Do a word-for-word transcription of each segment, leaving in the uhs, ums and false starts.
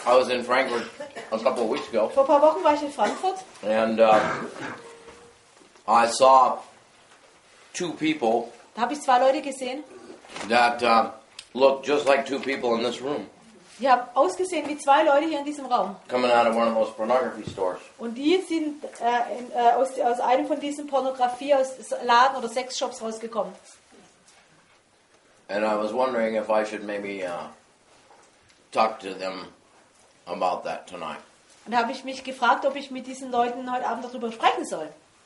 I was in Frankfurt a couple of weeks ago, Vor ein paar Wochen war ich in Frankfurt and uh, I saw two people Da habe ich zwei Leute gesehen, that uh, looked just like two people in this room, die haben ausgesehen wie zwei Leute hier in diesem Raum. coming out of one of those pornography stores. Und die sind äh, in, äh, aus, aus einem von diesen Pornografie-Laden oder Sexshops rausgekommen. And I was wondering if I should maybe uh, talk to them about that tonight. Und da habe ich mich gefragt, ob ich mit diesen Leuten heute Abend darüber sprechen soll.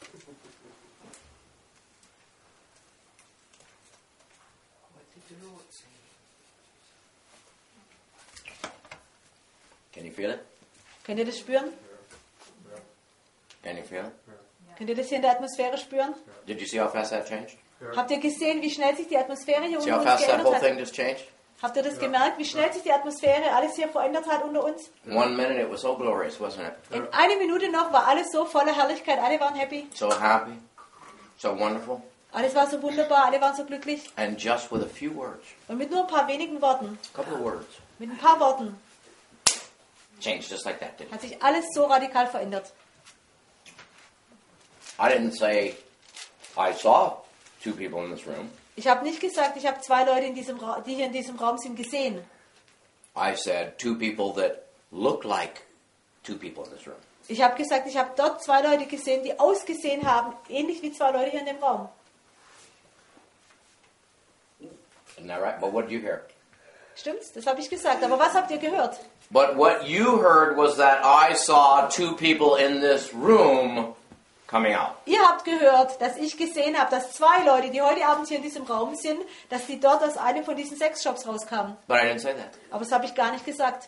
Can you feel it? Könnt ihr das spüren? Can you feel it? Könnt ihr das hier in der Atmosphäre spüren? Did you see how fast that changed? Habt ihr gesehen, wie schnell sich die Atmosphäre hier See unter how uns fast that geändert whole hat? thing just changed? Habt ihr das gemerkt, wie schnell sich die Atmosphäre, alles hier verändert hat unter uns? In one minute it was so glorious, wasn't it? In einer Minute noch war alles so voller Herrlichkeit, alle waren happy, So happy, so wonderful. alles war so wunderbar, alle waren so glücklich. And just with a few words, Und mit nur ein paar wenigen Worten, a couple of words, mit ein paar Worten, changed just like that, didn't it? hat sich alles so radikal verändert. I didn't say I saw two people in this room. Ich habe nicht gesagt, ich habe zwei Leute, in diesem Ra- die hier in diesem Raum sind, gesehen. I said two people that look like two people in this room. Ich habe gesagt, ich habe dort zwei Leute gesehen, die ausgesehen haben, ähnlich wie zwei Leute hier in dem Raum. Isn't that right? But what did you hear? Stimmt's? Das habe ich gesagt. Aber was habt ihr gehört? But what you heard was that I saw two people in this room coming out. Ihr habt gehört, dass ich gesehen habe, dass zwei Leute, die heute Abend hier in diesem Raum sind, dass die dort aus einem von diesen Sexshops rauskamen. But I didn't say that. Aber das habe ich gar nicht gesagt.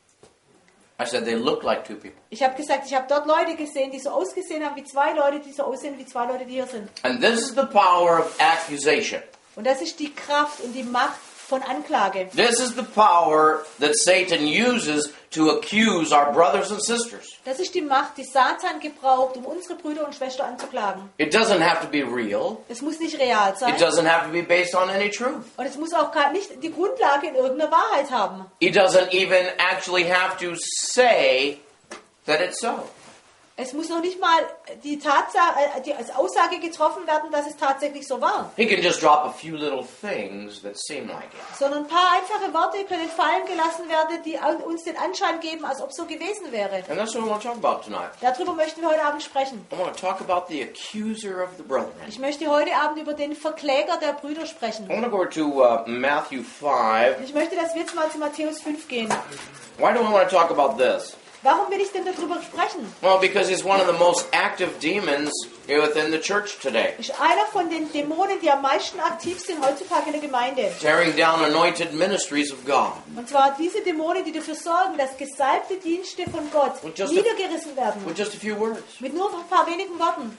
I said they look like two people. Ich habe gesagt, ich habe dort Leute gesehen, die so ausgesehen haben wie zwei Leute, die so aussehen wie zwei Leute, die hier sind. And this is the power of accusation. Und das ist die Kraft und die Macht von Anklage. This is the power that Satan uses to accuse our brothers and sisters. Das ist die Macht, die Satan gebraucht, um unsere Brüder und Schwestern anzuklagen. It doesn't have to be real. Es muss nicht real sein. It doesn't have to be based on any truth. Und es muss auch gar nicht die Grundlage in irgendeiner Wahrheit haben. He doesn't even actually have to say that it's so. Es muss noch nicht mal die Tatsache, die als Aussage getroffen werden, dass es tatsächlich so war. He can just drop a few little things that seem like it. Sondern ein paar einfache Worte können fallen gelassen werden, die uns den Anschein geben, als ob es so gewesen wäre. And that's what I want to talk about tonight. Darüber möchten wir heute Abend sprechen. I want to talk about the accuser of the brethren. Ich möchte heute Abend über den Verkläger der Brüder sprechen. I want to go to uh, Matthew five. Ich möchte, dass wir jetzt mal zu Matthäus fünf gehen. Why do I want to talk about this? Warum will ich denn darüber sprechen? Well, because he's one of the most active demons within the church today. Ist einer von den Dämonen, die am meisten aktiv sind heutzutage in der Gemeinde. Tearing down anointed ministries of God. Und zwar diese Dämonen, die dafür sorgen, dass gesalbte Dienste von Gott With just a- niedergerissen werden. With just a few words. Mit nur ein paar wenigen Worten.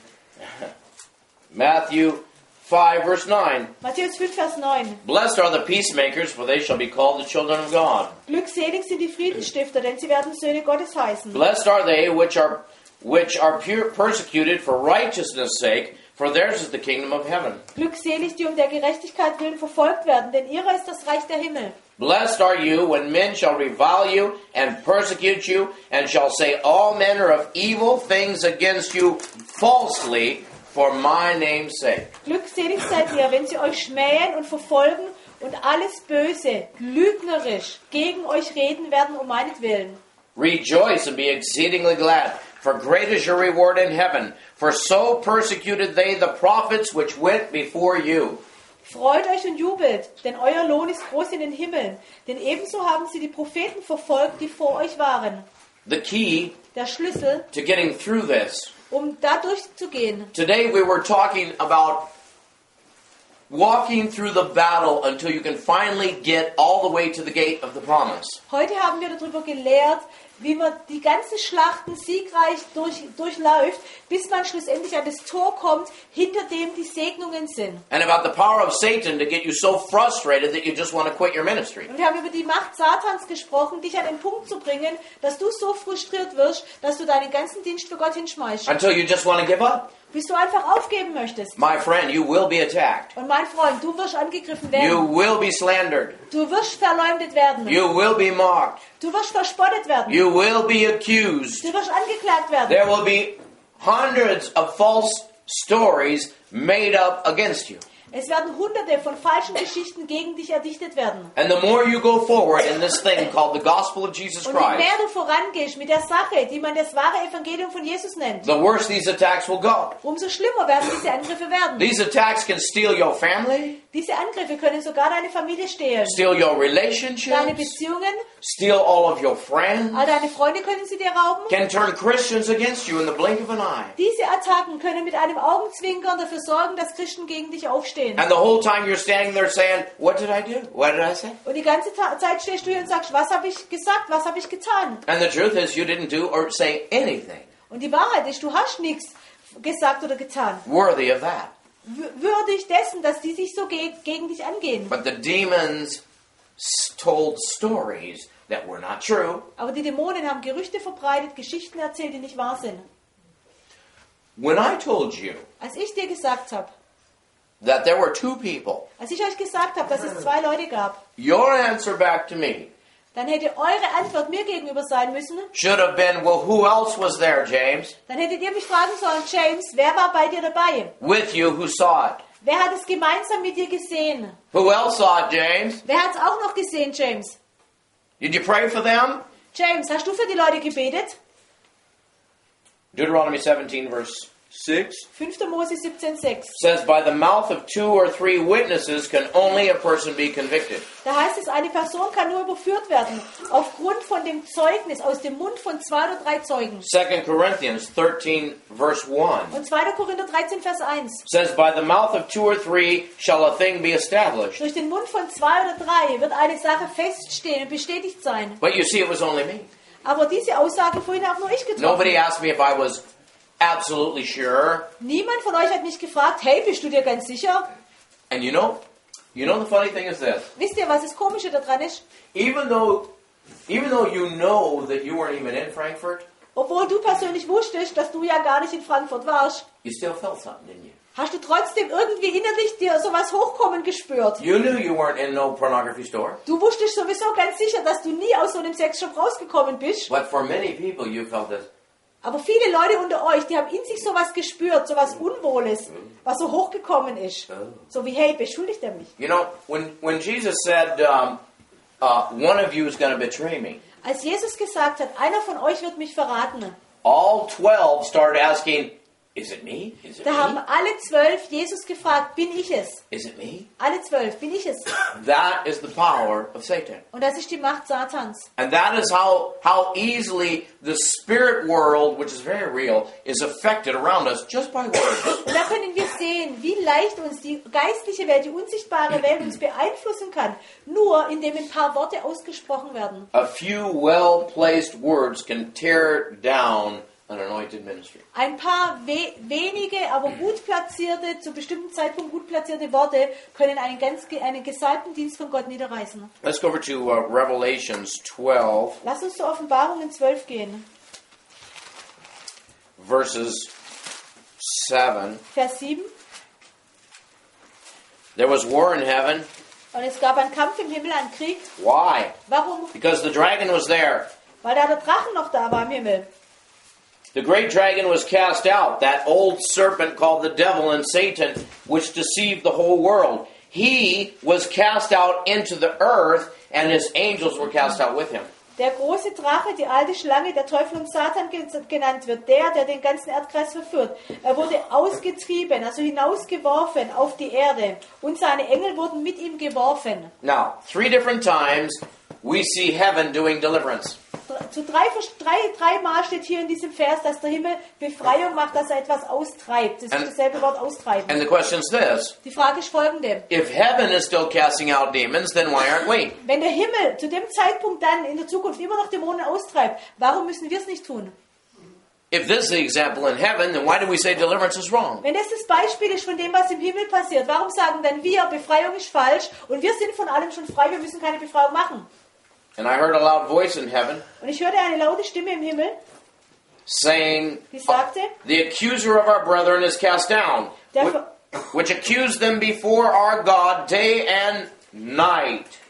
Matthew five, verse nine. Matthäus fünf, Vers neun. Blessed are the peacemakers, for they shall be called the children of God. Glückselig sind die Friedensstifter, denn sie werden Söhne Gottes heißen. Blessed are they which are which are pure, persecuted for righteousness' sake, for theirs is the kingdom of heaven. Glückselig, die um der Gerechtigkeit willen verfolgt werden, denn ihrer ist das Reich der Himmel. Blessed are you when men shall revile you and persecute you, and shall say all manner of evil things against you falsely for my name's sake. Glückselig seid ihr, wenn sie euch schmähen und verfolgen und alles Böse, lügnerisch gegen euch reden werden um meinetwillen. Rejoice and be exceedingly glad, for great is your reward in heaven. For so persecuted they the prophets which went before you. Freut euch und jubelt, denn euer Lohn ist groß in den Himmeln. Denn ebenso haben sie die Propheten verfolgt, die vor euch waren. The key Der Schlüssel, to getting through this. um da durchzugehen. Today we were talking about walking through the battle until you can finally get all the way to the gate of the promise. Heute haben wir darüber gelehrt, wie man die ganzen Schlachten siegreich durch, durchläuft, bis man schlussendlich an das Tor kommt, hinter dem die Segnungen sind. And about the power of Satan to get you so frustrated that you just want to quit your ministry. Und wir haben über die Macht Satans gesprochen, dich an den Punkt zu bringen, dass du so frustriert wirst, dass du deinen ganzen Dienst für Gott hinschmeißt. Until you just want to give up. Bis du einfach aufgeben möchtest. My friend, you will be attacked. Und mein Freund, du wirst angegriffen You werden. will be slandered. Du wirst verleumdet werden. You will be mocked. Du wirst verspottet werden. You will be accused. Du wirst angeklagt werden. There will be hundreds of false stories made up against you. Es werden hunderte von falschen Geschichten gegen dich erdichtet werden. And the more you go forward in this thing called the gospel of Jesus Und je Christ, mehr du vorangehst mit der Sache, die man das wahre Evangelium von Jesus nennt, the worse these attacks will go. umso schlimmer werden diese Angriffe werden. These attacks can steal your family, Diese Angriffe können sogar deine Familie stehlen. steal your Deine relationships, Beziehungen, steal all of your friends, all deine Freunde können sie dir rauben. can turn Christians against you in the blink of an eye. Diese Attacken können mit einem Augenzwinkern dafür sorgen, dass Christen gegen dich aufstehen. And the whole time you're standing there saying, what did I do? What did I say? Und die ganze Ta- Zeit stehst du hier und sagst, was habe ich gesagt, was habe ich getan? And the truth is you didn't do or say anything Und die Wahrheit ist, du hast nichts gesagt oder getan. worthy of that. W- würdig dessen, dass die sich so ge gegen dich angehen. But the demons s- told stories that were not true. Aber die Dämonen haben Gerüchte verbreitet, Geschichten erzählt, die nicht wahr sind. When I told you Als ich dir gesagt habe, that there were two people, als ich euch gesagt habe, dass es zwei Leute gab, your answer back to me dann hätte eure Antwort mir gegenüber sein müssen. should have been, well, who else was there, James? Dann hättet ihr mich fragen sollen, James, wer war bei dir dabei? With you, who saw it? Wer hat es gemeinsam mit dir gesehen? Who else saw it, James? Wer hat es auch noch gesehen, James? Did you pray for them? James, hast du für die Leute gebetet? Deuteronomy seventeen, verse six fünfter Mose siebzehn sechs. says, by the mouth of two or three witnesses can only a person be convicted. Da heißt es, eine Person kann nur überführt werden, aufgrund von dem Zeugnis, aus dem Mund von zwei oder drei Zeugen. Second Corinthians thirteen, verse one Und zweiter Korinther dreizehn, Vers eins. says, by the mouth of two or three shall a thing be established. Durch den Mund von zwei oder drei wird eine Sache feststehen und bestätigt sein. But you see, it was only me. Aber diese Aussage vorhin habe nur ich getroffen. Nobody asked me if I was absolutely sure. Niemand von euch hat mich gefragt, hey, bist du dir ganz sicher? And you know, you know the funny thing is this. Wisst ihr, was das Komische daran ist? Even though, even though you know that you weren't even in Frankfurt, Obwohl du persönlich wusstest, dass du ja gar nicht in Frankfurt warst, you still felt something, didn't you? hast du trotzdem irgendwie innerlich dir sowas hochkommen gespürt. You knew you weren't in no pornography store. Du wusstest sowieso ganz sicher, dass du nie aus so einem Sexshop rausgekommen bist. But for many people, you felt this. Aber viele Leute unter euch, die haben in sich sowas gespürt, sowas Unwohles, was so hochgekommen ist. So wie, hey, beschuldigt er mich? You know, when, when Jesus said, um, uh, one of you is going to betray me, Als Jesus gesagt hat, einer von euch wird mich verraten, all twelve started asking, is it me? Is it da haben me? alle zwölf Jesus gefragt, bin ich es? Is it me? Alle zwölf, bin ich es? That is the power of Satan. Und das ist die Macht Satans. And that is how, how easily the spirit world, which is very real, is affected around us just by words. Und da können wir sehen, wie leicht uns die geistliche Welt, die unsichtbare Welt uns beeinflussen kann, nur indem ein paar Worte ausgesprochen werden. A few well-placed words can tear down an anointed ministry. Ein paar we wenige, aber gut platzierte, zu bestimmten Zeitpunkt gut platzierte Worte können einen ganz ge einen gesalbten Dienst von Gott niederreißen. Let's go over to uh, Revelations twelve, Lass uns zur Offenbarung zwölf gehen. verses seven. Vers sieben. There was war in heaven. Und es gab einen Kampf im Himmel, einen Krieg. Why? Warum? Because the dragon was there. Weil da der Drachen noch da war im Himmel. The great dragon was cast out, that old serpent called the devil and Satan, which deceived the whole world. He was cast out into the earth, and his angels were cast out with him. Der große Drache, die alte Schlange, der Teufel und Satan genannt wird, der, der den ganzen Erdkreis verführt. Er wurde ausgetrieben, also hinausgeworfen auf die Erde. Und seine Engel wurden mit ihm geworfen. Now, three different times we see heaven doing deliverance. Zu drei, drei, drei Mal steht hier in diesem Vers, dass der Himmel Befreiung macht, dass er etwas austreibt. Das ist And- dasselbe Wort austreiben. And the question is this: Die Frage ist folgende. if heaven is still casting out demons, then why aren't we? Wenn der Himmel zu dem Zeitpunkt dann in der Zukunft immer noch Dämonen austreibt, warum müssen wir es nicht tun? If this is the example in heaven, then why do we say deliverance is wrong? Wenn das das Beispiel ist von dem, was im Himmel passiert, warum sagen dann wir, Befreiung ist falsch und wir sind von allem schon frei, wir müssen keine Befreiung machen? And I heard a loud voice in heaven Und ich hörte eine laute Stimme im Himmel, saying, die sagte, the accuser of our brethren is cast down, der, which, which accused them before our God day and night.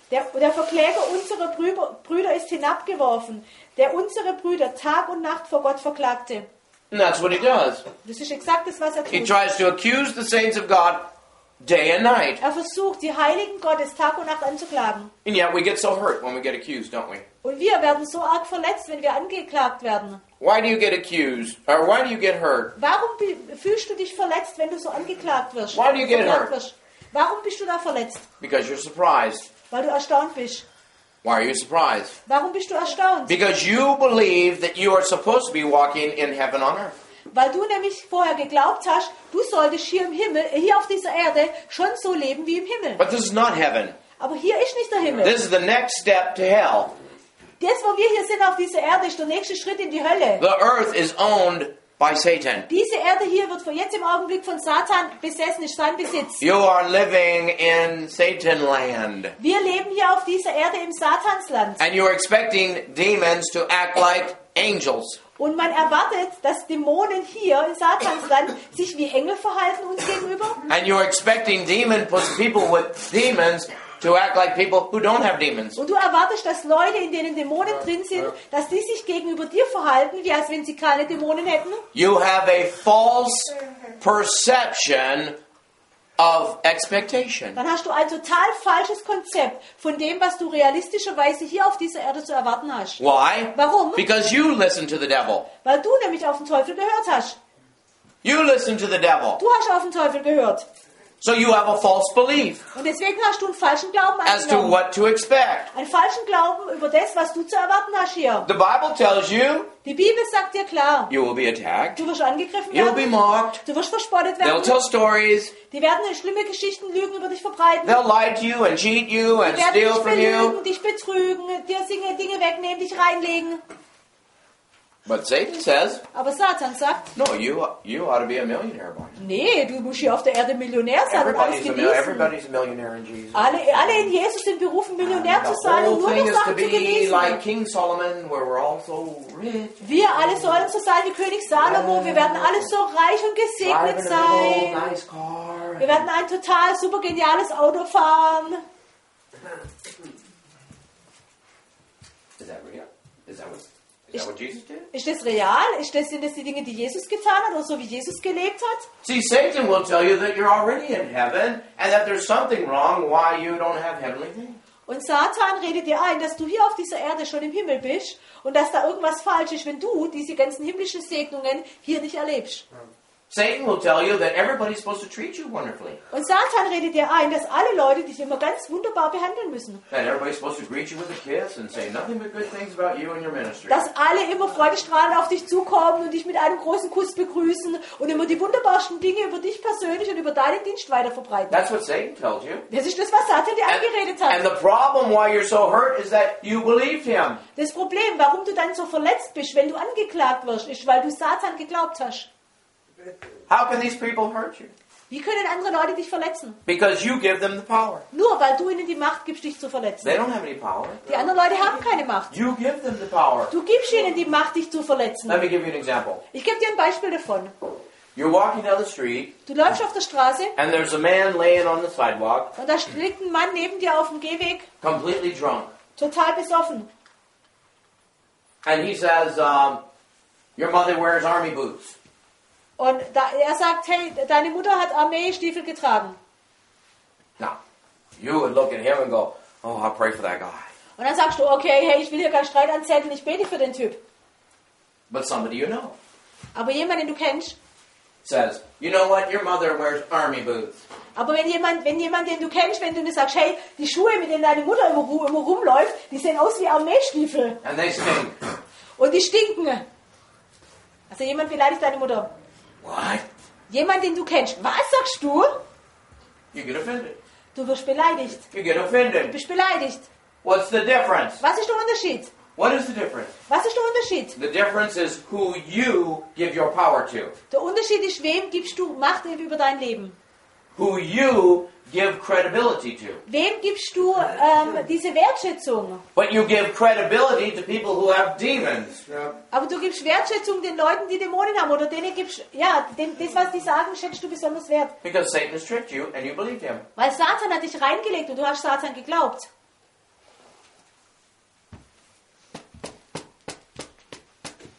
Der, der Verkläger unserer Brüder, Brüder ist hinabgeworfen, der unsere Brüder Tag und Nacht vor Gott verklagte. And that's what he does. Das ist exakt das, was er He tut. tries to accuse the saints of God day and night. Er versucht, die Heiligen Gottes Tag und Nacht anzuklagen. And yet we get so hurt when we get accused, don't we? Und wir werden so arg verletzt, wenn wir angeklagt werden. Why do you get accused? Or why do you get hurt? Warum be- fühlst du dich verletzt, wenn du so angeklagt wirst? Why do you get Verklagt hurt? wirst? Warum bist du da verletzt? Because you're surprised. Weil du erstaunt bist. Why are you surprised? Warum bist du erstaunt? Because you believe that you are supposed to be walking in heaven on earth. Weil du nämlich vorher geglaubt hast, du solltest hier im Himmel, hier auf dieser Erde schon so leben wie im Himmel. But this is not heaven. Aber hier ist nicht der Himmel. This is the next step to hell. Jetzt, wo wir hier sind auf dieser Erde, ist der nächste Schritt in die Hölle. The earth is owned by Satan. Diese Erde hier wird von jetzt im Augenblick von Satan besessen, ist sein Besitz. You are living in Satan land. Wir leben hier auf dieser Erde im Satansland. And you're expecting demons to act like angels. Und man erwartet, dass Dämonen hier im Satansland sich wie Engel verhalten uns gegenüber. And you're expecting demon people with demons to act like people who don't have demons. Und du erwartest, dass Leute, in denen Dämonen drin sind, dass die sich gegenüber dir verhalten, wie als wenn sie keine Dämonen hätten. You have a false perception of expectation. Dann hast du ein total falsches Konzept von dem, was du realistischerweise hier auf dieser Erde zu erwarten hast. Why? Warum? Because you listen to the devil. Weil du nämlich auf den Teufel gehört hast. You listen to the devil. Du hast auf den Teufel gehört. So you have a false belief Und deswegen hast du einen falschen Glauben as to angenommen. what to expect. Einen falschen Glauben über das, was du zu erwarten hast hier. The Bible tells you Die Bibel sagt dir klar, you will be attacked. du wirst angegriffen You'll be werden, mocked. du wirst verspottet They'll werden, tell stories. die werden schlimme Geschichten, Lügen über dich verbreiten, They'll lie to you and cheat you and die werden steal dich from you. belügen, dich betrügen, dir Dinge, Dinge wegnehmen, dich reinlegen. But Satan says, Aber Satan sagt, no, you you ought to be a millionaire, boy. nee, du musst hier auf der Erde Millionär sein und alles Everybody's a, mil- genießen. everybody's a millionaire in Jesus. Alle, alle in Jesus sind berufen, Millionär The zu sein und whole nur thing noch is to Sachen zu be genießen. like King Solomon, where we're all so rich. Wir alle sollen so sein wie König Salomo. Wir werden alle so reich und gesegnet Driving a big sein. old nice car. Wir werden ein total super geniales Auto fahren. Is that real? Is that what, is that what Jesus did? Ist das real? Ist das, sind das die Dinge, die Jesus getan hat oder so wie Jesus gelebt hat? See, Satan will tell you that you're already in heaven and that there's something wrong why you don't have heavenly things. Und Satan redet dir ein, dass du hier auf dieser Erde schon im Himmel bist und dass da irgendwas falsch ist, wenn du diese ganzen himmlischen Segnungen hier nicht erlebst. Satan will tell you that everybody's supposed to treat you wonderfully. Und Satan redet dir ein, dass alle Leute dich immer ganz wunderbar behandeln müssen. And everybody's supposed to greet you with a kiss and say nothing but good things about you and your ministry. Dass alle immer freudestrahlend auf dich zukommen und dich mit einem großen Kuss begrüßen und immer die wunderbarsten Dinge über dich persönlich und über deinen Dienst weiter verbreiten. That's what Satan tells you. Das ist das, was Satan dir angeredet And, and hat. the problem why you're so hurt is that you believed him. Das Problem, warum du dann so verletzt bist, wenn du angeklagt wirst, ist, weil du Satan geglaubt hast. How can these people hurt you? Wie können andere Leute dich verletzen? Because you give them the power. Nur weil du ihnen die Macht gibst, dich zu verletzen. They don't have any power. Die anderen Leute haben keine Macht. You give them the power. Du gibst ihnen die Macht, dich zu verletzen. Let me give you an example. Ich gebe dir ein Beispiel davon. You're walking down the street Du läufst auf der Straße and there's a man laying on the sidewalk, und da liegt ein Mann neben dir auf dem Gehweg, completely drunk. total besoffen. And he says, um, your mother wears army boots. Und da, er sagt, hey, deine Mutter hat Armeestiefel getragen. Now, you would look at him and go, oh, I'll pray for that guy. Und dann sagst du, okay, hey, ich will hier keinen Streit anzetteln, ich bete für den Typ. But somebody you know Aber jemand, den du kennst, says, you know what, your mother wears army boots. aber wenn jemand, wenn jemand, den du kennst, wenn du dir sagst, hey, die Schuhe, mit denen deine Mutter immer, ru- immer rumläuft, die sehen aus wie Armeestiefel. And they stink. Und die stinken. Also jemand beleidigt deine Mutter. What? Jemand, den du kennst. Was sagst du? You get offended. Du wirst beleidigt. You get Du offended. bist beleidigt. What's the difference? Was ist der Unterschied? What is the difference? Was ist der Unterschied? The difference is who you give your power to. Der Unterschied ist, wem gibst du Macht über dein Leben? Who you give credibility to. Wem gibst du ähm, diese Wertschätzung? But you give credibility to people who have demons. Aber du gibst Wertschätzung den Leuten, die Dämonen haben, oder denen gibst, ja, dem, das, was die sagen, schätzt du besonders wert. Because Satan has tricked you and you believed him. Weil Satan hat dich reingelegt und du hast Satan geglaubt.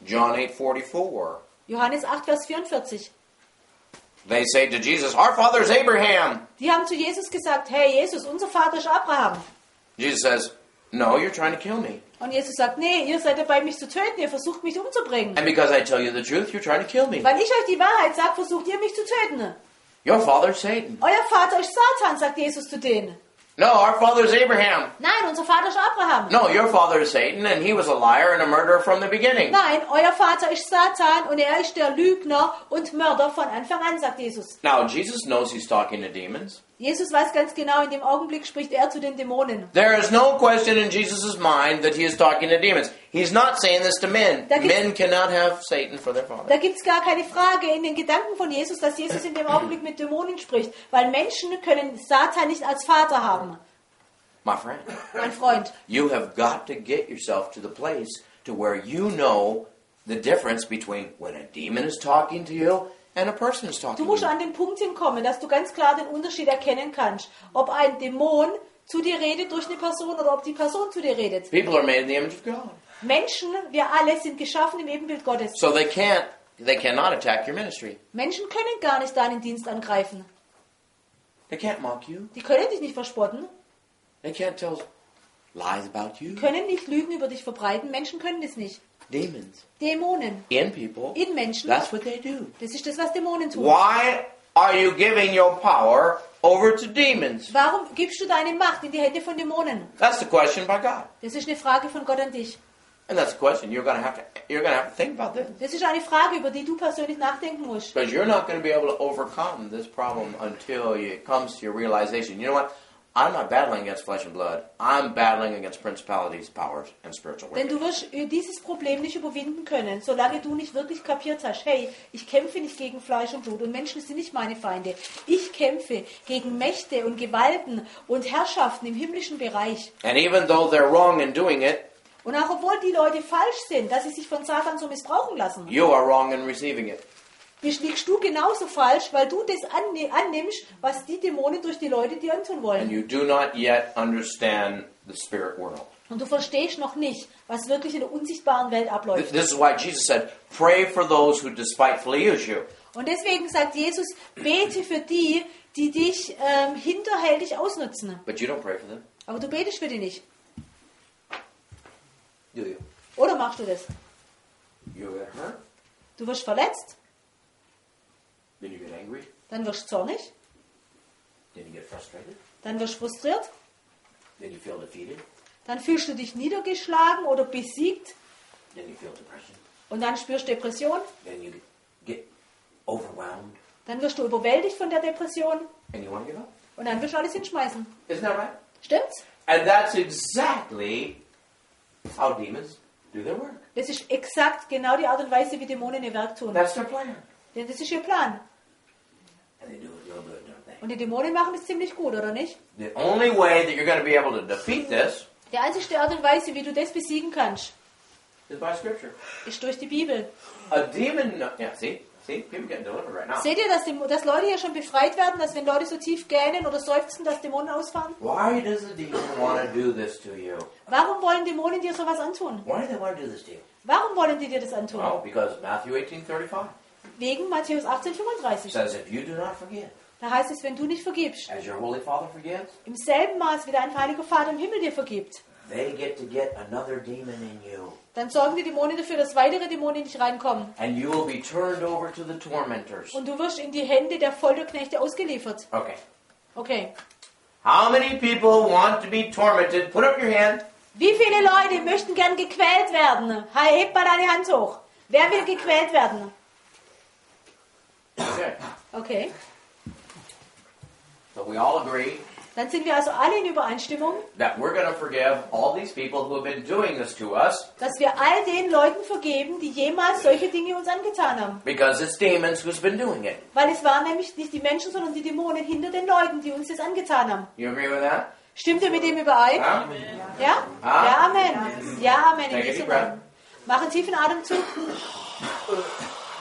John eight forty-four. Johannes acht, Vers vierundvierzig. They say to Jesus, our father is Abraham. Die haben zu Jesus gesagt, hey Jesus, unser Vater ist Abraham. Jesus says, no, you're trying to kill me. Und Jesus sagt, nee, ihr seid dabei, mich zu töten, ihr versucht mich umzubringen. And because I tell you the truth, you're trying to kill me. Weil ich euch die Wahrheit sage, versucht ihr mich zu töten. Your father is Satan. Euer Vater ist Satan, sagt Jesus zu denen. No, our father is Abraham. Nein, unser Vater ist Abraham. No, your father is Satan, and he was a liar and a murderer from the beginning. Nein, euer Vater ist Satan und er ist der Lügner und Mörder von Anfang an, sagt Jesus. Now, Jesus knows he's talking to demons. Jesus weiß ganz genau, in dem Augenblick spricht er zu den Dämonen. There is no question in Jesus' mind that he is talking to demons. He's not saying this to men. Da gibt's- Men cannot have Satan for their father. Da gibt es gar keine Frage in den Gedanken von Jesus, dass Jesus in dem Augenblick mit Dämonen spricht, weil Menschen können Satan nicht als Vater haben. My friend, Mein Freund, you have got to get yourself to the place to where you know the difference between when a demon is talking to you and a person is du talking to musst you. an den Punkt hinkommen, dass du ganz klar den Unterschied erkennen kannst, ob ein Dämon zu dir redet durch eine Person oder ob die Person zu dir redet. People are made in the image of God. Menschen, wir alle sind geschaffen im Ebenbild Gottes. So they can't, they cannot attack your ministry. Menschen können gar nicht deinen Dienst angreifen. They can't mock you. Die können dich nicht verspotten, They can't tell lies about you. können nicht Lügen über dich verbreiten. Menschen können das nicht. Demons Dämonen in people. in Menschen, That's what they do. das ist das, was Dämonen tun. Why are you giving your power over to demons? Warum gibst du deine Macht in die Hände von Dämonen? That's the question by God. Das ist eine Frage von Gott an dich. And that's a question you're going to have to you're going to have to think about this. Das ist eine Frage, über die du persönlich nachdenken musst. Because you're not going to be able to overcome this problem until it comes to your realization. You know what? I'm not battling against flesh and blood. I'm battling against principalities, powers, and spiritual Denn du wickedness. wirst dieses Problem nicht überwinden können, solange du nicht wirklich kapiert hast, hey, ich kämpfe nicht gegen Fleisch und Blut und Menschen sind nicht meine Feinde. Ich kämpfe gegen Mächte und Gewalten und Herrschaften im himmlischen Bereich. And even though they're wrong in doing it, Und auch obwohl die Leute falsch sind, dass sie sich von Satan so missbrauchen lassen, you are wrong in receiving it. liegst du genauso falsch, weil du das anne- annimmst, was die Dämonen durch die Leute dir antun And wollen. you do not yet understand the spirit world. Und du verstehst noch nicht, was wirklich in der unsichtbaren Welt Th- abläuft. This is why Jesus said, pray for those who despitefully use you. Und deswegen sagt Jesus, bete für die, die dich ähm, hinterhältig ausnutzen. But you don't pray for them, Aber du betest für die nicht. do you? Oder machst du das? You get hurt, Du wirst verletzt, then you get angry, dann wirst du zornig, then you get frustrated, dann wirst du frustriert, then you feel defeated, dann fühlst du dich niedergeschlagen oder besiegt then you feel depression, und dann spürst du Depression, then you get overwhelmed, dann wirst du überwältigt von der Depression and you want to give up. und dann wirst du alles hinschmeißen. Isn't that right? Stimmt's? And that's exactly how demons do their work. Das ist exakt genau die Art und Weise, wie Dämonen ihr Werk tun. That's their plan. Denn das ist ihr Plan. And they do it real good, don't they? Und die Dämonen machen das ziemlich gut, oder nicht? The only way that you're going to be able to defeat this Die einzige Art und Weise, wie du das besiegen kannst, is by Scripture. ist durch die Bibel. A demon, no, yeah, see? See? People getting delivered right now. Seht ihr, dass, die, dass Leute hier schon befreit werden, dass wenn Leute so tief gähnen oder seufzen, dass Dämonen ausfahren? Why does a demon want to do this to you? Warum wollen Dämonen dir sowas antun? Why do they want to do this to you? Warum wollen die dir das antun? Well, because Matthew eighteen thirty-five Wegen Matthäus achtzehn fünfunddreißig. says, if you do not forgive, Da heißt es, wenn du nicht vergibst, as your holy Father forgives, im selben Maß wie dein heiliger Vater im Himmel dir vergibt, they get to get another demon in you. dann sorgen die Dämonen dafür, dass weitere Dämonen in dich reinkommen. And you will be turned over to the tormentors. Und du wirst in die Hände der Folterknechte ausgeliefert. Okay. Okay. How many people want to be tormented? Put up your hand. Wie viele Leute möchten gern gequält werden? Hey, heb mal deine Hand hoch. Wer will gequält werden? Okay. Okay. So we all agree Dann sind wir also alle in Übereinstimmung, that we're going to forgive all these people who have been doing this to us dass wir all den Leuten vergeben, die jemals solche Dinge uns angetan haben. because it's demons who's been doing it. Weil es waren nämlich nicht die Menschen, sondern die Dämonen hinter den Leuten, die uns das angetan haben. You agree with that? Stimmt ihr mit dem überein? Huh? Ja? Ah. Ja, Amen. Ja, Amen. In Take a Jesu deep breath. Namen. Mach einen tiefen Atemzug.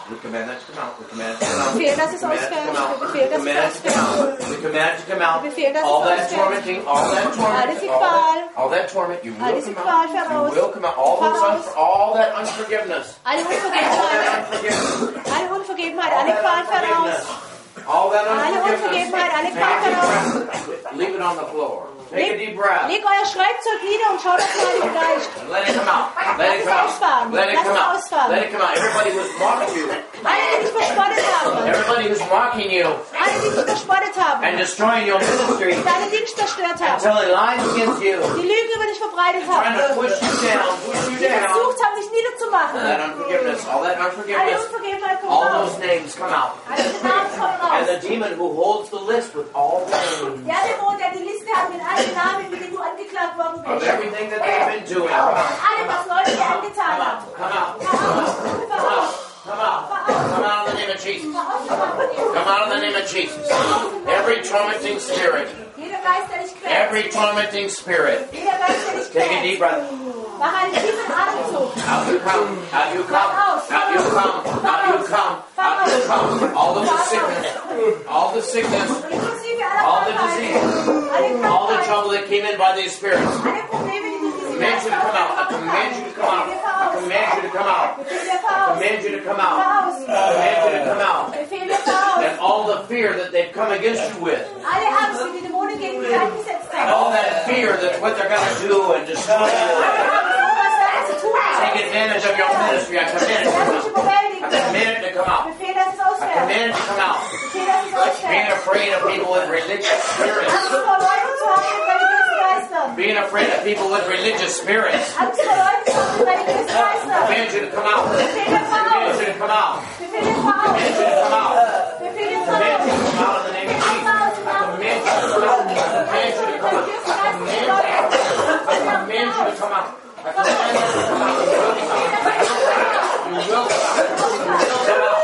We command that to come out. We command it to come out. Wir befehlen, dass es We command it to ausfällt. come out. Wir befehlen, We dass es command it to come ausfällt. out. We command it to come out. Wir befehlen, dass es All that ausfällt. tormenting, all that torment, Alles die all Qual. that, all that torment, you All will diese come Qual out. fährt You aus. will come out. All Fahr those, aus. un- all that unforgiveness, Alle all that Unvergebenheit, unforgiveness, alle Unvergebenheit, all alle that Qual fährt aus. unforgiveness, all that Alle unforgiveness. Unvergebenheit, alle Take Qual a fährt aus. deep breath. Leave it on the floor. Take a deep Leg, breath. leg euer Schreibzeug nieder und schaut auf den Heiligen Geist. And let it come out. Let it come out. Let it come out. Let it come out. Everybody who's mocking you. Alle, die dich verspottet haben. Everybody who's mocking you Alle, die dich verspottet haben. and destroying your ministry. Deinen Dienst zerstört And haben. telling lies against you. Die Lügen über dich verbreitet Trying to haben. push you down. Push you Die down. versucht haben, dich niederzumachen. That unforgiveness. All that Alle unforgiveness. Unvergebenheit kommt All raus. those names come out. Alle Namen kommen And raus. the demon who holds the list with all the names Der Dämon, der die Liste hat mit allen Namen, mit denen du angeklagt worden of bist. everything that they've been doing. Come out. Alle, was Leute dir angetan haben. Come out. Fahr aus. Come Fahr out. aus. Come out. Come out in the name of Jesus. Fahr aus. Fahr aus. Come out in the name of Jesus. Every tormenting spirit. Jeder Geist, der dich quält. Every tormenting spirit. Jeder Geist, der dich Take a quält. deep breath. Mach einen tiefen Atemzug. Out you come. Out you come. Out you come. Out you come. Out you come. All of the sickness. All the sickness. Inklusive aller All the Krankheiten. disease. Alle All the Krankheiten. trouble that came in by these spirits. Alle Probleme, die durch diese I command you to come out. I command you to come out. I command you to come out. Befehl dir I fahr aus. command you to come out. Fahr aus. I command you to come out. Befehl dir fahr aus. And all the fear that they've come against you with. Alle Angst, die die Dämonen gegen dich eingesetzt And haben. all that fear that what they're going to do and destroy Alle you. Angst, was da zu tun Take hat. advantage of your ministry. I command it to Lass come dich out. überwältigen. I command it to come out. Befehl, dass es I ausfällt. command it to come out. Befehl, dass es Being ausfällt. afraid of people with religious spirits. Angst vor Leuten zu haben mit religiösen Geistern. Being afraid of people with religious spirits. Angst vor Leuten zu haben mit religiösen I Geistern. command you to come out. Befehl dir I fahr command aus. you to come out. Befehl dir fahr I command you to aus. come out. Befehl dir I fahr command aus. you to come out in the name of Jesus. I command you to come out. I command you to come out. I command you to come out. I command you to come out. I command you to come out. You will come out. You will come out. You will come out. You will come out.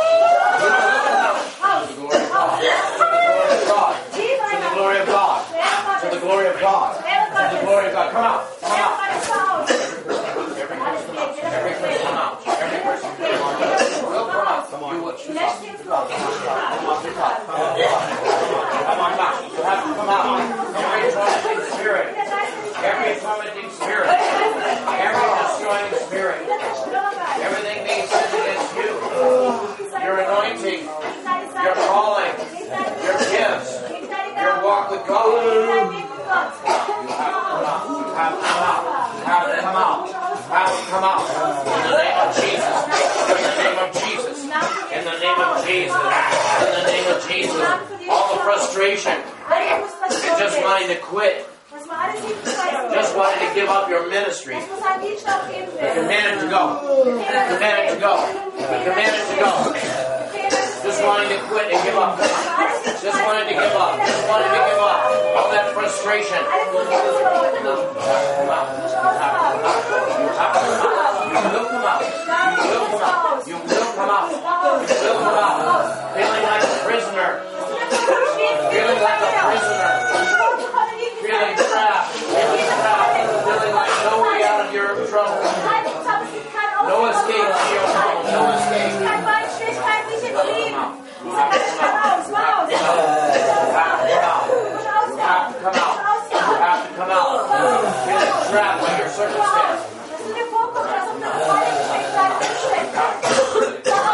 To the glory of God. To the glory of God. To the glory of God. Come out. Come out. Every person, every person come out. Every person will come out. You will. Come on, come out. Come on, come out. You have to come out. Every tormenting spirit. Every tormenting spirit. Every destroying spirit. Everything being sent against you. Your anointing. Your calling. Your gifts. Your walk with God. You have to come out. You have to come out. You have to come out. You have to come out. In the name of Jesus. In the name of Jesus. In the name of Jesus. In the name of Jesus. All the frustration. And just wanting to quit. Just wanting to give up your ministry. Command it to go. Command it to go. Command it to go. Just wanting to quit and give up. Just wanting to give up. Just wanting to give up. All that frustration. You have to come out. You have to come out. You will come out. You will come out. You will come out. You will come out. Feeling like a prisoner. Feeling like a prisoner. Feeling trapped. Feeling trapped. Feeling like no way out of your trouble. No escape to your trouble. No escape. You have to come out. You have to come out. You have to come out. You have to come out. Feeling trapped by your circumstance.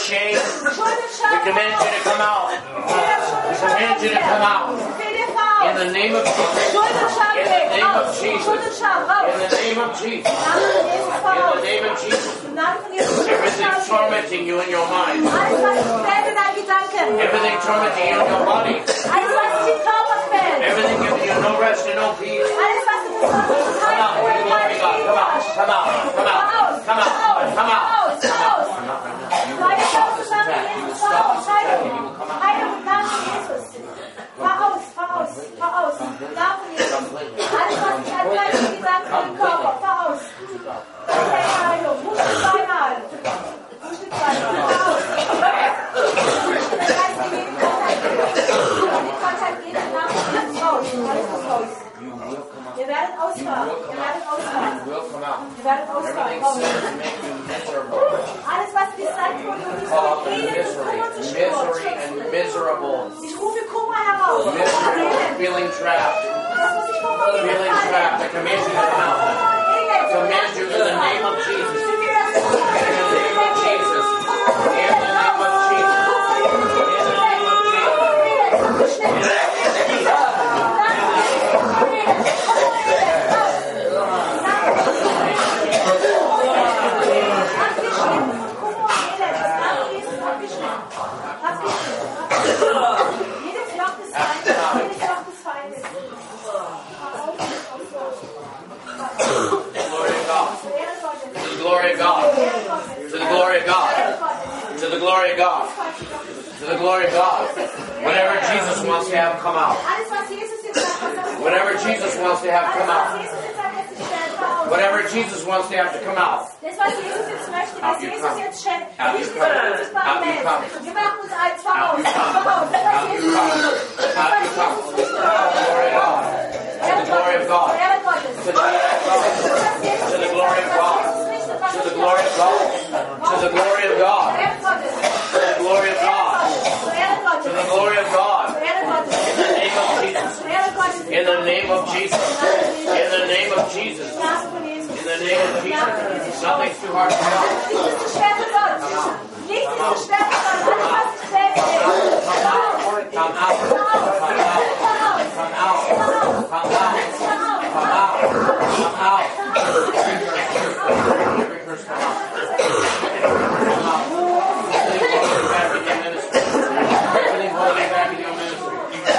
shame, Schuld und we Scham, command you to come out. jeder Schuld und We command you to come out. Befehle dir raus. In the name of Jesus. Schuld und Scham In the weg, name of raus. Jesus. Schuld und Scham, raus. In the name of Jesus. Im Namen von Jesus, In raus. the name of Jesus. Im Namen von Jesus, Schuld und Everything Scham weg. tormenting you in your mind. Alles, was dich quält in deinen Gedanken. Everything tormenting you in your body. Alles, was dich im Körper quält. Everything giving you no rest and no peace. Alles, was dich besonders Come out. Ruhe in Glory deinem to God. Leben Come out. hast. Come out. Come out. Come out. Come out. Raus, raus. Meine Kraft zusammen, Jesus, fahr aus, Heilung. Heilung im Namen von Jesus. Fahr aus, fahr aus, fahr aus. Im Namen von Jesus. Alles, was dich angreift, die Gedanken im Körper, fahr aus. Okay, Heilung. Huste zweimal. Huste zweimal. Fahr aus. Das heißt, wir geben Krankheit. Die Krankheit geht im Namen von Jesus raus. Alles muss raus. Wir werden ausfahren. Wir werden ausfahren. Will come out. Wir werden ausfahren. Everything Raus. says to make you miserable. Alles, was gesagt wurde, und Call up nicht in Elend und misery. Kummer zu spüren. Misery and miserable. Ich rufe Kummer heraus. Misery. Elend. Feeling trapped. Das muss ich Kummer Feeling trapped. I command you to come out. Elend. Command you in the name of Jesus. In the name of Jesus. In the name of Jesus. In the name of Jesus. Glory of God. To the glory of God. To the glory of God. To the glory of God. Whatever Jesus wants to have come out. Whatever Jesus wants to have come out. Whatever Jesus wants to have to come out. Das, was Jesus jetzt möchte, was Jesus jetzt schenkt, Out nicht you das come. Gutes Out you beim come. Wir machen uns eins voraus. Out you come. Voraus. Das, was Out you Jesus come. möchte. Das, Out was you come. Jesus nicht To the glory of God. Ehre Gottes. To the glory of God. To the glory of God. To the glory of God. Ehre Gottes. To the glory of God. Ehre Gottes. To the glory of God. Ehre Gottes. Ehre Gottes. In the name of Jesus. In the name of Jesus. In the name of Jesus. In the name of Jesus. Nothing's too hard for God. Nichts ist zu schwer für Gott. Nichts ist zu schwer für Gott. Alles, was sich selbst ist. Come out. Come out. Come out. Come out. Come out. Come out. Every curse come out. Come out. Everything holding back in your ministry. Everything holding back in your ministry.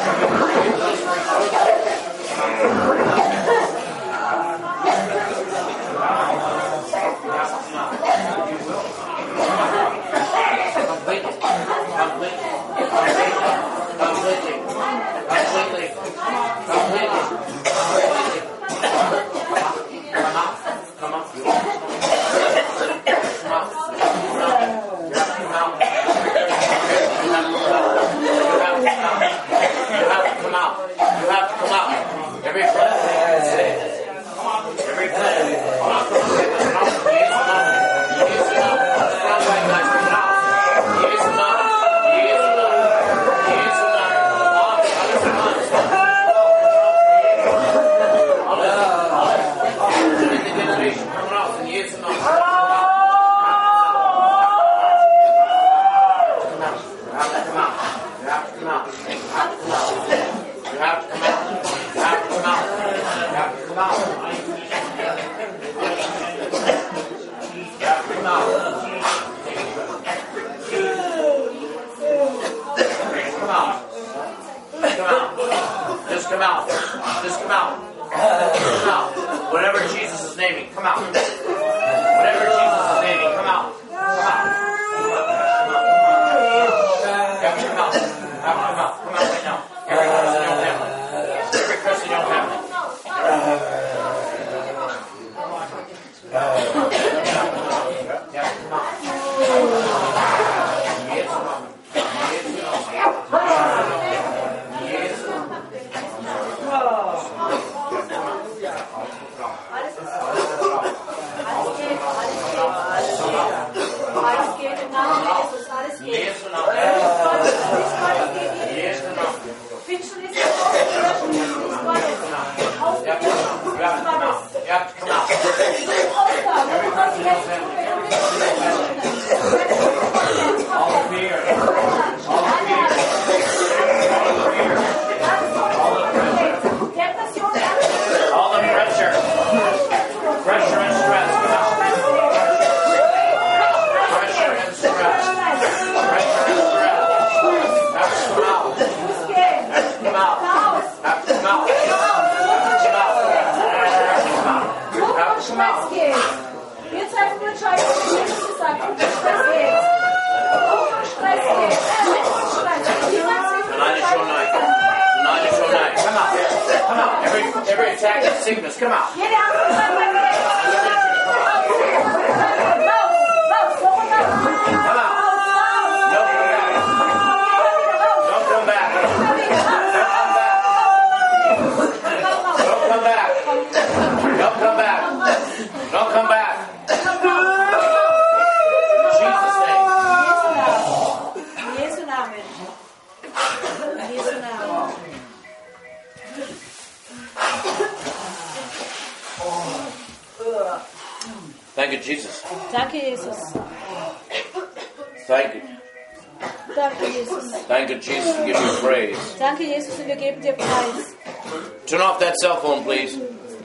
Completely. Completely. Completely. Completely. Completely. Completely. Come out. Come out. Come out. Come out. You have to come out. You have to come out. You have to come out. You have to come out. Every plan is saved. Every plan. Come out. Come out. He is enough. He is enough. Come on, guys. Come out. He is enough. He is enough. He is enough. Alles in alles. Alles in the generation coming out, and he is enough. Come out. You have to come out. You have to come out. You have to come out. You have to come out. You have to come out. You have to come out. You have to come out. Come out. Come out. Just come out. Just come out. Come out. Whatever Jesus is naming, come out. Whatever Jesus is naming, come out. Come out. Come out. You have to come out. You have to come out. Come out right now. Every curse in your family. Every curse in your family. You have to come out. Yes, Mama. Yes, Mama. Yes, Alles geht im Namen Jesus. Alles geht. yes, Mama. Licht Gottes. Licht Gottes geht in Yes, Mama. Finsternis ist ausgelöscht. Licht Gottes. You have to come out. You have to come out. You have to come out. Aufgabe. Gott jetzt tun, wenn du nicht tun willst. Stress geht. Wir treffen nur Entscheidungen, die Jesus gesagt hat. Stress geht. Ohne Stress geht. Ohne Stress. Niemand sich mit Tonight is your night. Tonight is your night. Come out. Come out. Every, every attack of sickness, come out. Jede Anfrage geht. Raus, raus, so und dann. Come out. Don't come back. Don't come back. Don't come back. Don't come back. Jesus' name. Jesu Namen. Jesu Namen. Thank you, Jesus. Danke, Jesus. Thank you. Danke, Jesus. Thank you, Jesus. We give you praise. Danke, Jesus, und wir geben dir Preis. Turn off that cell phone, please.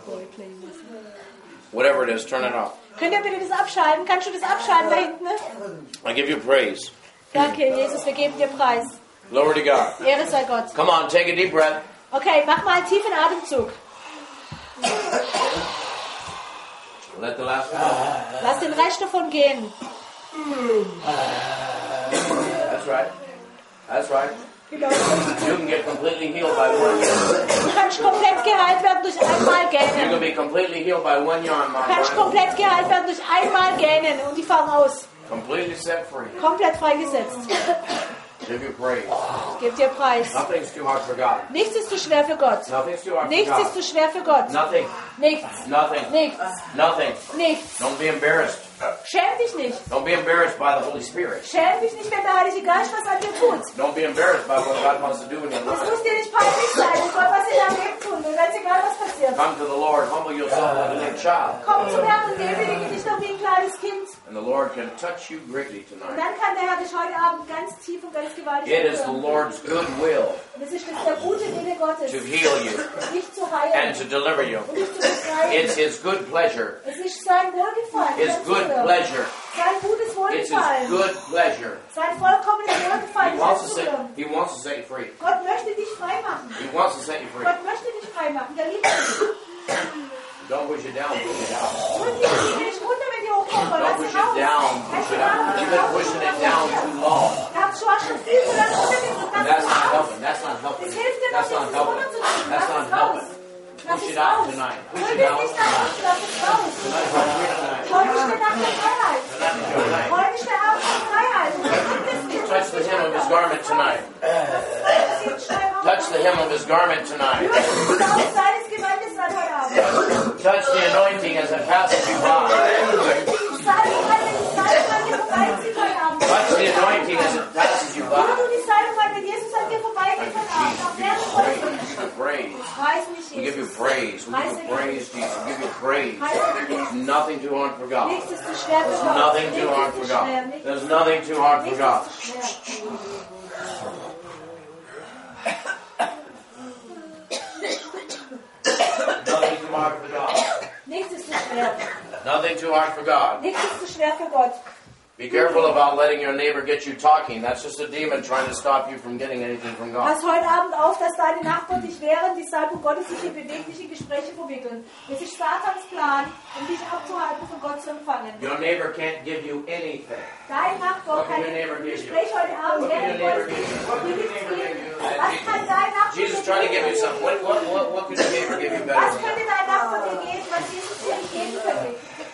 Whatever it is, turn it off. Könnt ihr bitte das abschalten? Kannst du das abschalten da hinten? Ne? I give you praise. Danke, Jesus, wir geben dir Preis. Glory to God. Ehre sei Gott. Come on, take a deep breath. Okay, mach mal einen tiefen Atemzug. Let the last one. Lass den Rest davon gehen. That's right. That's right. Genau. You can get completely healed by one yawn. Du kannst komplett geheilt werden durch einmal You can gähnen. be completely healed by one yawn, my Du kannst friend. komplett geheilt werden durch einmal gähnen und die fahren aus. Completely set free. Komplett freigesetzt. Give you praise. Ich gebe dir Preis. Nothing's too hard for God. Nichts ist zu schwer für Gott. Nothing's too hard for Nichts ist God. zu schwer für Gott. Nothing. Nichts. Nothing. Nichts. Nothing. Nichts. Don't be embarrassed. Schäm dich nicht. Don't be embarrassed by the Holy Spirit. Schäm dich nicht, wenn der Heilige Geist was an dir tut. Don't be embarrassed by what God wants to do in your Es life. muss dir nicht peinlich sein, wenn Gott was in deinem Leben tun will, ganz egal was passiert. Come to the Lord, humble yourself like a little child, Komm zum Herrn und demütige dich doch wie ein kleines Kind. and the Lord can touch you greatly Und tonight. dann kann der Herr dich heute Abend ganz tief und ganz gewaltig It is the berühren. Lord's good will Und es ist das der gute Wille Gottes, to heal you dich zu and heilen to deliver you. und dich zu befreien. It's His good pleasure. Es ist sein Wohlgefallen, His sein good Zuhören. pleasure. Sein gutes It's His Wohlgefallen, good pleasure. sein vollkommenes Wohlgefallen, He sein wants to set, Zuhören. He wants to set you free. Gott möchte dich frei machen. He wants to set you free. Gott möchte dich frei machen. Der liebt dich. Don't push it down, push it out. Drück die Knie nicht runter, wenn die hochkommen. Don't Lass push sie it raus. down, Lass push sie it out. You've been pushing it down too long. Ihr habt schon schon viel zu lange runtergedrückt. And Lass that's es not raus. helping. That's not Es helping. hilft dir noch That's nicht, not es helping. runterzudrücken. That's Lass not es raus. helping. Lass Push es it out raus. tonight. Push Drück it es out nicht nach tonight. unten. Lass es raus. Tonight is your free tonight. Heute ist der Nacht der Freiheit. Tonight is your night. Heute ist der Abend der Freiheit. Und drück es nicht. Touch the hem of His garment tonight. Touch the hem of His garment tonight. Seines Gewandes an heute Abend. Touch the anointing as it passes you by. Die Salbung an dir, die Salbung an dir vorbeizieht heute Abend. Touch the anointing as it passes you Nur by. du die Salbung an, wenn Jesus an dir vorbeigeht heute Abend. Auf der Jesus, praise. Preis mich, We give you Jesus. praise. We give you praise, Jesus. We give you praise. Preis mich, Jesus. There's nothing too hard for God. Nichts ist zu schwer für There's Gott. nothing too Nichts hard ist for zu schwer. God. Nichts There's nothing too hard for nichts God. ist zu schwer. Nothing too hard for God. Nichts ist zu schwer. Nothing too hard for God. Nichts ist zu schwer für Gott. Be careful about letting your neighbor get you talking. That's just a demon trying to stop you from getting anything from God. Pass heute Abend auf, dass deine Nachbarn dich während die Salbung Gottes sich in bewegliche Gespräche verwickeln. Das ist Satans Plan, um dich abzuhalten, von Gott zu empfangen. Your neighbor can't give you anything. Dein Nachbar What kann can your neighbor im give you? Gespräch heute Abend What can your während neighbor Gottes give you? What can dir your nichts neighbor give geben. you? Was kann dein Nachbar Jesus dir trying to give you geben? something. What, what, what, what can your neighbor give you better Was than könnte that? dein Nachbar dir geben, was Jesus dir nicht geben könnte?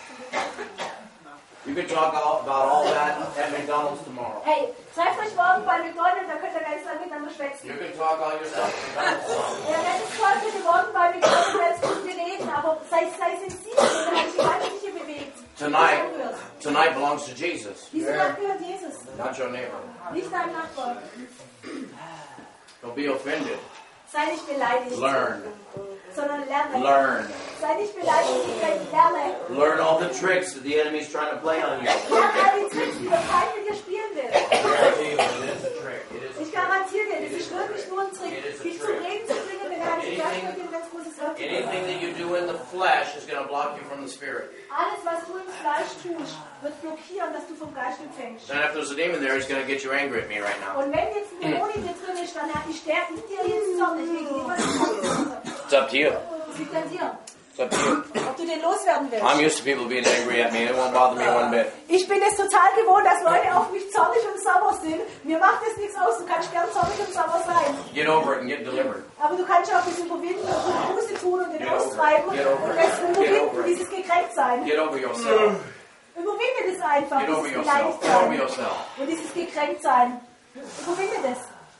You can talk all, about all that at McDonald's tomorrow. Hey, trefft euch morgen bei McDonald's, da könnt ihr ganz lange miteinander schwätzen. You can talk all your stuff at McDonald's tomorrow. Ja, das ist toll, bitte morgen bei McDonald's, jetzt könnt ihr reden, aber sei, sei sensibel, wenn er sich weiter nicht bewegt. Tonight, tonight belongs to Jesus, Diese Nacht gehört Jesus, not your neighbor. nicht dein Nachbar. Don't be offended. Sei nicht beleidigt, Learn. sondern lerne. Learn. Sei nicht beleidigt, sondern lerne. Learn all the tricks that the enemy's trying to play on you. Lerne all die Tricks, die der Feind mit dir spielen will. I guarantee you, it is a trick. It is a Ich trick. garantiere dir, das ist wirklich nur ein Trick, dich zum Reden zu bringen, wenn er nicht gleich mit dir ein ganz großes Wort Anything that you do in the flesh is going to block you from the Spirit. Alles, was du ins Fleisch tust, wird blockieren, dass du vom Geist empfängst. And if there's a demon there, he's going to get you angry at me right now. Und wenn jetzt ein Dämon in dir drin ist, dann hat die Stärke in dir jetzt zornig wegen dem, was du machst. It's up to you. Das liegt an dir. It's up to you. ob du den loswerden willst. I'm used to people being angry at me. It won't bother me one bit. Ich bin es total gewohnt, dass Leute auf mich zornig und sauer sind. Mir macht das nichts aus. Du kannst gern zornig und sauer sein. Get over it and get delivered. Aber du kannst auch das überwinden und Buße tun und den Get over it. austreiben Get over und it. das Get überwinden, over it. dieses Gekränktsein. Get over yourself. Überwinde das einfach, Get over dieses yourself. Get over Beleidigtsein yourself. und dieses Gekränktsein. Überwinde das.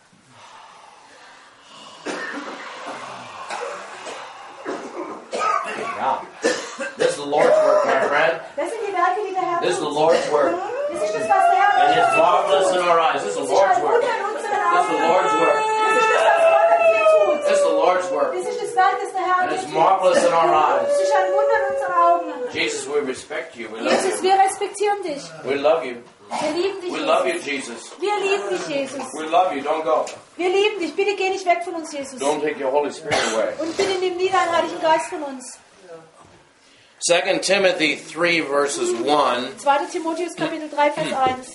Yeah. This is the Lord's work, my friend. Das sind die Werke, die der Herr This is the tut. Lord's work. Das ist das, was der Herr And it's tut. marvelous in our eyes. This is the Das ist Lord's ein work. Wunder in unseren This is the Augen. Lord's work. Das ist das, was Gott an dir tut. This is the Lord's work. Das ist das Werk, das der Herr an And dir it's tut. marvelous in our Das eyes. ist ein Wunder in unseren Augen. Jesus, we respect you. We love Jesus, you. wir respektieren dich. We love you. Wir lieben dich, We love you, Jesus. Jesus. Wir lieben dich, Jesus. We love you. Don't go. Wir lieben dich. Bitte geh nicht weg von uns, Jesus. Don't take your Holy Spirit away. Und bitte nimm nie deinen Heiligen Geist von uns. Second Timothy three verses one zweiter Timotheus Kapitel drei, Vers eins.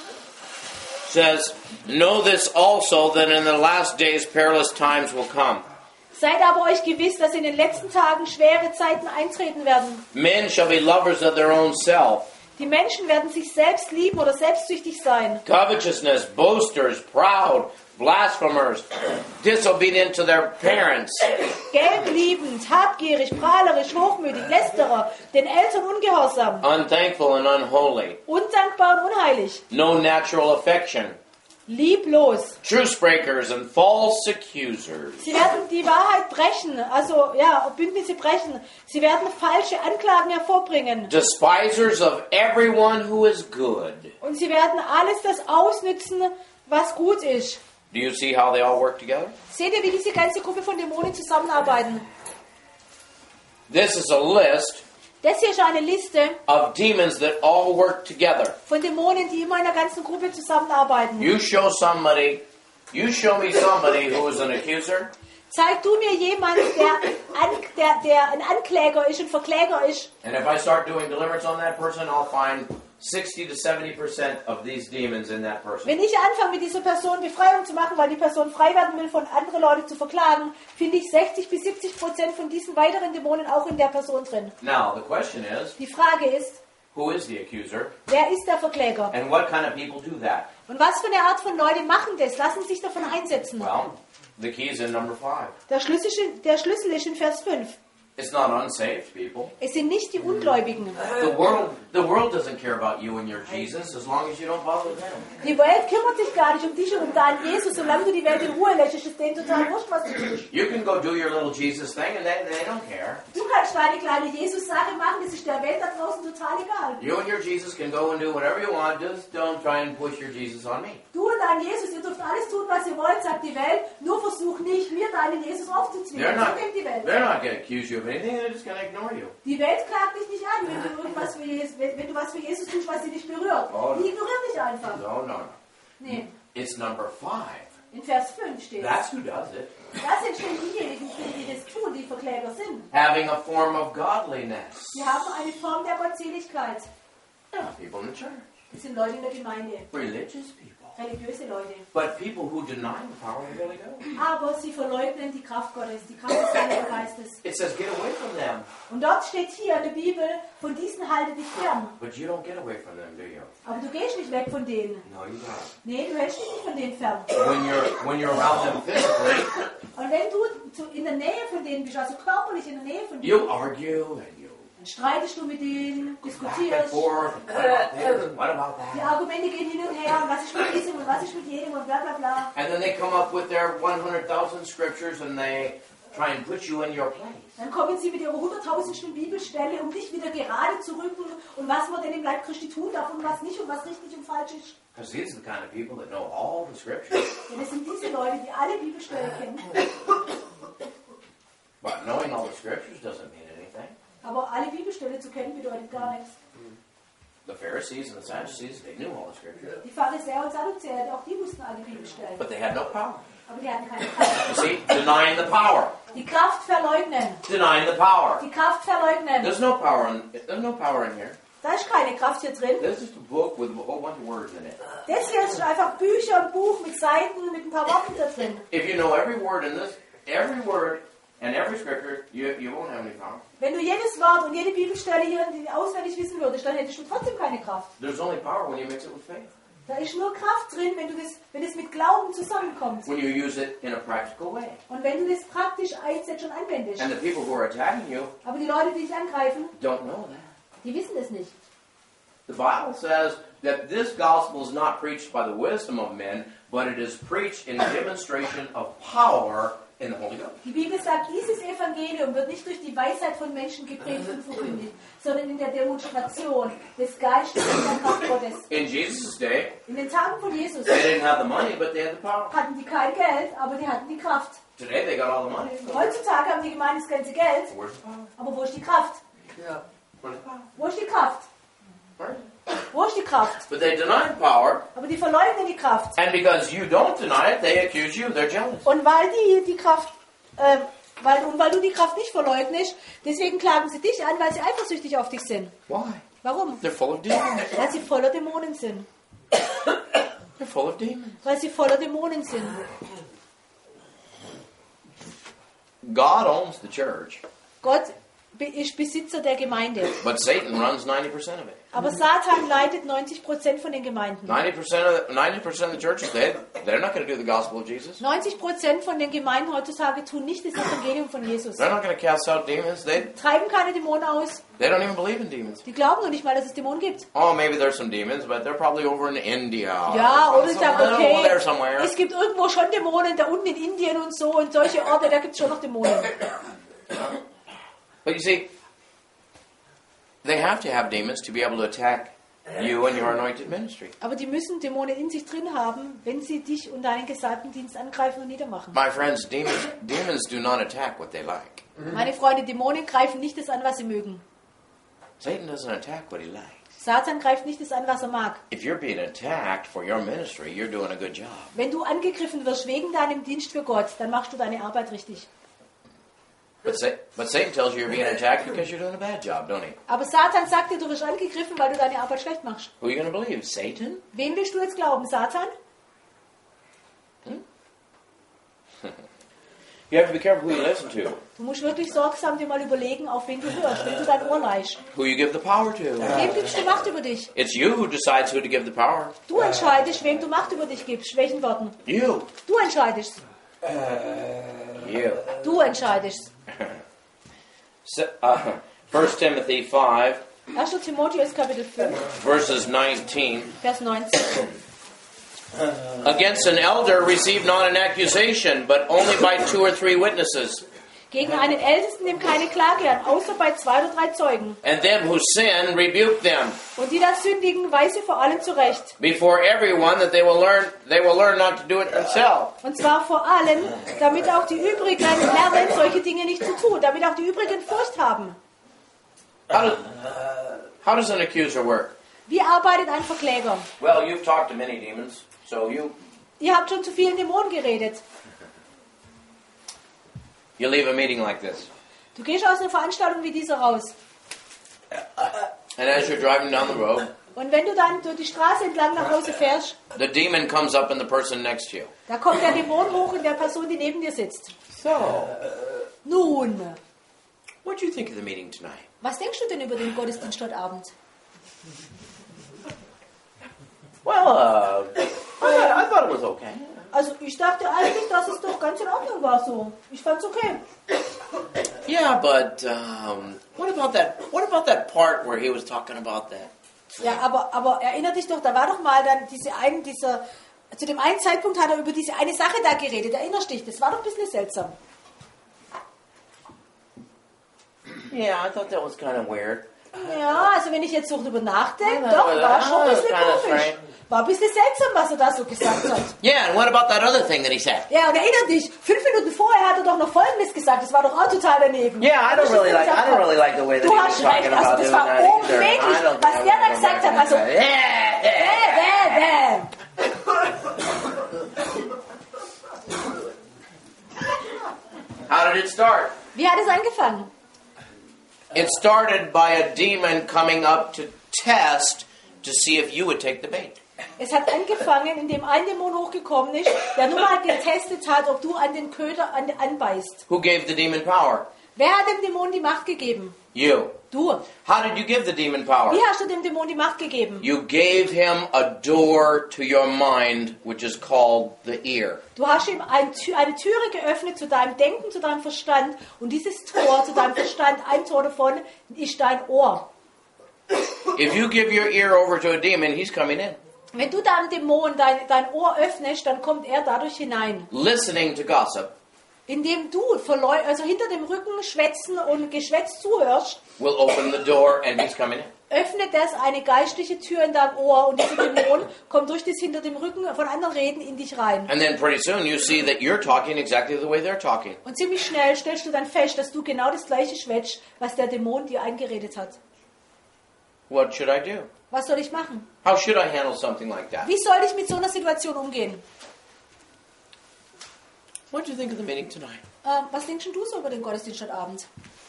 says, Know this also, that in the last days perilous times will come. Seid aber euch gewiss, dass in den letzten Tagen schwere Zeiten eintreten werden. Men shall be lovers of their own self, Die Menschen werden sich selbst lieben oder selbstsüchtig sein. covetousness, boasters, proud, blasphemers, disobedient to their parents, Geldliebend, habgierig, prahlerisch, hochmütig, lästerer, den Eltern ungehorsam, unthankful and unholy, undankbar und unheilig, no natural affection, lieblos. truce breakers and false accusers, Sie werden die Wahrheit brechen, also ja, Bündnisse brechen. Sie werden falsche Anklagen hervorbringen. despisers of everyone who is good. Und sie werden alles das ausnützen, was gut ist. Do you see how they all work together? Seht ihr, wie diese ganze Gruppe von Dämonen zusammenarbeiten? This is a list Das hier ist eine Liste of demons that all work together. von Dämonen, die immer in einer ganzen Gruppe zusammenarbeiten. You show somebody, you show me somebody who is an accuser, Zeig du mir jemanden, der, an, der, der ein Ankläger ist, ein Verkläger ist. and if I start doing deliverance on that person, I'll find sixty to seventy percent of these demons in that person. Wenn ich anfange, mit dieser Person Befreiung zu machen, weil die Person frei werden will, von anderen Leuten zu verklagen, finde ich sechzig bis siebzig Prozent von diesen weiteren Dämonen auch in der Person drin. Now, the question is, Die Frage ist, who is the accuser, wer ist der Verkläger? and what kind of people do that? Und was für eine Art von Leute machen das? Lassen sich davon einsetzen. Well, the key is in number five. Der Schlüssel, der Schlüssel ist in Vers fünf. It's not unsaved people. Es sind nicht die Ungläubigen. The world, the world doesn't care about you and your Jesus as long as you don't bother them. Die Welt kümmert sich gar nicht um dich und um deinen Jesus. Solange du die Welt in Ruhe lässt, ist es denen total wurscht, was du tust. You can go do your little Jesus thing and they, they don't care. Du kannst deine kleine Jesus-Sache machen, das ist der Welt da draußen total egal. You and your Jesus can go and do whatever you want, just don't try and push your Jesus on me. Du und dein Jesus, ihr dürft alles tun, was ihr wollt, sagt die Welt. Nur versuch nicht, mir deinen Jesus aufzuzwingen. They're So not, denkt die Welt. they're not going to accuse you of anything, they're just going to ignore you. Die Welt klagt dich nicht an, wenn du irgendwas für Jesus, wenn, wenn du was für Jesus tust, was sie nicht berührt. Oh. Die ignoriert dich einfach. No, no, no. Nee, It's number five. in Vers fünf steht. That's who does it. Das sind schon diejenigen, die das tun, die Verkläger sind. Having a form of godliness. Sie haben eine Form der Gottseligkeit. Yeah, people in the church. Das sind Leute in der Gemeinde, Religious people. religiöse Leute. But people who deny the power of the Holy Ghost. Aber sie verleugnen die Kraft Gottes, die Kraft des Heiligen Geistes. It says get away from them. Und dort steht hier in der Bibel, von diesen halte dich fern. But you don't get away from them, do you? Aber du gehst nicht weg von denen. No, you don't. Nee, du hältst dich nicht von denen fern. When you're, when you're around them physically, Und wenn du zu, in der Nähe von denen bist, also körperlich in der Nähe von denen, you argue and you dann streitest du mit denen, back and diskutierst. forth. What about this? What about Die that? Argumente gehen hin und her, und was ist mit diesem und was ist mit jedem und bla bla bla. And then they come up with their one hundred thousand scriptures and they try and put you in your place. Dann kommen sie mit ihrer hunderttausendsten Bibelstelle, um dich wieder gerade zu rücken und was man denn im Leib Christi tun darf und was nicht und was richtig und falsch ist. Because these are the kind of people that know all the scriptures. Denn es sind diese Leute, die alle Bibelstellen kennen. But knowing all the scriptures doesn't mean anything. Aber alle Bibelstellen zu kennen bedeutet gar nichts. The Pharisees and the Sadducees, they knew all the scriptures. Die Pharisäer und Sadduzäer, auch die wussten alle Bibelstellen. But they had no power. Aber die hatten keine Kraft. You see, denying the power. Die Kraft verleugnen. Denying the power. Die Kraft verleugnen. There's no power in, there's no power in here. Da ist keine Kraft hier drin. This is a book with a whole bunch of words in it. Das hier ist einfach Bücher, ein Buch mit Seiten, mit ein paar Worten da drin. If you know every word in this, every word and every scripture, you, you won't have any power. Wenn du jedes Wort und jede Bibelstelle hier auswendig wissen würdest, dann hättest du trotzdem keine Kraft. There's only power when you mix it with faith. Da ist nur Kraft drin, wenn du das, wenn es mit Glauben zusammenkommt. When you use it in a practical way. Und wenn du das praktisch einsetzt und anwendest. And the people who are attacking you Aber die Leute, die dich angreifen, don't know that. die wissen das nicht. The Bible says that this gospel is not preached by the wisdom of men, but it is preached in demonstration of power in the Holy Ghost. Die Bibel sagt, dieses Evangelium wird nicht durch die Weisheit von Menschen gepredigt und verkündigt, sondern in der Demonstration des Geistes und der Kraft Gottes. In Jesus' day, In den Tagen von Jesus they didn't have the money, but they had the power. hatten die kein Geld, aber die hatten die Kraft. Today they got all the money. Heutzutage haben die Gemeinden das ganze Geld, Where's the power? aber wo ist die Kraft? Yeah. Where's the power? Wo ist die Kraft? Where? Wo ist die Kraft? But they denied power, Aber die verleugnen die Kraft. and because you don't deny it, they accuse you. They're jealous. Und weil die die Kraft, äh, weil, und weil du die Kraft nicht verleugnest, deswegen klagen sie dich an, weil sie eifersüchtig auf dich sind. Why? Warum? They're full of demons. Weil sie voller Dämonen sind. They're full of demons. Weil sie voller Dämonen sind. God owns the church, Gott be- ist Besitzer der Gemeinde. but Satan runs ninety percent of it. Aber Satan leitet neunzig Prozent von den Gemeinden. ninety percent of the, ninety percent of the churches, they, they're not going to do the gospel of Jesus. neunzig Prozent von den Gemeinden heutzutage tun nicht das Evangelium von Jesus. They're not going to cast out demons. They, Treiben keine Dämonen aus. they don't even believe in demons. Die glauben noch nicht mal, dass es Dämonen gibt. Oh, maybe there's some demons, but they're probably over in India. Ja, or oder ich somewhere sage, over there okay, somewhere. es gibt irgendwo schon Dämonen, da unten in Indien und so und solche Orte, da gibt es schon noch Dämonen. But you see, they have to have demons to be able to attack you and your anointed ministry. Aber die müssen Dämonen in sich drin haben, wenn sie dich und deinen gesalbten Dienst angreifen und niedermachen. My friends, demons, demons do not attack what they like. Meine Freunde, Dämonen greifen nicht das an, was sie mögen. Satan doesn't attack what he likes. Satan greift nicht das an, was er mag. If you're being attacked for your ministry, you're doing a good job. Wenn du angegriffen wirst wegen deinem Dienst für Gott, dann machst du deine Arbeit richtig. But, Sa- but Satan tells you you're being attacked because you're doing a bad job, don't he? Aber Satan sagt dir, du wirst angegriffen, weil du deine Arbeit schlecht machst. Who are you going to believe? Satan? Wem willst du jetzt glauben? Satan? You have to be careful who you listen to, Du musst wirklich sorgsam dir mal überlegen, auf wen du hörst, wenn du dein Ohr leihst. who you give the power to. Wem gibst du Macht über dich? It's you who decides who to give the power. Du entscheidest, wem du Macht über dich gibst. Welchen Worten? You. Du entscheidest. You. Du entscheidest. So, uh, First Timothy five, erster Timotheus Kapitel fünf, verses nineteen. Vers neunzehn. Against an elder receive not an accusation, but only by two or three witnesses. Gegen einen Ältesten nimm keine Klage an, außer bei zwei oder drei Zeugen. And them who sin, rebuke them Und die da sündigen, weise vor allem zurecht. before everyone, that they will learn they will learn not to do it themselves. Und zwar vor allem, damit auch die übrigen lernen, solche Dinge nicht zu tun, damit auch die übrigen Furcht haben. How does, how does an accuser work? Wie arbeitet ein Verkläger? Well, you've talked to many demons, so you Ihr habt schon zu vielen Dämonen geredet. you leave a meeting like this, Du gehst aus einer Veranstaltung wie dieser raus. and as you're driving down the road, Und wenn du dann durch die Straße entlang nach Hause fährst, the demon comes up in the person next to you. da kommt der Dämon hoch in der Person, die neben dir sitzt. So, Nun, what do you think of the meeting tonight? was denkst du denn über den Gottesdienst heute Abend? Well, uh, I, I thought it was okay. Also ich dachte eigentlich, dass es doch ganz in Ordnung war so. Ich fand's okay. Yeah, but um, what about that? What about that part where he was talking about that? Ja, aber, aber erinner dich doch, da war doch mal dann diese einen, dieser, zu dem einen Zeitpunkt hat er über diese eine Sache da geredet. Erinnerst dich? Das war doch ein bisschen seltsam. Yeah, I thought that was kind of weird. Ja, also wenn ich jetzt so drüber nachdenke, Ja, doch, aber war schon ein das bisschen kann das komisch. sein. War ein bisschen seltsam, was er da so gesagt hat. Yeah, and what about that other thing that he said? Ja, und erinner dich, fünf Minuten vorher hat er doch noch Folgendes gesagt, das war doch auch total daneben. Yeah, I don't really like. I don't really like the way that Du he was hast talking recht, also about das doing war that either. unmöglich, I don't was think der I da would gesagt go hat. back Also, and say, yeah, bäh, yeah. bäh, bäh. How did it start? Wie hat es angefangen? It started by a demon coming up to test to see if you would take the bait. Es hat angefangen, indem ein Dämon hochgekommen ist, der nur mal getestet hat, ob du an den Köder an, anbeißt. Who gave the demon power? Wer hat dem Dämon die Macht gegeben? You. Du. How did you give the demon power? Wie hast du dem Dämon die Macht gegeben? You gave him a door to your mind, which is called the ear. Du hast ihm ein, eine Türe geöffnet zu deinem Denken, zu deinem Verstand. Und dieses Tor zu deinem Verstand, ein Tor davon, ist dein Ohr. If you give your ear over to a demon, he's coming in. Wenn du deinem Dämon dein, dein Ohr öffnest, dann kommt er dadurch hinein. Listening to gossip Indem du verleu- also hinter dem Rücken schwätzen und Geschwätz zuhörst, will open the door and he's coming in. öffnet das eine geistliche Tür in deinem Ohr und dieser Dämon kommt durch das hinter dem Rücken von anderen Reden in dich rein. And then pretty soon you see that you're talking exactly the way they're talking. Und ziemlich schnell stellst du dann fest, dass du genau das gleiche schwätzt, was der Dämon dir eingeredet hat. What should I do? Was soll ich machen? How should I handle something like that? Wie soll ich mit so einer Situation umgehen? What do you think of the meeting tonight? Ähm, was denkst du so über den Gottesdienst heute Abend?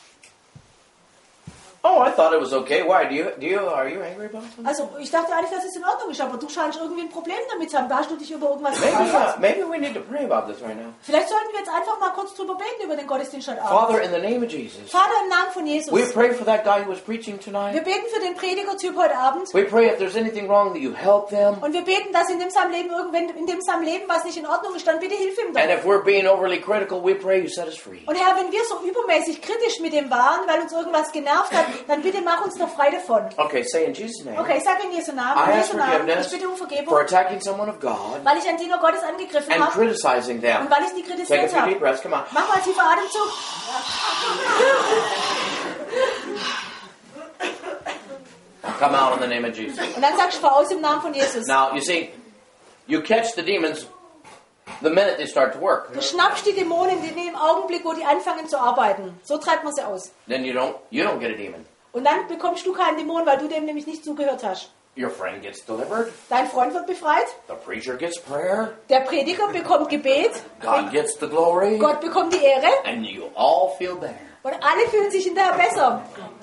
Oh, I thought it was okay. Why? Do you, do you, are you angry about something? Also, ich dachte eigentlich, dass es in Ordnung ist, aber du scheinst irgendwie ein Problem damit zu haben. Da hast du dich über irgendwas Maybe, uh, geärgert. maybe we need to pray about this right now. Vielleicht sollten wir jetzt einfach mal kurz drüber beten, über den Gottesdienst heute Abend. Father, in the name of Jesus, Vater, im Namen von Jesus. we pray for that guy who was preaching Wir tonight. beten für den Predigertyp heute Abend. We pray if there's anything wrong that you help them. Und wir beten, dass in dem seinem Leben irgendwann in dem seinem Leben was nicht in Ordnung ist, dann bitte hilf ihm And doch. if we're being overly critical, we pray you set us free. Und Herr, wenn wir so übermäßig kritisch mit dem waren, weil uns irgendwas genervt hat, dann bitte mach uns doch frei davon. Okay, say in Jesus' name. Okay, ich sage in Jesu Namen, I in ask Jesu Namen, ich forgiveness bitte um Vergebung, for attacking someone of God weil ich einen Diener Gottes angegriffen and habe criticizing them. und weil ich die Take a kritisiert few deep habe. breaths. Come on. Mach mal tiefer Atemzug. Come out in the name of Jesus. Und dann sagst du, fahr aus im Namen von Jesus. Now, you see, you catch the demons the minute they start to work. Du schnappst die Dämonen in dem Augenblick, wo die anfangen zu arbeiten. So treibt man sie aus. Then you don't you don't get a demon. Und dann bekommst du keinen Dämon, weil du dem nämlich nicht zugehört hast. Your friend gets delivered. Dein Freund wird befreit, The preacher gets prayer. der Prediger bekommt Gebet, God gets the glory. Gott bekommt die Ehre And you all feel better. und alle fühlen sich hinterher besser.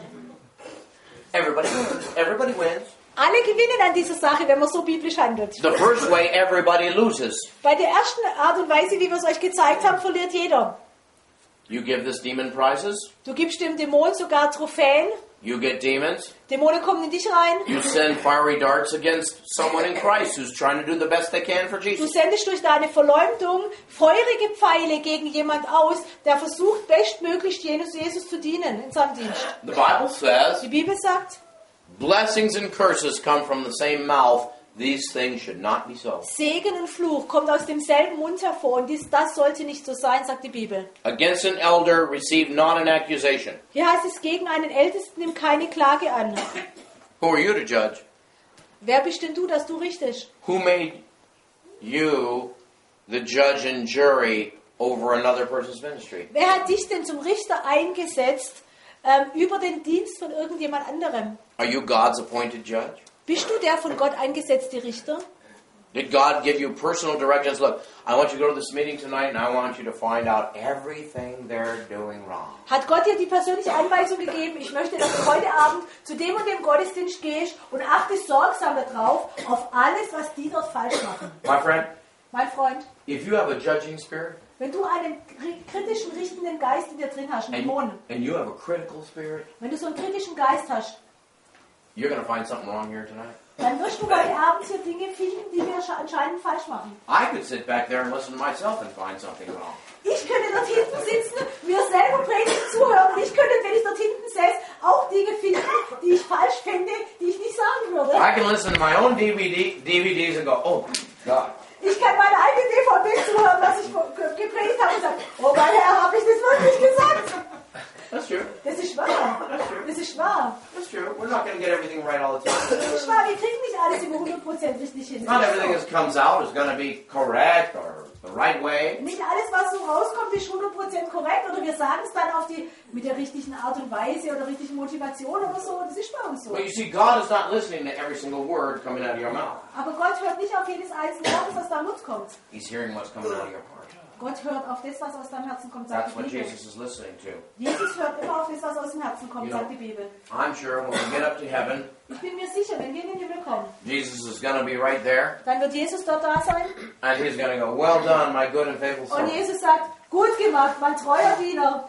Everybody wins. Everybody wins. Alle gewinnen an dieser Sache, wenn man so biblisch handelt. The first way, everybody loses. Bei der ersten Art und Weise, wie wir es euch gezeigt haben, verliert jeder. You give this demon prizes. Du gibst dem Dämon sogar Trophäen. You get demons. Dämonen kommen in dich rein. You send fiery darts against someone in Christ who's trying to do the best they can for Du Jesus. sendest durch deine Verleumdung feurige Pfeile gegen jemand aus, der versucht, bestmöglichst Jesus, Jesus zu dienen in seinem Dienst. The Bible says, Die Bibel sagt, blessings and curses come from the same mouth. These things should not be so. Segen und Fluch kommt aus demselben Mund hervor und dies, das sollte nicht so sein, sagt die Bibel. Against an elder, receive not an accusation. Hier heißt es, gegen einen Ältesten nimm keine Klage an. Who are you to judge? Wer bist denn du, dass du richtest? Who made you the judge and jury over another person's ministry? Wer hat dich denn zum Richter eingesetzt ähm, über den Dienst von irgendjemand anderem? Are you God's appointed judge? Bist du der von Gott eingesetzte Richter? Did God give you personal directions? Look, I want you to go to this meeting tonight and I want you to find out everything they're doing wrong. Hat Gott dir die persönliche Anweisung gegeben, ich möchte, dass du heute Abend zu dem und dem Gottesdienst gehst und achte sorgsam darauf, auf alles, was die dort falsch machen. My friend, Mein Freund, if you have a judging spirit wenn du einen kritischen, richtenden Geist in dir drin hast, einen Dämon, and, and you have a critical spirit, wenn du so einen kritischen Geist hast, you're going to find something wrong here tonight. dann wirst du heute Abend hier Dinge finden, die wir anscheinend falsch machen. I could sit back there and listen to myself and find something wrong. Ich könnte dort hinten sitzen, mir selber predigen, zuhören und ich könnte, wenn ich dort hinten säße, auch Dinge finden, die ich falsch fände, die ich nicht sagen würde. I can listen to my own D V D, D V Ds and go, oh, God. Ich kann meine eigene D V D zuhören, was ich gepredigt habe und sagen, oh mein Herr, habe ich das wirklich gesagt? That's true. Das ist wahr. Das ist wahr. That's true. We're not going to get everything right all the time. Das ist wahr. Wir kriegen nicht alles immer hundert Prozent richtig hin. Not everything that comes out is going to be correct or the right way. Nicht alles, was so rauskommt, ist hundert Prozent korrekt oder wir sagen es dann auf die, mit der richtigen Art und Weise oder richtigen Motivation oder so. Das ist bei uns so. But you see, God is not listening to every single word coming out of your mouth. Aber Gott hört nicht auf jedes einzelne Wort, das aus deinem Mund kommt. He's hearing what's coming out of your heart. Gott hört auf das, was aus deinem Herzen kommt, sagt That's die what Bibel. Jesus is listening to. Jesus hört immer auf das, was aus dem Herzen kommt, You know, sagt die Bibel. I'm sure when we get up to heaven, Ich bin mir sicher, wenn wir in den Himmel kommen, Jesus is going to be right there, dann wird Jesus dort da sein and he's going to go, well done, my good and faithful und servant. Jesus sagt, gut gemacht, mein treuer Diener.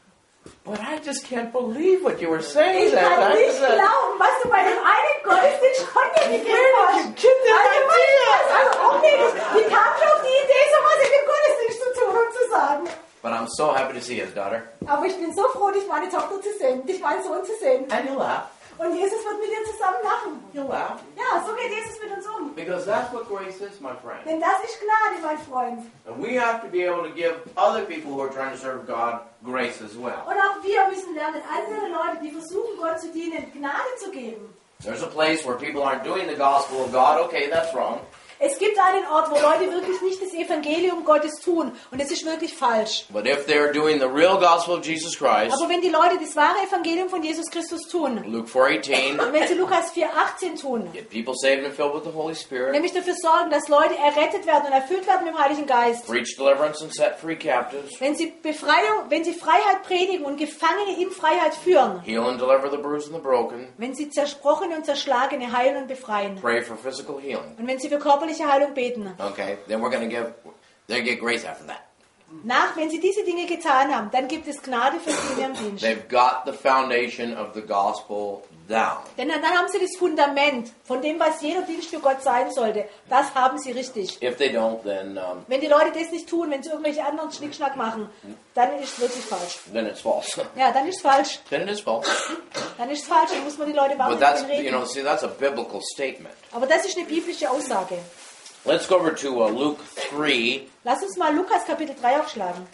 But I just can't believe what you were saying. Ich that kann time. nicht glauben, was du bei dem einen Gottesdienst von dir gegeben hast. Get that Also, idea. also unmöglich. Wie kam schon auf die Idee, sowas in dem Gottesdienst zu tun und zu sagen? But I'm so happy to see his daughter. Aber ich bin so froh, dich meine Tochter zu sehen, dich meinen Sohn zu sehen. And he'll laugh. Und Jesus wird mit dir zusammen lachen. He'll laugh. Ja, so geht Jesus mit uns um. Because that's what grace is, my friend. Denn das ist Gnade, mein Freund. And we have to be able to give other people who are trying to serve God grace as well. Und auch wir müssen lernen, andere Leute, die versuchen, Gott zu dienen, Gnade zu geben. There's a place where people aren't doing the gospel of God. Okay, that's wrong. Es gibt einen Ort, wo Leute wirklich nicht das Evangelium Gottes tun. Und das ist wirklich falsch. But if they're doing the real gospel of Jesus Christ, Aber wenn die Leute das wahre Evangelium von Jesus Christus tun, Luke four eighteen, und wenn sie Lukas vier achtzehn tun, get people saved and filled with the Holy Spirit, nämlich dafür sorgen, dass Leute errettet werden und erfüllt werden mit dem Heiligen Geist, preach deliverance and set free captives, wenn sie Befreiung, wenn sie Freiheit predigen und Gefangene in Freiheit führen, heal and deliver the bruised and the broken, wenn sie Zersprochene und Zerschlagene heilen und befreien pray for physical healing. und wenn sie für körperliche Heilung beten. Okay, then we're going to give, they get grace after that. Nach, wenn sie diese Dinge getan haben, dann gibt es Gnade für sie in ihrem Dienst. They've got the foundation of the gospel down. Denn dann haben sie das Fundament von dem, was jeder Dienst für Gott sein sollte. Das haben sie richtig. If they don't, then um, Wenn die Leute das nicht tun, wenn sie irgendwelche anderen Schnickschnack machen, dann ist es wirklich falsch. then it's false. Ja, dann ist es falsch. Then it is false. Dann ist es falsch, dann muss man die Leute warnen But that's, und you reden. know, see, that's a biblical statement. Aber das ist eine biblische Aussage. Let's go over to uh, Luke three, Lass uns mal Lukas Kapitel drei aufschlagen.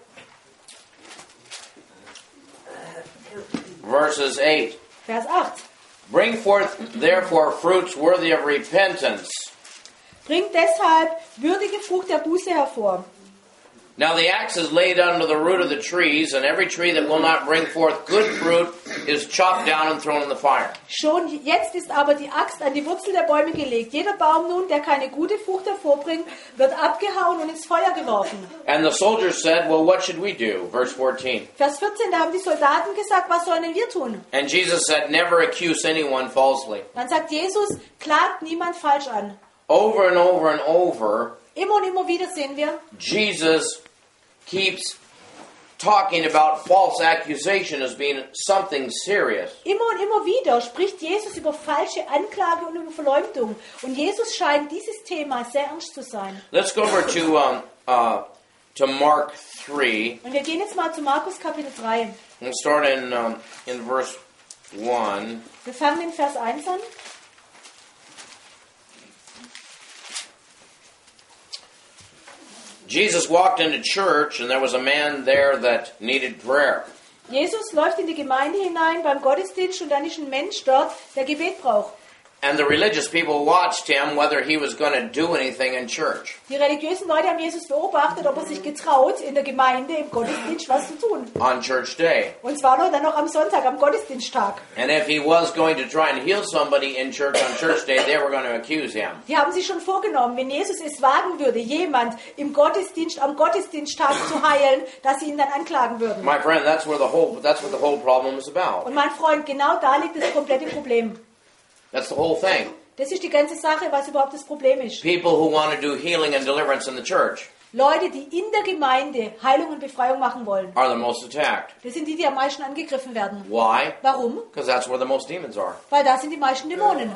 verses eight. Vers acht. Bring forth therefore fruits worthy of repentance. Bringt deshalb würdige Frucht der Buße hervor. Now the axe is laid under the root of the trees, and every tree that will not bring forth good fruit is chopped down and thrown in the fire. Schon jetzt ist aber die Axt an die Wurzel der Bäume gelegt. Jeder Baum nun, der keine gute Frucht hervorbringt, wird abgehauen und ins Feuer geworfen. And the soldiers said, well, what should we do? Verse fourteen. Vers vierzehn, da haben die Soldaten gesagt, was sollen denn wir tun? And Jesus said, never accuse anyone falsely. Dann sagt Jesus, klagt niemand falsch an. Over and over and over, Immer und immer wieder sehen wir, Jesus keeps talking about false accusation as being something serious. immer und immer wieder spricht Jesus über falsche Anklage und über Verleumdung. Und Jesus scheint dieses Thema sehr ernst zu sein. Let's go over to um, uh, to Mark three. Und wir gehen jetzt mal zu Markus Kapitel drei. We'll start in um, in verse one. Wir fangen in Vers eins an. Jesus walked into church, and there was a man there that needed prayer. Jesus läuft in die Gemeinde hinein beim Gottesdienst und dann ist ein Mensch dort, der Gebet braucht. And the religious people watched him whether he was going to do anything in church. Die religiösen Leute haben Jesus beobachtet, ob er sich getraut, in der Gemeinde, im Gottesdienst was zu tun. On church day. Und zwar noch dann noch am Sonntag, am Gottesdiensttag. And if he was going to try and heal somebody in church on church day, they were going to accuse him. Die haben sich schon vorgenommen, wenn Jesus es wagen würde, jemand im Gottesdienst, am Gottesdiensttag zu heilen, dass sie ihn dann anklagen würden. My friend, that's where the whole that's what the whole problem is about. Und mein Freund, genau da liegt das komplette Problem. That's the whole thing. Das ist die ganze Sache, was überhaupt das Problem ist. People who want to do healing and deliverance in the church Leute, die in der Gemeinde Heilung und Befreiung machen wollen, are the most attacked. das sind die, die am meisten angegriffen werden. Why? Warum? Because that's where the most demons are. Weil da sind die meisten Dämonen.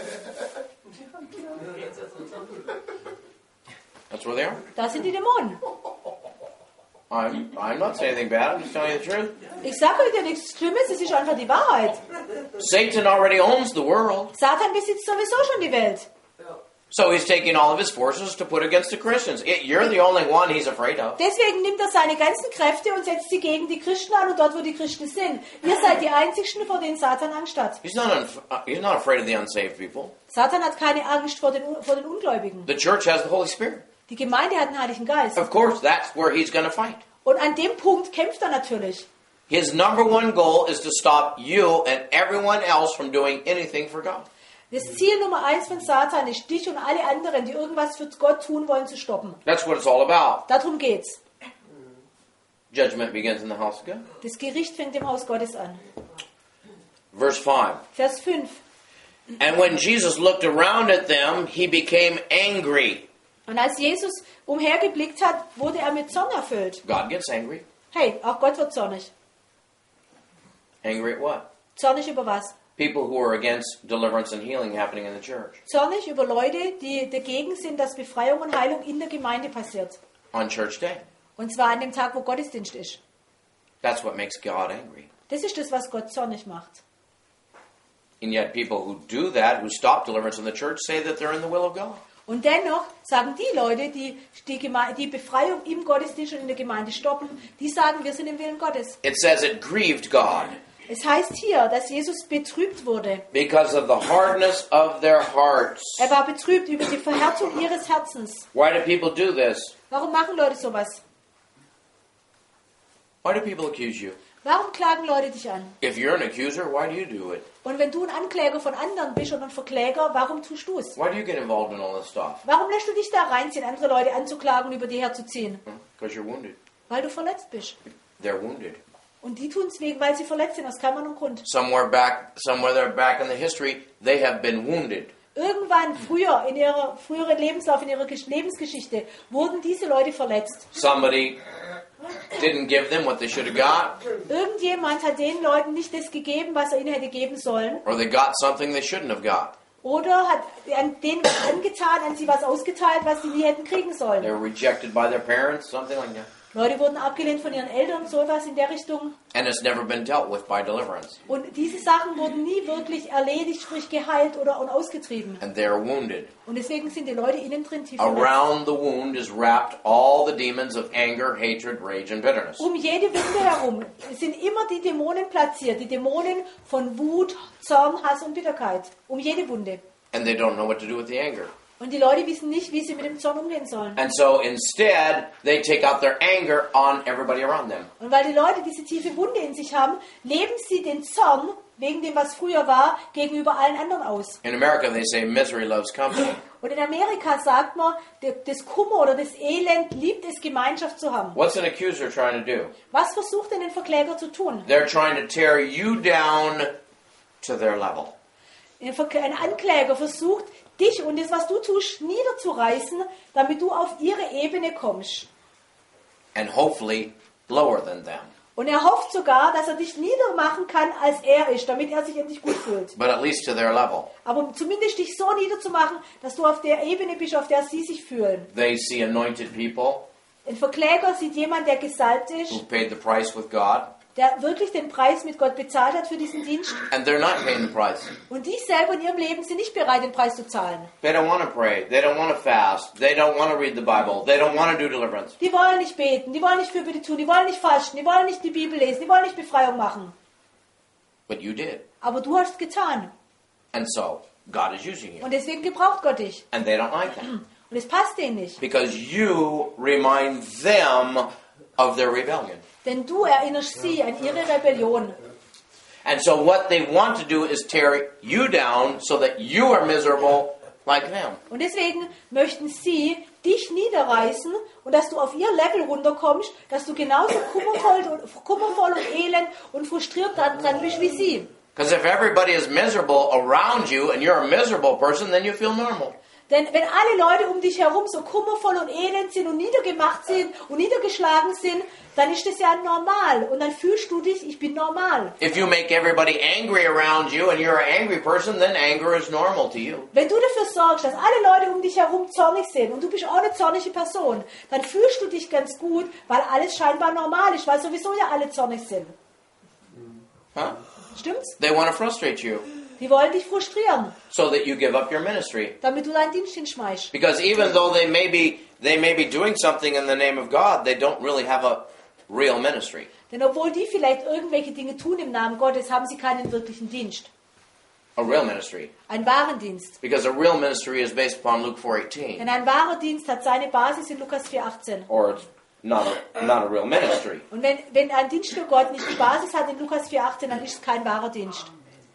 That's where they are. Da sind die Dämonen. I'm I'm not saying anything bad. I'm just telling you the truth. Ich sage euch ja nichts Schlimmes, es ist einfach die Wahrheit. Satan already owns the world. Satan besitzt sowieso schon die Welt. So he's taking all of his forces to put against the Christians. It, you're the only one he's afraid of. Deswegen nimmt er seine ganzen Kräfte und setzt sie gegen die Christen an und dort, wo die Christen sind. Ihr seid die Einzigen, vor denen Satan Angst hat. He's not unf- uh, he's not afraid of the unsaved people. Satan hat keine Angst vor den, vor den Ungläubigen. The church has the Holy Spirit. Die Gemeinde hat den Heiligen Geist. Of course, that's where he's going to fight. Und an dem Punkt kämpft er natürlich. His number one goal is to stop you and everyone else from doing anything for God. Das Ziel Nummer eins von Satan ist, dich und alle anderen, die irgendwas für Gott tun wollen, zu stoppen. That's what it's all about. Darum geht's. Judgment begins in the house of God. Das Gericht fängt im Haus Gottes an. Verse five. Vers fünf. And when Jesus looked around at them, he became angry. Und als Jesus umhergeblickt hat, wurde er mit Zorn erfüllt. God gets angry. Hey, auch Gott wird zornig. Angry at what? Zornig über was? People who are against deliverance and healing happening in the church. Zornig über Leute, die dagegen sind, dass Befreiung und Heilung in der Gemeinde passiert. On church day. Und zwar an dem Tag, wo Gottesdienst ist. That's what makes God angry. Das ist das, was Gott zornig macht. And yet people who do that, who stop deliverance in the church, say that they're in the will of God. Und dennoch sagen die Leute, die die, Geme- die Befreiung im Gottesdienst und in der Gemeinde stoppen, die sagen, wir sind im Willen Gottes. It says it grieved God Es heißt hier, dass Jesus betrübt wurde. because of the hardness of their hearts. Er war betrübt über die Verhärtung ihres Herzens. Why do people do this? Warum machen Leute sowas? Why do people accuse you? Warum klagen Leute dich an? If you're an accuser, why do you do it? Und wenn du ein Ankläger von anderen bist und ein Verkläger, warum tust du es? Why do you get involved in all this stuff? Warum lässt du dich da reinziehen, andere Leute anzuklagen und über die herzuziehen? Because you're wounded. Weil du verletzt bist. They're wounded. Und die tun es wegen, weil sie verletzt sind, aus keinem anderen Grund. Somewhere back, somewhere there back in the history, they have been wounded. Irgendwann früher, in ihrer früheren Lebenslauf, in ihrer Gesch- Lebensgeschichte, wurden diese Leute verletzt. Somebody didn't give them what they should have got, Irgendjemand hat den Leuten nicht das gegeben, was er ihnen hätte geben sollen. or they got something they shouldn't have got. Oder hat an denen was angetan, an sie was ausgeteilt, was sie nie hätten kriegen They sollen. were rejected by their parents, something like that. Leute wurden abgelehnt von ihren Eltern, sowas in der Richtung. And it's never been dealt with by deliverance. Und diese Sachen wurden nie wirklich erledigt, sprich geheilt oder und ausgetrieben. And they're wounded. Und deswegen sind die Leute innen drin tief verletzt. Around the wound is wrapped all the demons of anger, hatred, rage, and bitterness. Um jede Wunde herum sind immer die Dämonen platziert, die Dämonen von Wut, Zorn, Hass und Bitterkeit. Um jede Wunde. And they don't know what to do with the anger. Und die Leute wissen nicht, wie sie mit dem Zorn umgehen sollen. And so instead, they take out their anger on everybody around them. Und weil die Leute diese tiefe Wunde in sich haben, leben sie den Zorn, wegen dem, was früher war, gegenüber allen anderen aus. In America, they say misery loves company. Und in Amerika sagt man, das Kummer oder das Elend liebt es, Gemeinschaft zu haben. What's an accuser trying to do? Was versucht denn ein Verkläger zu tun? They're trying to tear you down to their level. Ein Verk- Ein Ankläger versucht, dich und das, was du tust, niederzureißen, damit du auf ihre Ebene kommst. And hopefully lower than them. Und er hofft sogar, dass er dich niedermachen kann, als er ist, damit er sich endlich gut fühlt. But at least to their level. Aber um zumindest dich so niederzumachen, dass du auf der Ebene bist, auf der sie sich fühlen. They see anointed people Ein Verkläger sieht jemand, der gesalbt who ist, paid the price with God, der wirklich den Preis mit Gott bezahlt hat für diesen Dienst. and they're not paying the price. Und die selber in ihrem Leben sind nicht bereit, den Preis zu zahlen. They don't want to pray. They don't want to fast. They don't want to read the Bible. They don't want to do deliverance. Die wollen nicht beten, die wollen nicht Fürbitte tun, die wollen nicht fasten, die wollen nicht die Bibel lesen, die wollen nicht Befreiung machen. But you did. Aber du hast es getan. And so, God is using you. Und deswegen gebraucht Gott dich. And they don't like that. Und es passt denen nicht. Because you remind them of their rebellion. Denn du erinnerst sie an ihre Rebellion. And so what they want to do is tear you down so that you are miserable like them. Und deswegen möchten sie dich niederreißen und dass du auf ihr Level runterkommst, dass du genauso kummervoll und, kummervoll und elend und frustriert dran, dran bist wie sie. Because if everybody is miserable around you and you're a miserable person, then you feel normal. Denn wenn alle Leute um dich herum so kummervoll und elend sind und niedergemacht sind und niedergeschlagen sind, dann ist das ja normal. Und dann fühlst du dich, ich bin normal. If you make everybody angry around you and you're an angry person, then anger is normal to you. Wenn du dafür sorgst, dass alle Leute um dich herum zornig sind und du bist auch eine zornige Person, dann fühlst du dich ganz gut, weil alles scheinbar normal ist, weil sowieso ja alle zornig sind. Huh? Stimmt's? They want to frustrate you Die wollen dich frustrieren, so that you give up your ministry. damit du deinen Dienst hinschmeißt. Because even though they may be they may be doing something in the name of God, they don't really have a real ministry. Denn obwohl die vielleicht irgendwelche Dinge tun im Namen Gottes, haben sie keinen wirklichen Dienst. A real ministry. Einen wahren Dienst. Because a real ministry is based upon Luke four eighteen. Denn ein wahrer Dienst hat seine Basis in Lukas vier achtzehn. Or it's not a, not a real ministry. Und wenn, wenn ein Dienst für Gott nicht die Basis hat in Lukas vier achtzehn, dann ist es kein wahrer Dienst.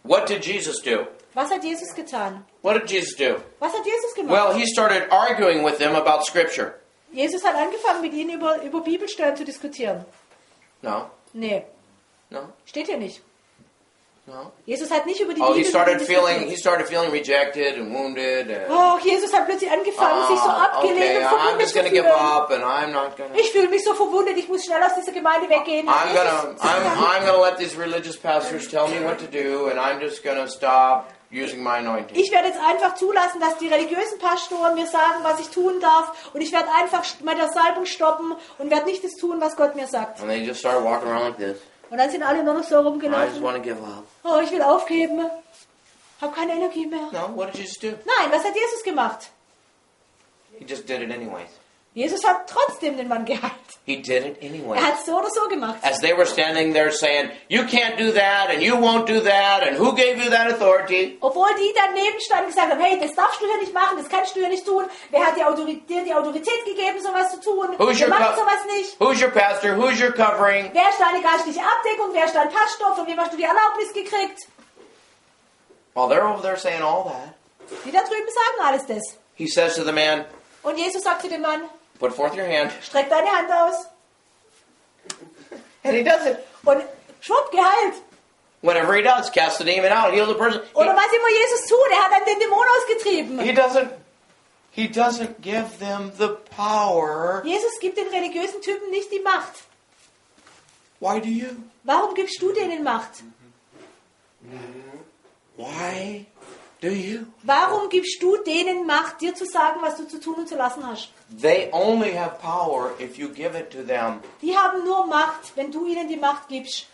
What did Jesus do? Was hat Jesus getan? What did Jesus do? Was hat Jesus gemacht? Well, he started arguing with them about Scripture. Jesus hat angefangen, mit ihnen über, über Bibelstellen zu diskutieren. No, Nee, no, steht hier nicht. no. Jesus hat nicht über die Oh, he Bibel started diskutiert. feeling he started feeling rejected and wounded. And, Oh, Jesus hat plötzlich angefangen, sich so "Ah, abgelehnt okay, und I'm verwundet just zu going to give fühlen. up, and I'm not going to. Ich fühle mich so verwundet, ich muss schnell aus dieser Gemeinde weggehen. I'm Jesus, gonna I'm I'm gonna let these religious pastors tell me what to do, and I'm just gonna stop using my anointing. ich werde jetzt einfach zulassen, dass die religiösen Pastoren mir sagen, was ich tun darf, und ich werde einfach mit der Salbung stoppen und werde nicht das tun, was Gott mir sagt. And they just started walking around like this. Und dann sind alle nur noch so I just rumgelaufen. want to give up. Oh, ich will aufgeben. Habe keine Energie mehr. No, what did Jesus do? Nein, was hat Jesus gemacht? He just did it anyways. Jesus hat trotzdem den Mann geheilt. He did it anyways. Er hat es so oder so gemacht. As they were standing there saying, "You can't do that, and you won't do that, and who gave you that authority?" Obwohl die daneben standen und gesagt haben, hey, das darfst du hier nicht machen, das kannst du hier nicht tun. Wer hat dir Autorität, dir die Autorität gegeben, sowas zu tun? Who's Wir your, machen co- sowas nicht. who's your pastor? Who's your covering? Wer ist deine geistliche Abdeckung? Wer ist dein Pastor? Von wem hast du die Erlaubnis gekriegt? While they're over there saying all that, Die da drüben sagen alles das. he says to the man, Und Jesus sagt zu dem Mann, "Put forth your hand." streck deine Hand aus. And he does it. Und schwupp, geheilt. Whatever he does, cast the demon out, heal the person. Oder was immer Jesus tut, er hat dann den Dämon ausgetrieben. He, he doesn't. He doesn't give them the power. Jesus gibt den religiösen Typen nicht die Macht. Why do you? Warum gibst du denen Macht? Why do you? Warum gibst du denen Macht, dir zu sagen, was du zu tun und zu lassen hast? They only have power if you give it to them. Die haben nur Macht, wenn du ihnen die Macht gibst.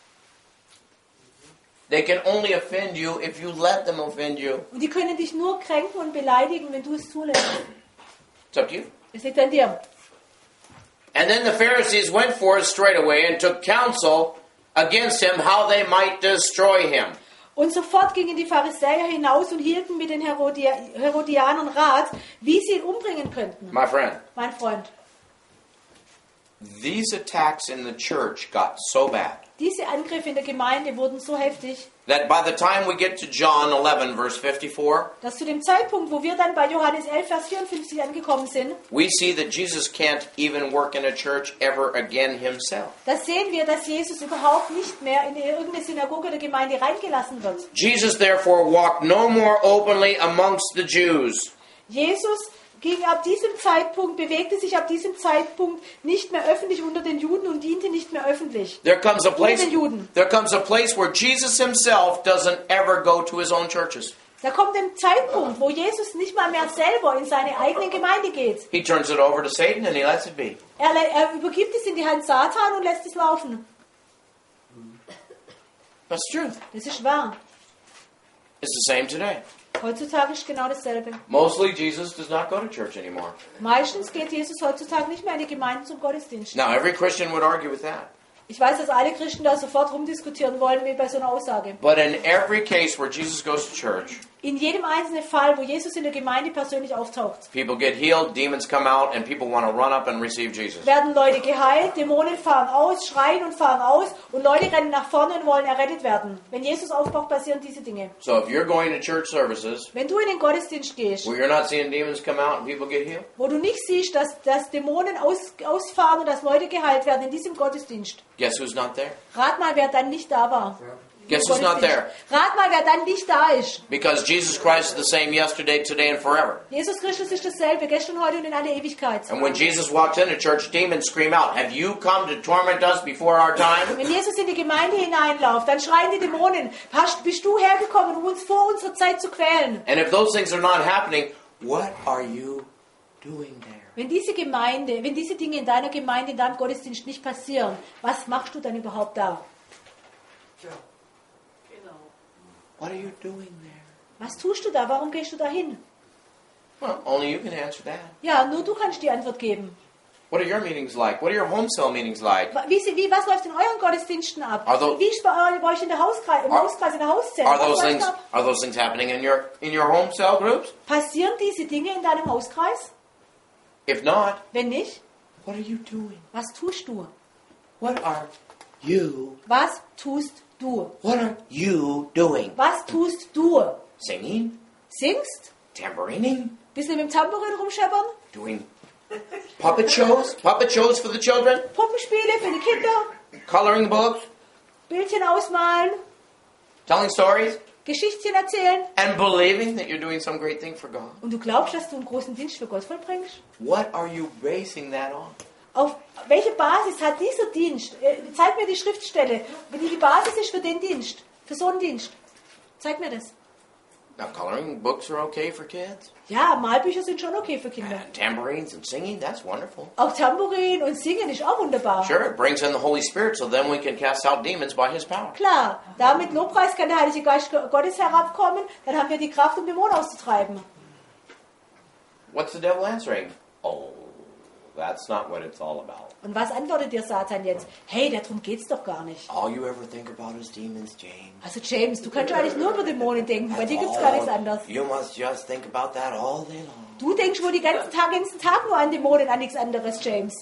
They can only offend you if you let them offend you. Und die können dich nur kränken und beleidigen, wenn du es zulässt. It's up to you. Es liegt an dir. And then the Pharisees went forth straightway and took counsel against him how they might destroy him. Und sofort gingen die Pharisäer hinaus und hielten mit den Herodia Herodianern Rat, wie sie ihn umbringen könnten. My friend, Mein Freund, these attacks in the church got so bad diese Angriffe in der Gemeinde wurden so heftig, that by the time we get to John eleven, verse fifty-four, dass zu dem Zeitpunkt, wo wir dann bei Johannes elf, Vers vierundfünfzig angekommen sind, we see that Jesus can't even work in a church ever again himself. da sehen wir, dass Jesus überhaupt nicht mehr in irgendeine Synagoge oder Gemeinde reingelassen wird. Jesus therefore walked no more openly amongst the Jews. Jesus ging ab diesem Zeitpunkt, bewegte sich ab diesem Zeitpunkt nicht mehr öffentlich unter den Juden und diente nicht mehr öffentlich. There comes a place, Unter den Juden. there comes a place where Jesus himself doesn't ever go to his own churches. Da kommt ein Zeitpunkt, wo Jesus nicht mal mehr selber in seine eigene Gemeinde geht. He turns it over to Satan and he lets it be. Er, er übergibt es in die Hand Satan und lässt es laufen. That's the truth. Das ist wahr. It's the same today. Heutzutage ist genau dasselbe. Mostly Jesus does not go to church anymore. Meistens geht Jesus heutzutage nicht mehr in die Gemeinden zum Gottesdienst. Now, every Christian would argue with that. Ich weiß, dass alle Christen da sofort rumdiskutieren wollen, wie bei so einer Aussage. But in every case where Jesus goes to church, In jedem einzelnen Fall, wo Jesus in der Gemeinde persönlich auftaucht, people get healed, demons come out, and people want to run up and receive Jesus. werden Leute geheilt, Dämonen fahren aus, schreien und fahren aus und Leute rennen nach vorne und wollen errettet werden. Wenn Jesus auftaucht, passieren diese Dinge. So if you're going to church services Wenn du in den Gottesdienst gehst, where you're not seeing demons come out and people get healed, wo du nicht siehst, dass, dass Dämonen aus, ausfahren und dass Leute geheilt werden in diesem Gottesdienst, guess who's not there? rat mal, wer dann nicht da war. Guess who's not there? Rat mal, wer dann nicht da ist. Because Jesus Christ is the same yesterday, today, and forever. Jesus Christus ist dasselbe, gestern, heute und in alle Ewigkeit. And when Jesus walks into church, demons scream out, "Have you come to torment us before our time?" Wenn Jesus in die Gemeinde hineinläuft, dann schreien die Dämonen, "Hast- bist du hergekommen, um uns vor unserer Zeit zu quälen? And if those things are not happening, what are you doing there? Wenn diese Gemeinde, wenn diese Dinge in deiner Gemeinde, in deinem Gottesdienst nicht passieren, was machst du dann überhaupt da? What are you doing there? Was tust du da? Warum gehst du da hin? Well, only you can answer that. Ja, nur du kannst die Antwort geben. What are your meetings like? What are your home cell meetings like? Wie, wie, was läuft in euren Gottesdiensten ab? Are those- Wie ist bei, bei euch in der Hauskreis, im Are- Hauskreis, in der Hauszelle? Are Was those läuft things ab? are those things happening in your in your home cell groups? Passieren diese Dinge in deinem Hauskreis? If not, Wenn nicht, what are you doing? was tust du? What are you Was tust Du. What are you doing? Was tust du? Singing? Singst? Tamburining? Bisschen mit dem Tambourin rumscheppern? Doing puppet shows? Puppet shows for the children? Puppenspiele für die Kinder? Coloring books? Bildchen ausmalen? Telling stories? Geschichtchen erzählen? And believing that you're doing some great thing for God? Und du glaubst, dass du einen großen Dienst für Gott vollbringst? What are you basing that on? Auf welche Basis hat dieser Dienst? Äh, zeig mir die Schriftstelle, die die Basis ist für den Dienst, für so einen Dienst. Zeig mir das. Now, coloring books are okay for kids. Ja, Malbücher sind schon okay für Kinder. And tambourines and singing, that's wonderful. Auch Tambourin und Singen ist auch wunderbar. Sure, it brings in the Holy Spirit, so then we can cast out demons by His power. Klar, damit Lobpreis kann der Heilige Geist Gottes herabkommen, dann haben wir die Kraft, um Dämonen auszutreiben. What's the devil answering? Oh, that's not what it's all about. Und was antwortet dir Satan jetzt? Hey, darum geht's doch gar nicht. All you ever think about is demons, James. Also James, du kannst eigentlich nur über Dämonen denken, bei dir gibt's gar nichts anderes. You must just think about that all day long. Du denkst wohl den ganzen Tag, ganzen Tag nur an Dämonen, an nichts anderes, James.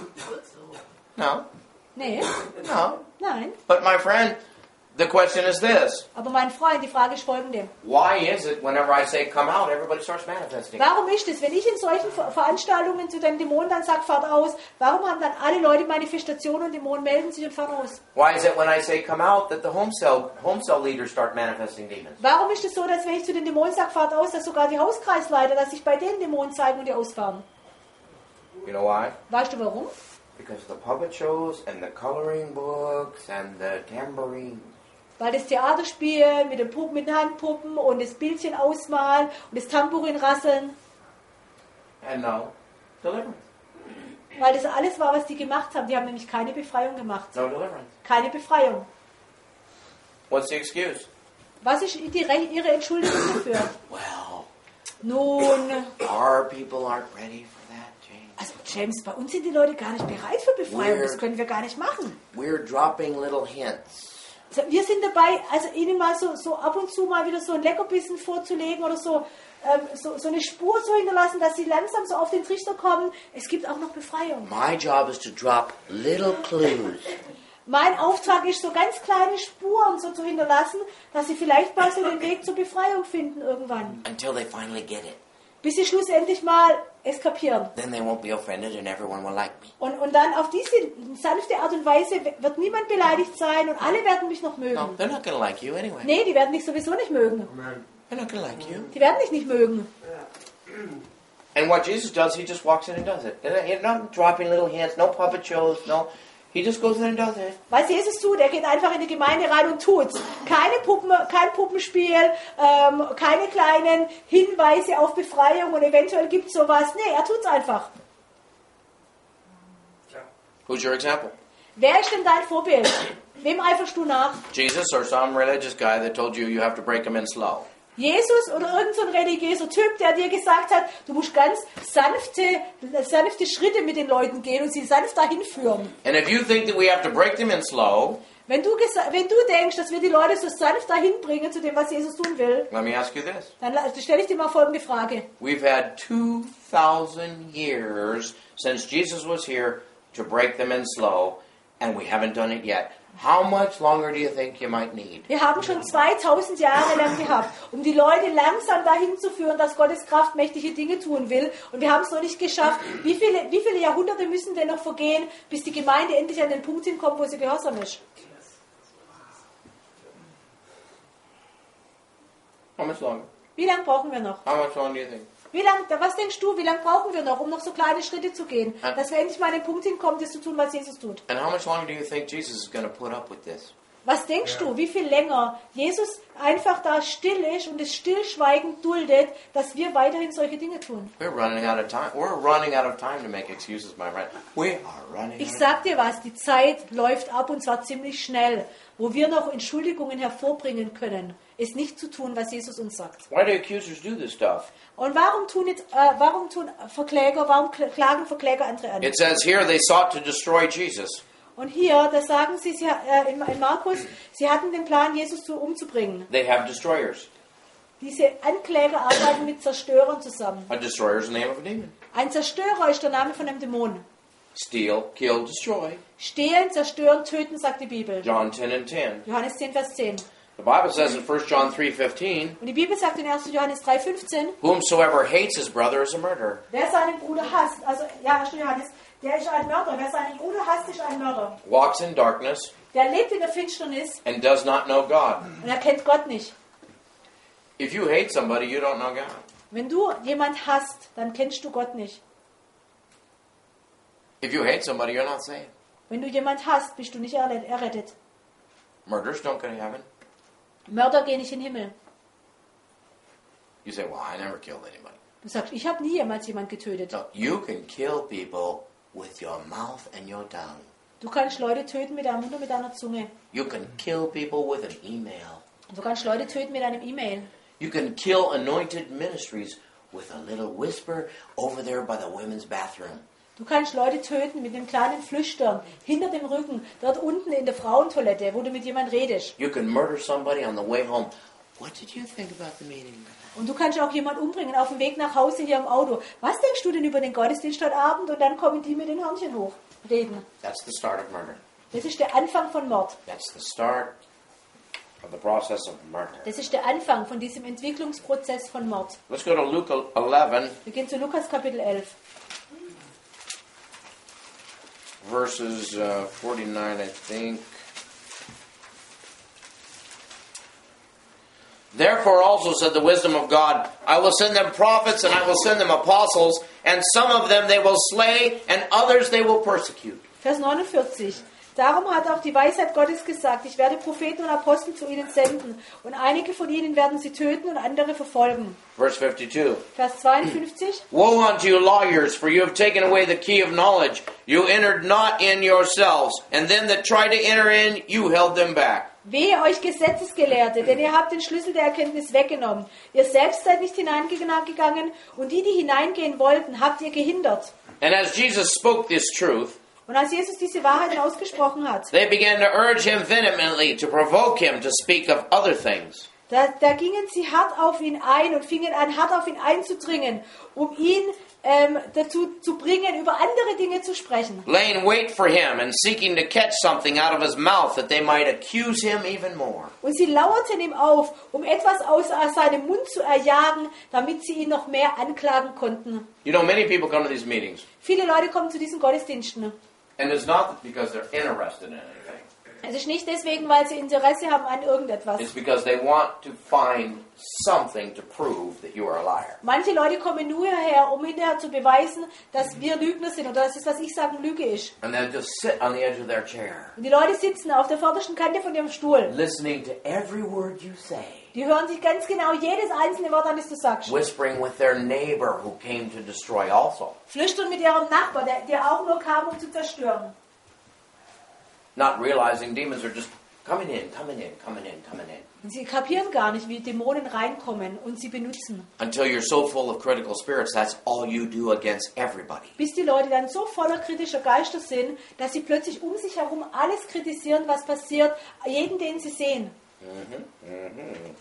No, Nee, no. nein. But my friend, the question is this. Aber mein Freund, die Frage ist folgende. Why is it whenever I say come out, everybody starts manifesting? Warum ist es, wenn ich in solchen Ver- Veranstaltungen zu den Dämonen dann sage, fahrt aus, warum haben dann alle Leute Manifestationen und Dämonen melden sich und fahren aus? Why is it when I say come out that the home cell home cell leaders start manifesting demons? Warum ist es so, dass wenn ich zu den Dämonen sage, fahrt aus, dass sogar die Hauskreisleiter, dass sich bei den Dämonen zeigen und die ausfahren? You know why? Weißt du warum? Because the puppet shows and the coloring books and the tambourines. Weil das Theaterspiel mit den Puppen, mit den Handpuppen und das Bildchen ausmalen und das Tambourin rasseln, And no deliverance. weil das alles war, was die gemacht haben. Die haben nämlich keine Befreiung gemacht. No deliverance. Keine Befreiung. What's the excuse? Was ist die, ihre Entschuldigung dafür? Well, Nun, our people aren't ready for that, James. also James, bei uns sind die Leute gar nicht bereit für Befreiung. Das können wir gar nicht machen. We're dropping little hints. Also wir sind dabei, also ihnen mal so, so ab und zu mal wieder so ein Leckerbissen vorzulegen oder so, ähm, so, so eine Spur zu hinterlassen, dass sie langsam so auf den Trichter kommen. Es gibt auch noch Befreiung. My job is to drop little clues. Mein Auftrag ist, so ganz kleine Spuren so zu hinterlassen, dass sie vielleicht mal so den Weg zur Befreiung finden irgendwann. Until they finally get it. Bis sie schlussendlich mal es kapieren. Then they won't be offended and everyone will like me. Und, und dann auf diese sanfte Art und Weise wird niemand beleidigt sein und alle werden mich noch mögen. No, they're not going to like you anyway. Nee, die werden mich sowieso nicht mögen. They're not going to like you. Die werden mich nicht mögen. And what Jesus does, he just walks in and does it. He's not dropping little hints, no puppet shows, no. He just goes in and does it. Was Jesus tut, er geht einfach in die Gemeinde rein und tut's. Keine Puppen, kein Puppenspiel, ähm, keine kleinen Hinweise auf Befreiung und eventuell gibt's sowas. Nee, er tut's einfach. Who's your example? Wer ist denn dein Vorbild? Wem eiferst du nach? Jesus or some religious guy that told you you have to break them in slow? Jesus oder irgendein so ein religiöser Typ, der dir gesagt hat, du musst ganz sanfte, sanfte Schritte mit den Leuten gehen und sie sanft dahin führen. And if you think that we have to break them in slow, Wenn du, gesa- wenn du denkst, dass wir die Leute so sanft dahin bringen zu dem, was Jesus tun will, let me ask you this. dann la- stelle ich dir mal folgende Frage. We've had two thousand years since Jesus was here to break them in slow, and we haven't done it yet. How much longer do you think you might need? Wir haben schon zweitausend Jahre lang gehabt, um die Leute langsam dahin zu führen, dass Gottes Kraft mächtige Dinge tun will. Und wir haben es noch nicht geschafft. Wie viele, wie viele Jahrhunderte müssen denn noch vergehen, bis die Gemeinde endlich an den Punkt hinkommt, wo sie gehorsam ist? How much longer? Wie lange brauchen wir noch? How much longer do you think? Wie lang, was denkst du, wie lange brauchen wir noch, um noch so kleine Schritte zu gehen, Ja. dass wir endlich mal an den Punkt hinkommen, das zu tun, was Jesus tut? And how much longer do you think Jesus is going to put up with this? Was denkst du, wie viel länger Jesus einfach da still ist und es stillschweigend duldet, dass wir weiterhin solche Dinge tun? We're running out of time. We're running out of time to make excuses, my friend. We are running Ich out of sag dir was, die Zeit läuft ab und zwar ziemlich schnell, wo wir noch Entschuldigungen hervorbringen können, es nicht zu tun, was Jesus uns sagt. Why do accusers do this stuff? Und warum tun jetzt, äh, warum tun Verkläger, warum kl- klagen Verkläger andere an? It says here they sought to destroy Jesus. Und hier, da sagen sie, sie äh, in, in Markus, sie hatten den Plan, Jesus zu, umzubringen. They have destroyers. Diese Ankläger arbeiten mit Zerstörern zusammen. A destroyer is the name of a demon. Ein Zerstörer ist der Name von einem Dämon. Steal, kill, destroy. Stehlen, zerstören, töten, sagt die Bibel. John ten and ten. Johannes zehn, Vers zehn. The Bible says in First John three fifteen, Und die Bibel sagt in erster Johannes drei, fünfzehn, whomsoever hates his brother is a murderer. wer seinen Bruder hasst, also ja, erster Johannes, der ist ein Mörder. Wer seinen Bruder hasst, ist ein Mörder. Walks in darkness Der lebt in der Finsternis and does not know God. und er kennt Gott nicht. If you hate somebody, you don't know God. Wenn du jemand hasst, dann kennst du Gott nicht. If you hate somebody, you're not saved. Wenn du jemand hasst, bist du nicht erre- errettet. Murderers don't go to heaven. Mörder gehen nicht in den Himmel. You say, well, I never killed anybody. Du sagst, ich habe nie jemals jemand getötet. No, you can kill people with your mouth and your tongue. Du kannst Leute töten mit deinem Mund und mit deiner Zunge. You can kill people with an email. Du kannst Leute töten mit einem E-Mail. You can kill anointed ministries with a little whisper over there by the women's bathroom. Du kannst Leute töten mit einem kleinen Flüstern hinter dem Rücken, dort unten in der Frauentoilette, wo du mit jemand redest. You can murder somebody on the way home. What did you think about the meeting? Und du kannst auch jemanden umbringen auf dem Weg nach Hause hier im Auto. Was denkst du denn über den Gottesdienst heute Abend? Und dann kommen die mit den Hörnchen hoch. Reden. That's the start of murder. Das ist der Anfang von Mord. That's the start of the process of murder. Das ist der Anfang von diesem Entwicklungsprozess von Mord. Let's go to Luke eleven, Wir gehen zu Lukas Kapitel elf. verses uh, forty-nine, I think. Therefore also said the wisdom of God, I will send them prophets and I will send them apostles, and some of them they will slay, and others they will persecute. Vers neunundvierzig. Darum hat auch die Weisheit Gottes gesagt, ich werde Propheten und Apostel zu ihnen senden, und einige von ihnen werden sie töten und andere verfolgen. Verse fifty-two. Vers zweiundfünfzig. Woe unto you lawyers, for you have taken away the key of knowledge. You entered not in yourselves, and them that tried to enter in, you held them back. Wehe euch Gesetzesgelehrte, denn ihr habt den Schlüssel der Erkenntnis weggenommen. Ihr selbst seid nicht hineingegangen, und die, die hineingehen wollten, habt ihr gehindert. And as Jesus spoke this truth, Und als Jesus diese Wahrheiten ausgesprochen hat, they began to urge him vehemently to provoke him to speak of other things. da, da gingen sie hart auf ihn ein und fingen an, hart auf ihn einzudringen, um ihn ähm, dazu zu bringen, über andere Dinge zu sprechen. Laying wait for him and seeking to catch something out of his mouth that they might accuse him even more. Und sie lauerten ihm auf, um etwas aus seinem Mund zu erjagen, damit sie ihn noch mehr anklagen konnten. You know, many people come to these meetings, Viele Leute kommen zu diesen Gottesdiensten. and it's not because they're interested in anything. Es ist nicht deswegen, weil sie Interesse haben an irgendetwas. It's because they want to find something to prove that you are a liar. Manche Leute kommen nur hierher, um hinterher zu beweisen, dass wir Lügner sind oder dass das, was ich sage, Lüge ist. And they'll just sit on the edge of their chair, Und die Leute sitzen auf der vordersten Kante von ihrem Stuhl. listening to every word you say, Die hören sich ganz genau jedes einzelne Wort an, das du sagst. whispering with their neighbor who came to destroy also. Flüstern mit ihrem Nachbar, der, der auch nur kam, um zu zerstören. Not realizing demons are just coming in, coming in, coming in, coming in. Und sie kapieren gar nicht, wie Dämonen reinkommen und sie benutzen. Until you're so full of critical spirits, that's all you do against everybody. Bis die Leute dann so voller kritischer Geister sind, dass sie plötzlich um sich herum alles kritisieren, was passiert, jeden, den sie sehen. Mm-hmm, mm-hmm.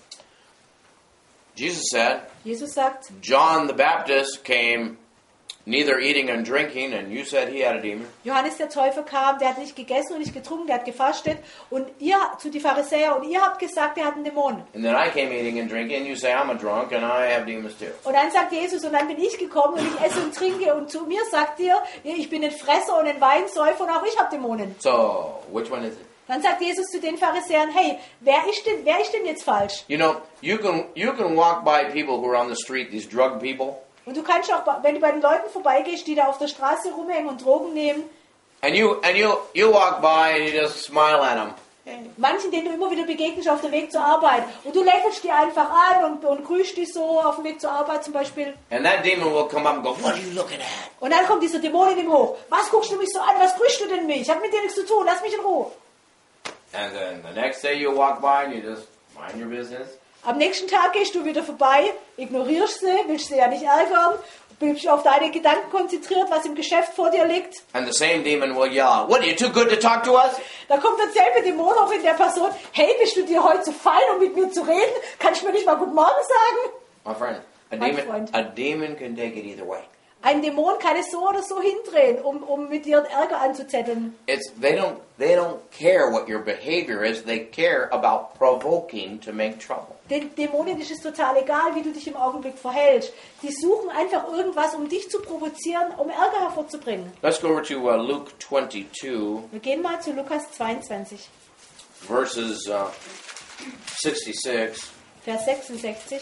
Jesus said, Jesus sagt, John the Baptist came neither eating and drinking, and you said he had a demon. Johannes der Täufer kam, der hat nicht gegessen und nicht getrunken, der hat gefastet. Und ihr, zu die Pharisäer, und ihr habt gesagt, er hat einen Dämon. And then I came eating and drinking, and you say I'm a drunk, and I have demons too. Und dann sagt Jesus, und dann bin ich gekommen und ich esse und trinke. Und zu mir sagt ihr, ich bin ein Fresser und ein Weinsäufer und auch ich habe Dämonen. So, which one is it? Dann sagt Jesus zu den Pharisäern, hey, wer ist denn, wer ist denn jetzt falsch? You know, you can you can walk by people who are on the street, these drug people, Und du kannst auch, wenn du bei den Leuten vorbeigehst, die da auf der Straße rumhängen und Drogen nehmen, and you and you you walk by and you just smile at them. manchen, denen du immer wieder begegnest auf dem Weg zur Arbeit, und du lächelst die einfach an und, und grüßt die so auf dem Weg zur Arbeit zum Beispiel. And that demon will come up and go, what are you looking at? Und dann kommt dieser Dämon in ihm hoch. Was guckst du mich so an? Was grüßt du denn mich? Ich habe mit dir nichts zu tun. Lass mich in Ruhe. And then the next day you walk by and you just mind your business. Am nächsten Tag gehst du wieder vorbei, ignorierst sie, willst sie ja nicht ärgern, bist auf deine Gedanken konzentriert, was im Geschäft vor dir liegt. And the same demon will yell, what, are you too good to talk to us? Da kommt derselbe Dämon auch in der Person. Hey, bist du dir heute so fein, um mit mir zu reden? Kannst du mir nicht mal Guten Morgen sagen? My friend, a Mein demon, Freund. a demon can take it either way. Ein Dämon kann es so oder so hindrehen, um, um mit dir Ärger anzuzetteln. It's they don't they don't care what your behavior is. They care about provoking to make trouble. Den Dämonen ist es total egal, wie du dich im Augenblick verhältst. Die suchen einfach irgendwas, um dich zu provozieren, um Ärger hervorzubringen. Let's go over to uh, Luke twenty-two, Wir gehen mal zu Lukas zweiundzwanzig, verses uh, sixty-six. Vers sechsundsechzig.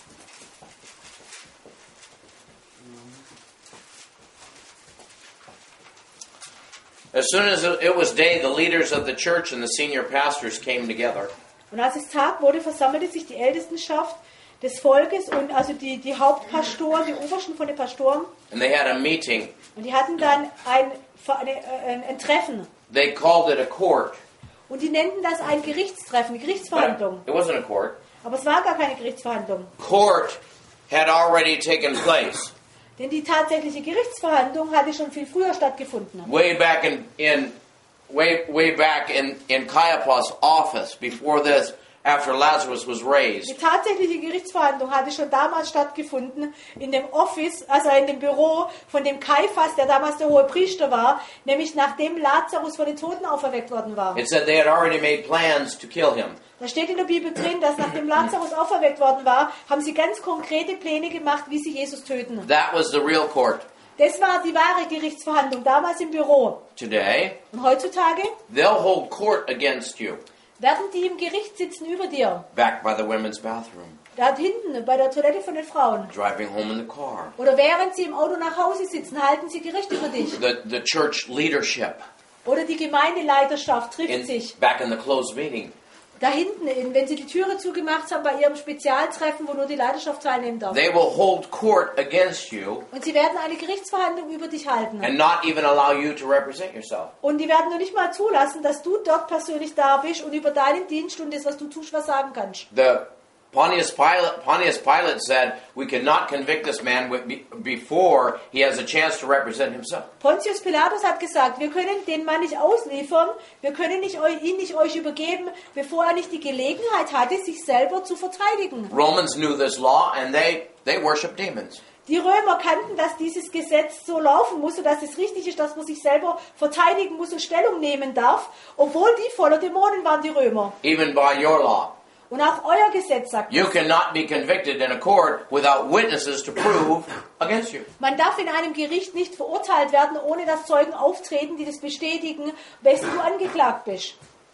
As soon as it was day, the leaders of the church and the senior pastors came together. Und als es Tag wurde, versammelte sich die Ältestenschaft des Volkes und also die, die Hauptpastoren, die Obersten von den Pastoren. And they had a meeting. Und die hatten dann ein, eine, ein, ein Treffen. They called it a court. Und die nannten das ein Gerichtstreffen, eine Gerichtsverhandlung. It wasn't a court. Aber es war gar keine Gerichtsverhandlung. Court had already taken place. Denn die tatsächliche Gerichtsverhandlung hatte schon viel früher stattgefunden. Way back in, in way way back in, in Caiaphas' office before this, after Lazarus was raised. Die tatsächliche Gerichtsverhandlung hatte schon damals stattgefunden in dem Office, also in dem Büro von dem Kaiphas, der damals der hohe Priester war, nämlich nachdem Lazarus von den Toten auferweckt worden war. It said they had already made plans to kill him. Da steht in der Bibel drin, dass nachdem Lazarus auferweckt worden war, haben sie ganz konkrete Pläne gemacht, wie sie Jesus töten. That was the real court. Das war die wahre Gerichtsverhandlung, damals im Büro. Today, Und heutzutage they'll hold court against you werden die im Gericht sitzen über dir. back by the women's bathroom, Da hinten bei der Toilette von den Frauen. driving home in the car. Oder während sie im Auto nach Hause sitzen, halten sie Gericht über dich. The the church leadership Oder die Gemeindeleiterschaft trifft in sich. back in the closed meeting. Da hinten, in, wenn sie die Türe zugemacht haben, bei ihrem Spezialtreffen, wo nur die Leiterschaft teilnehmen darf. They will hold court against you Und sie werden eine Gerichtsverhandlung über dich halten. and not even allow you to represent yourself. Und die werden nur nicht mal zulassen, dass du dort persönlich da bist und über deinen Dienst und das, was du tust, was sagen kannst. The Pontius Pilate, Pontius Pilate said, we cannot convict this man with- be- before he has a chance to represent himself. Pontius Pilatus hat gesagt, wir können den Mann nicht ausliefern, wir können nicht, eu- ihn nicht euch übergeben, bevor er nicht die Gelegenheit hatte, sich selber zu verteidigen. Romans knew this law and they, they worship demons. Die Römer kannten, dass dieses Gesetz so laufen muss und dass es richtig ist, dass man sich selber verteidigen muss und Stellung nehmen darf, obwohl die voller Dämonen waren, die Römer. Even by your law. Und auch euer Gesetz sagt, You cannot be convicted in a court without witnesses to prove against you. man darf in einem Gericht nicht verurteilt werden, ohne dass Zeugen auftreten, die das bestätigen, wessen du angeklagt bist.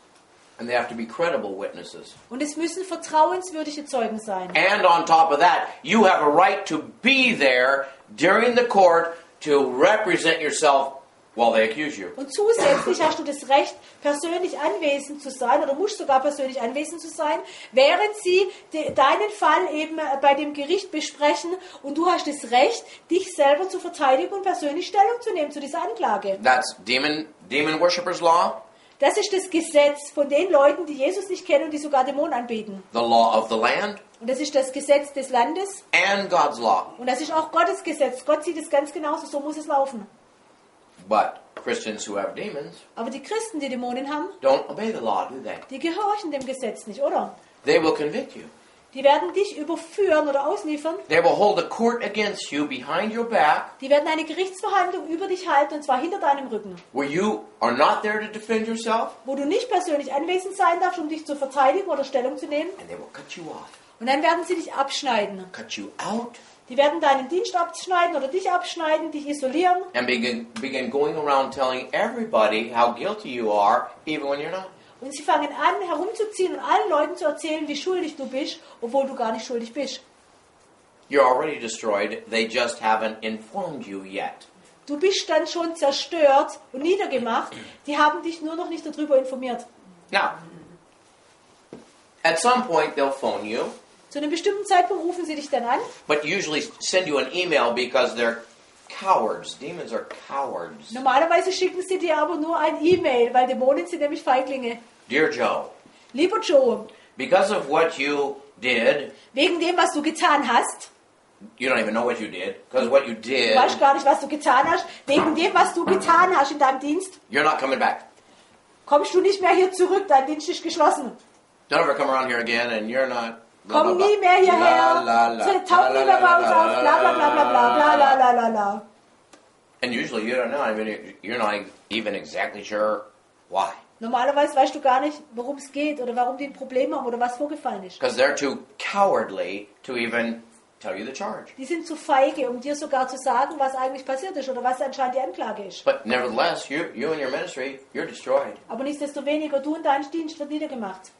And they have to be credible witnesses. Und es müssen vertrauenswürdige Zeugen sein. And on top of that, you have a right to be there during the court to represent yourself while they accuse you. Und zusätzlich hast du das Recht, persönlich anwesend zu sein, oder musst sogar persönlich anwesend zu sein, während sie de, deinen Fall eben bei dem Gericht besprechen. Und du hast das Recht, dich selber zu verteidigen und persönlich Stellung zu nehmen zu dieser Anklage. That's demon demon worshippers' law, Das ist das Gesetz von den Leuten, die Jesus nicht kennen und die sogar Dämonen anbeten. the law of the land, Und das ist das Gesetz des Landes and God's law. und das ist auch Gottes Gesetz. Gott sieht es ganz genauso, so muss es laufen. But Christians who have demons Aber die Christen, die Dämonen haben, don't obey the law, do they? die gehorchen dem Gesetz nicht, oder? They will convict you. Die werden dich überführen oder ausliefern. They will hold a court against you behind your back, Die werden eine Gerichtsverhandlung über dich halten, und zwar hinter deinem Rücken. where you are not there to defend yourself, Wo du nicht persönlich anwesend sein darfst, um dich zu verteidigen oder Stellung zu nehmen. and they will cut you off, Und dann werden sie dich abschneiden. cut you out, Die werden deinen Dienst abschneiden oder dich abschneiden, dich isolieren. and begin begin going around telling everybody how guilty you are, even when you're not. Und sie fangen an, herumzuziehen und allen Leuten zu erzählen, wie schuldig du bist, obwohl du gar nicht schuldig bist. You're already destroyed. They just haven't informed you yet. Du bist dann schon zerstört und niedergemacht. Die haben dich nur noch nicht darüber informiert. Now, at some point they'll phone you, Zu einem bestimmten Zeitpunkt rufen sie dich dann an, but usually send you an email because they're cowards. Demons are cowards. normalerweise schicken sie dir aber nur ein E-Mail, weil Dämonen sind nämlich Feiglinge. Dear Joe, Lieber Joe, because of what you did, wegen dem, was du getan hast, you don't even know what you did, because what you du did, weißt gar nicht, was du getan hast, wegen dem, was du getan hast in deinem Dienst, you're not coming back. kommst du nicht mehr hier zurück, dein Dienst ist geschlossen. Don't ever come around here again, and you're not. blah, Komm blah, nie blah. mehr hierher, La, la, la. tauch nie mehr bei uns auf, bla bla bla bla bla bla bla bla bla. And usually you don't know. I mean, you're not even exactly sure why. Normalerweise weißt du gar nicht, worum es geht oder warum die ein Problem haben oder was vorgefallen ist. Because they're too cowardly to even tell you the charge. Die sind zu feige, um dir sogar zu sagen, was eigentlich passiert ist oder was anscheinend die Anklage ist. But nevertheless, you, you and your ministry, you're destroyed. Aber nichtsdestoweniger, du und dein Dienst wird niedergemacht.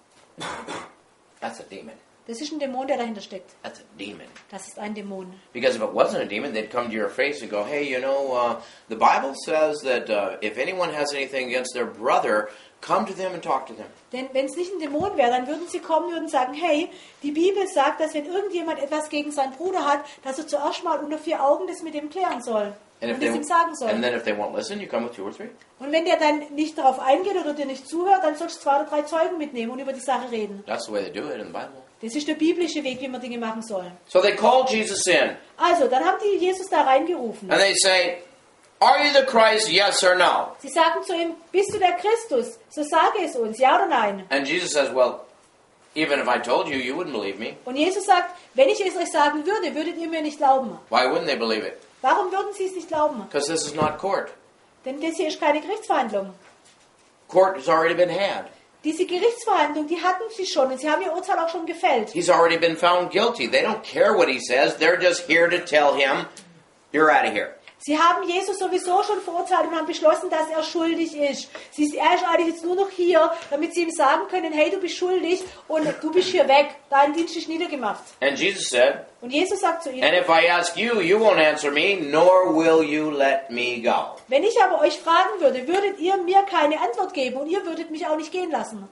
That's a demon. Das ist ein Dämon, der dahinter steckt. That's a demon. Das ist ein Dämon. Because if it wasn't a demon, they'd come to your face and go, hey, you know, uh, the Bible says that uh, if anyone has anything against their brother, come to them and talk to them. Denn wenn es nicht ein Dämon wäre, dann würden sie kommen und sagen, hey, die Bibel sagt, dass wenn irgendjemand etwas gegen seinen Bruder hat, dass er zuerst mal unter vier Augen das mit ihm klären soll. And if Und they, das ihm sagen soll. and then if they won't listen, you come with two or three. Und wenn der dann nicht darauf eingeht oder dir nicht zuhört, dann sollst du zwei oder drei Zeugen mitnehmen und über die Sache reden. That's the way they do it in the Bible. Das ist der biblische Weg, wie man Dinge machen soll. So they called Jesus in, Also, dann haben die Jesus da reingerufen. and they say, are you the Christ, yes or no? Sie sagen zu ihm, bist du der Christus? So sage es uns, ja oder nein? And Jesus says, well, even if I told you, you wouldn't believe me. Und Jesus sagt, wenn ich es euch sagen würde, würdet ihr mir nicht glauben. Why wouldn't they believe it? Warum würden sie es nicht glauben? Because this is not court. Denn das hier ist keine Gerichtsverhandlung. Court has already been had. Diese Gerichtsverhandlung, die hatten sie schon und sie haben ihr Urteil auch schon gefällt. He's already been found guilty. They don't care what he says. They're just here to tell him, you're out of here. Sie haben Jesus sowieso schon verurteilt und haben beschlossen, dass er schuldig ist. Sie ist, er ist eigentlich jetzt nur noch hier, damit sie ihm sagen können, hey, du bist schuldig und du bist hier weg. Dein Dienst ist niedergemacht. And Jesus said, Und Jesus sagt zu ihnen, and if I ask you, you won't answer me, nor will you let me go. wenn ich aber euch fragen würde, würdet ihr mir keine Antwort geben und ihr würdet mich auch nicht gehen lassen.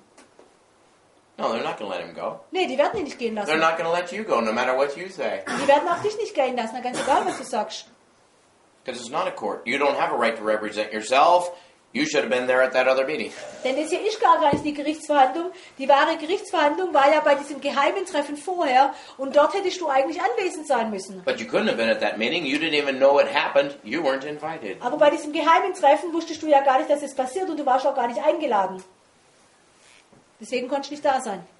No, they're not going to let him go. Nee, die werden ihn nicht gehen They're lassen. not going to let you go, no matter what you say. Die werden auch dich nicht gehen lassen, ganz egal, was du sagst. Because it's not a court. You don't have a right to represent yourself. You should have been there at that other meeting. Denn das hier ist gar nicht die Gerichtsverhandlung. Die wahre Gerichtsverhandlung war ja bei diesem geheimen Treffen vorher und dort hättest du eigentlich anwesend sein müssen. But you couldn't have been at that meeting. You didn't even know it happened. You weren't invited. Aber bei diesem geheimen Treffen wusstest du ja gar nicht, dass es passiert und du warst auch gar nicht eingeladen. Deswegen konntest du nicht da sein.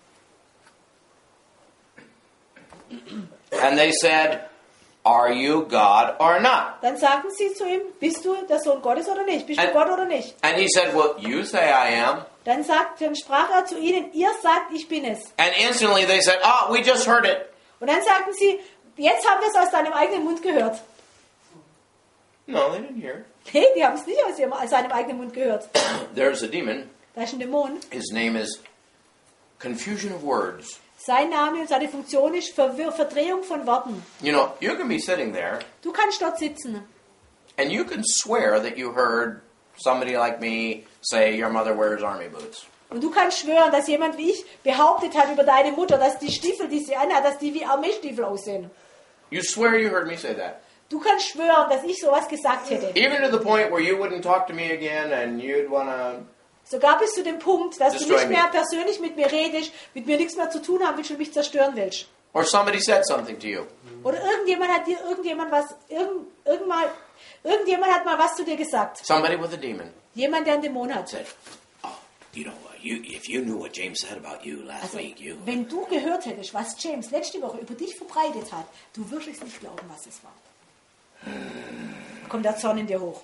And they said, are you God or not? Dann sagten sie zu ihm, bist du der Sohn Gottes oder nicht? Bist du And- Gott oder nicht? And he said, well, you say I am. Dann, sagt, dann sprach er zu ihnen, ihr sagt, ich bin es. And instantly they said, oh, we just heard it. Und dann sagten sie, jetzt haben wir es aus deinem eigenen Mund gehört. No, they didn't hear it. Nee, die haben es nicht aus, ihrem, aus seinem eigenen Mund gehört. There's a demon. Da ist ein Dämon. His name is confusion of words. Sein Name und seine Funktion ist Verwir- Verdrehung von Worten. You know, you can be sitting there Du kannst dort sitzen and you can swear that you heard somebody like me say your mother wears army boots. und du kannst schwören, dass jemand wie ich behauptet hat über deine Mutter, dass die Stiefel, die sie anhat, dass die wie Armeestiefel aussehen. You swear you heard me say that. Du kannst schwören, dass ich sowas gesagt hätte. Even to the point where you wouldn't talk to me again and you'd want to... Sogar bis zu dem Punkt, dass du Destroy nicht mehr me. persönlich mit mir redest, mit mir nichts mehr zu tun haben willst und mich zerstören willst. Or somebody said something to you. Oder irgendjemand hat dir irgendjemand was, irgend, irgendmal, irgendjemand hat mal was zu dir gesagt. Somebody with a demon Jemand, der einen Dämon hat. said, oh, you know, uh, you, if you knew what James said about you last Also, week, you... wenn du gehört hättest, was James letzte Woche über dich verbreitet hat, du würdest es nicht glauben, was es war. Da kommt der Zorn in dir hoch.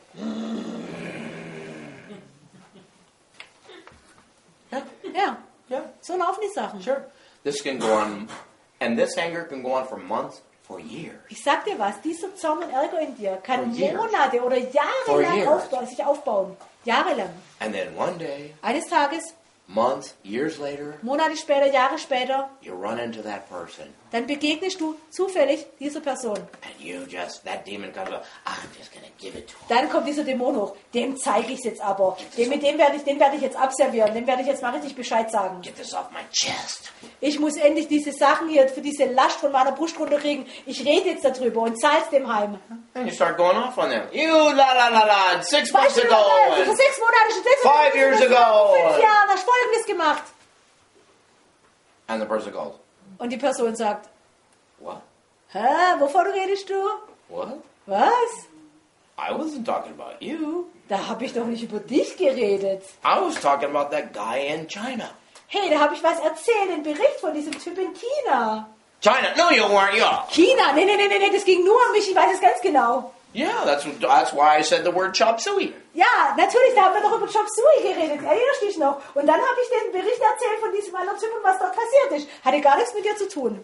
Yeah, Ja, yeah, so laufen die Sachen. sure. This can go on, and this anger can go on for months, for years. Ich sag dir was, dieser Zorn und Ärger in dir kann For years. Monate oder For jahrelang years. aufbauen, sich aufbauen. Jahrelang. And then one day, Eines Tages, months, years later, Monate später, Jahre später, you run into that person, dann begegnest du zufällig dieser Person. and you just, that demon comes up, I'm just going to give it to him. Dann kommt dieser Dämon hoch. Dem zeige ich es jetzt aber. Dem, mit dem werde ich, den werde ich jetzt abservieren. Dem werde ich jetzt mal richtig Bescheid sagen. Get this off my chest. Ich muss endlich diese Sachen hier für diese Last von meiner Brust runterkriegen. Ich rede jetzt darüber und zahl's dem heim. And you start going off on them. You, la, la, la, la, six months Weißt du, ago, vor and sechs Monaten, sechs Five years fünf ago. Jahren hast du Folgendes gemacht. and the person goes, Und die Person sagt, what? hä, wovon redest du? What? Was? I wasn't talking about you. Da habe ich doch nicht über dich geredet. I was talking about that guy in China. Hey, da habe ich was erzählt, einen Bericht von diesem Typ in China. China? No, you weren't. You. China? Nee, nee, nee, nee, das ging nur um mich, ich weiß es ganz genau. Yeah, that's that's why I said the word chop suey. Ja, natürlich, da haben wir doch über Chop Suey geredet. Erinnerst du dich noch? Und dann habe ich den Bericht erzählt von diesem anderen Typ und was dort passiert ist. Hatte gar nichts mit dir zu tun.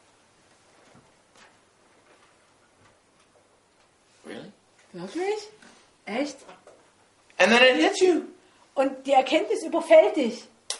Really? Wirklich? Echt? And then it hits you. Und die Erkenntnis überfällt dich.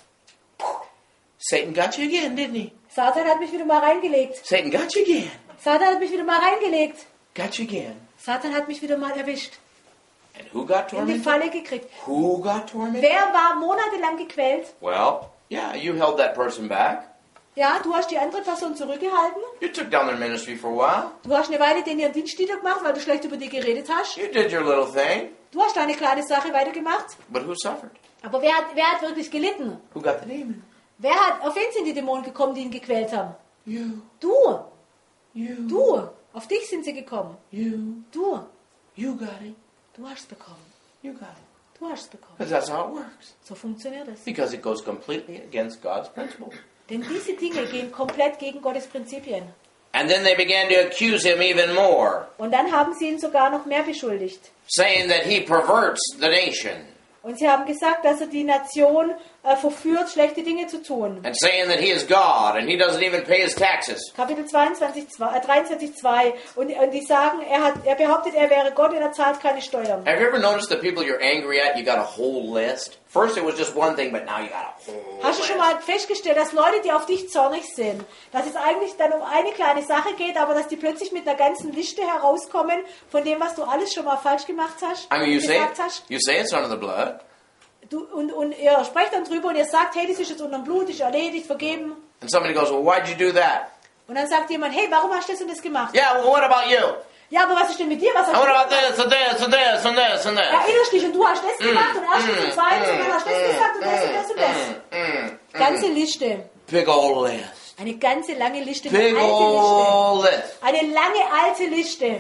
Satan got you again, didn't he? Satan hat mich wieder mal reingelegt. Satan got you again. Satan hat mich wieder mal reingelegt. Got you again. Satan hat mich wieder mal erwischt. And who got In die tormented? Falle gekriegt. Who got tormented? Wer war monatelang gequält? Well, yeah, you held that person back. Ja, du hast die andere Person zurückgehalten. You took down their ministry for a while. Du hast eine Weile den ihren Dienst niedergemacht, weil du schlecht über die geredet hast. You did your little thing. Du hast deine kleine Sache weitergemacht. But who suffered? Aber wer hat, wer hat wirklich gelitten? Who got the demon? Wer hat, auf wen sind die Dämonen gekommen, die ihn gequält haben? You. Du. You. Du. Auf dich sind sie gekommen. You. Du. You got it. Du hast es bekommen. You got it. Du hast es bekommen. Because that's how it works. So funktioniert es. Because it goes completely against God's principle. Denn diese Dinge gehen komplett gegen Gottes Prinzipien. And then they began to accuse him even more, Und dann haben sie ihn sogar noch mehr beschuldigt. saying that he perverts the nation, Und sie haben gesagt, dass er die Nation äh, verführt, schlechte Dinge zu tun. and saying that he is God and he doesn't even pay his taxes. Kapitel zweiundzwanzig, zwei, äh, dreiundzwanzig, zwei. Und, und die sagen, er, hat, er behauptet, er wäre Gott und er zahlt keine Steuern. Have you ever noticed the people you're angry at, you got a whole list? First it was just one thing, but now you got a whole Hast du schon list. mal festgestellt, dass Leute, die auf dich zornig sind, dass es eigentlich dann um eine kleine Sache geht, aber dass die plötzlich mit einer ganzen Liste herauskommen von dem, was du alles schon mal falsch gemacht hast, I mean, you say, gesagt hast? you say it's under the blood, Du, und, und ihr sprecht dann drüber und ihr sagt, hey, das ist jetzt unter dem Blut, ist erledigt, vergeben. and somebody goes, well, why'd you do that? Und dann sagt jemand, hey, warum hast du das und das gemacht? Yeah, well, what about you? Ja, aber was ist denn mit dir? Was hast And du what about gemacht? this and this and this and this and this? Erinnerst dich und du hast das gemacht und erstens und zweitens und dann hast du das gesagt und das und das und das. Ganze Liste. Big old list. Eine ganze lange Liste. Eine Big alte Liste. old list. Eine lange alte Liste.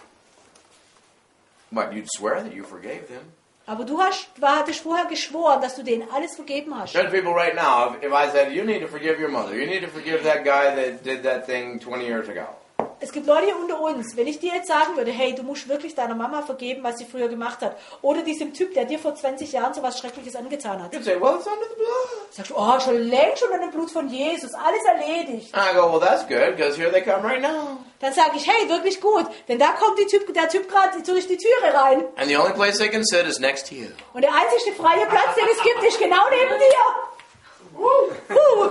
But you'd swear that you forgave them. Aber du hast, war, hattest vorher geschworen, dass du denen alles vergeben hast. There's people right now, if, if I said, you need to forgive your mother, you need to forgive that guy that did that thing twenty years ago. Es gibt Leute hier unter uns, wenn ich dir jetzt sagen würde, hey, du musst wirklich deiner Mama vergeben, was sie früher gemacht hat. Oder diesem Typ, der dir vor zwanzig Jahren so was Schreckliches angetan hat. You'd say, well, it's under the blood. Sagst du, oh, schon längst schon an dem Blut von Jesus, alles erledigt. I go, well, that's good, because here they come right now. Dann sage ich, hey, wirklich gut, denn da kommt die typ, der Typ gerade durch die Türe rein. And the only place they can sit is next to you. Und der einzige freie Platz, den es gibt, ist genau neben dir. Uh, uh.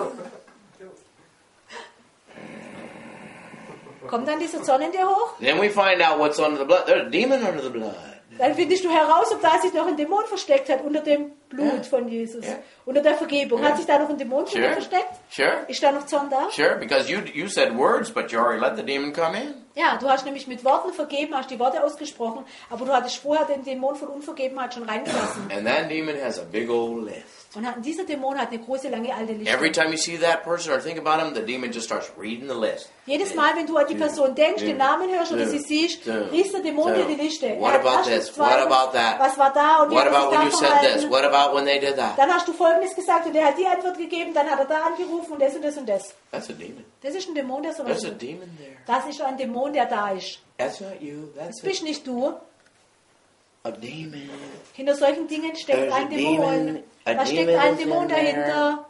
Kommt dann dieser Zorn in dir hoch? Then we find out what's under the blood. There's a demon under the blood. Dann findest du heraus, ob da sich noch ein Dämon versteckt hat unter dem Blut Ja. von Jesus. Ja. Unter der Vergebung. Ja. Hat sich da noch ein Dämon Sure. versteckt? Sure. Ist da noch Zorn da? Sure, because you you said words, but you already let the demon come in. Ja, du hast nämlich mit Worten vergeben, hast die Worte ausgesprochen, aber du hattest vorher den Dämon von Unvergebenheit schon reingelassen. And that demon has a big old list. Und hat- dieser Dämon hat eine große, lange, alte Liste. Every time you see that person or think about him, the demon just starts reading the list. Jedes Mal, wenn du an die Person denkst, den Namen hörst oder sie siehst, liest der Dämon dir die Liste. What Er hat about erstens, this? What zweitens, about that? Was war da und wie What hat er about when you sich said da this? verhalten? What about when they did that? Dann hast du Folgendes gesagt und der hat die Antwort gegeben, dann hat er da angerufen und das und das und das. That's a demon. Das ist ein Dämon, der sowas There's a tut. demon there. Das ist ein Dämon, der da ist. That's not you. Das That's bist nicht du. a, a demon. Hinter solchen Dingen steckt There's a ein Dämon. demon. A Da steckt demon ein is Dämon in there. dahinter.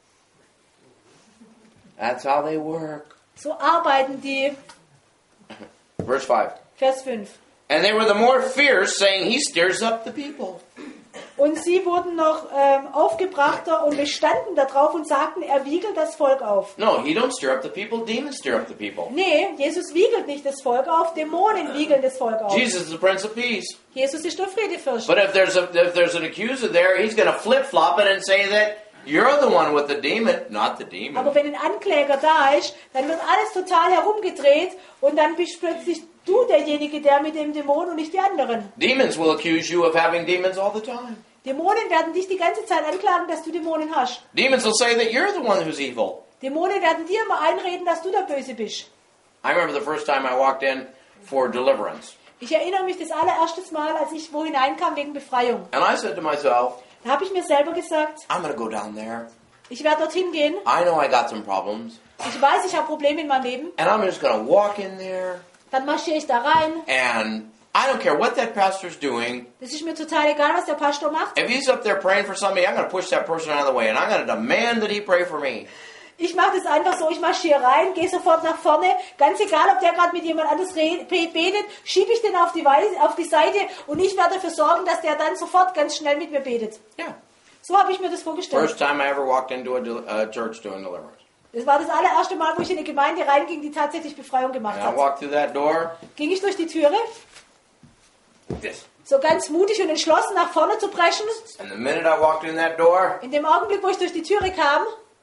That's how they work. So arbeiten die. Verse five. Vers fünf. And they were the more fierce, saying, he stirs up the people. Und sie wurden noch ähm, aufgebrachter und bestanden darauf und sagten, er wiegelt das Volk auf. No, he don't stir up the people. Demons stir up the people. Nee, Jesus wiegelt nicht das Volk auf, Dämonen wiegeln das Volk auf. Jesus is the Prince of Peace. Jesus ist der Friedefürst. But if there's a if there's an accuser there, he's going to flip flop it and say that you're the one with the demon, not the demon. Aber wenn ein Ankläger da ist, dann wird alles total herumgedreht und dann bist plötzlich du derjenige, der mit dem Dämon und nicht die anderen. Demons will accuse you of having demons all the time. Dämonen werden dich die ganze Zeit anklagen, dass du Dämonen hast. Demons will say that you're the one who's evil. Dämonen werden dir immer einreden, dass du der Böse bist. I remember the first time I walked in for deliverance. Ich erinnere mich das allererste Mal, als ich wo hineinkam wegen Befreiung. And I said to myself, Da habe ich mir selber gesagt, I'm going to go down there. ich werde dorthin gehen. I know I got some problems. Ich weiß, ich habe Probleme in meinem Leben. And I'm just going to walk in there Dann marschiere ich da rein and I don't care what that pastor's doing. Das ist mir total egal, was der Pastor macht. If he's up there praying for somebody, I'm going to push that person out of the way, and I'm going to demand that he pray for me. Ich mache das einfach so, ich marschiere rein, gehe sofort nach vorne, ganz egal, ob der gerade mit jemand anderes betet, schiebe ich den auf die, Weise, auf die Seite und ich werde dafür sorgen, dass der dann sofort ganz schnell mit mir betet. Yeah. So habe ich mir das vorgestellt. First time I ever walked into a, a church doing deliverance. Das war das allererste Mal, wo ich in eine Gemeinde reinging, die tatsächlich Befreiung gemacht And I hat. walked through that door. Ging ich durch die Türe, This. so ganz mutig und entschlossen nach vorne zu preschen. And the minute I walked in that door, In dem Augenblick, wo ich durch die Türe kam,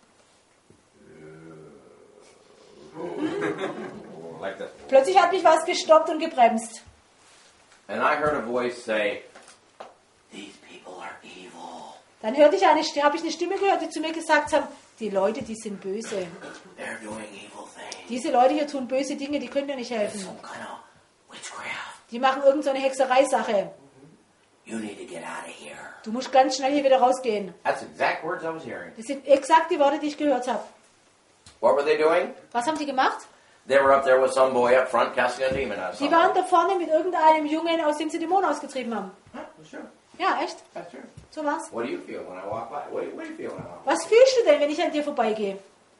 like this. plötzlich hat mich was gestoppt und gebremst. And I heard a voice say, "These people are evil." Dann hörte ich eine, habe ich eine Stimme gehört, die zu mir gesagt hat, die Leute, die sind böse. They're doing evil things. Diese Leute hier tun böse Dinge, die können dir nicht helfen. Some kind of witchcraft. Die machen irgend so eine Hexereisache. You need to get out of here. Du musst ganz schnell hier wieder rausgehen. That's exact words I was hearing. Das sind exakt die Worte, die ich gehört habe. What were they doing? Was haben die gemacht? They were up there with some boy up front casting a demon out of Die someone. waren da vorne mit irgendeinem Jungen, aus dem sie Dämonen ausgetrieben haben. Huh, that's true. Ja, echt? That's true. So war's. What do you feel when I walk by? What do you, what do you feel when I walk by? Was fühlst du denn, wenn ich an dir vorbeigehe?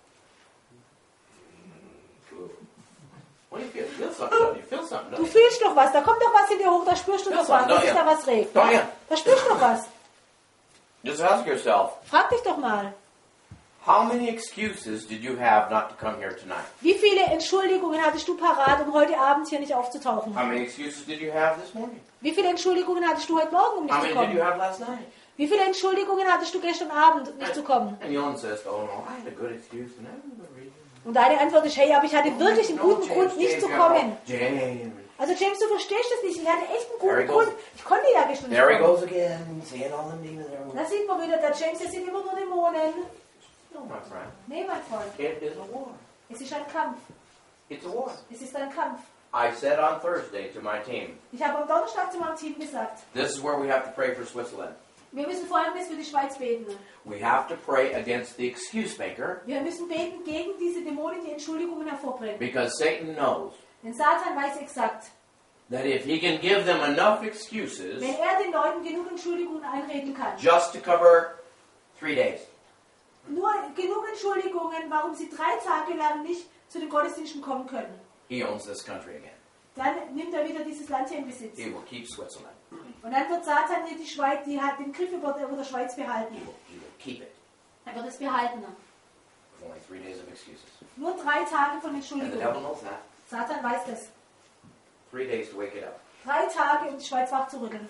What do you feel? You feel something, don't you? You feel something, Du don't you? fühlst doch was, da kommt doch was in dir hoch, da spürst du Ja, doch so, was, doch, dass sich ja. da was regt. Doch, ja. Da spürst du doch was. Just ask yourself, Frag dich doch mal, how many excuses did you have not to come here tonight? wie viele Entschuldigungen hattest du parat, um heute Abend hier nicht aufzutauchen? How many excuses did you have this morning? Wie viele Entschuldigungen hattest du heute Morgen, um How nicht zu many did you kommen? have last night? Wie viele Entschuldigungen hattest du gestern Abend, um nicht zu kommen? And you insist, oh no, I had a good excuse and I had a good reason. Und deine Antwort ist, hey, aber ich hatte wirklich einen No, guten James, Grund, nicht James, zu yeah, kommen. James. Also James, du verstehst das nicht. Ich hatte echt einen There he guten goes. Grund. Ich konnte ja gestern nicht There he kommen. goes again, seeing all them demons everywhere. Da sieht man wieder, der James, der sind immer nur Dämonen. No, my friend. Nee, mein Freund. It is a war. Es ist ein Kampf. It's a war. Es ist ein Kampf. I said on Thursday to my team, Ich habe am Donnerstag zu meinem Team gesagt, this is where we have to pray for Switzerland. wir müssen vor allem jetzt für die Schweiz beten. We have to pray against the excuse maker Wir müssen beten gegen diese Dämonen, die Entschuldigungen hervorbringen. because Satan knows Denn Satan weiß exakt, that if he can give them enough excuses wenn er den Leuten genug Entschuldigungen einreden kann, just to cover three days, nur genug Entschuldigungen, warum sie drei Tage lang nicht zu den Gottesdiensten kommen können, he owns this country again. dann nimmt er wieder dieses Land hier in Besitz. He will keep Switzerland. Und dann wird Satan hier die Schweiz, die hat den Griff über, über der Schweiz behalten. He will, he will keep it Er wird es behalten. with only three days of excuses. Nur drei Tage von And the devil Entschuldigungen. knows that. Satan weiß das. Three days to wake it up. Drei Tage, um die Schweiz wach zu rütteln.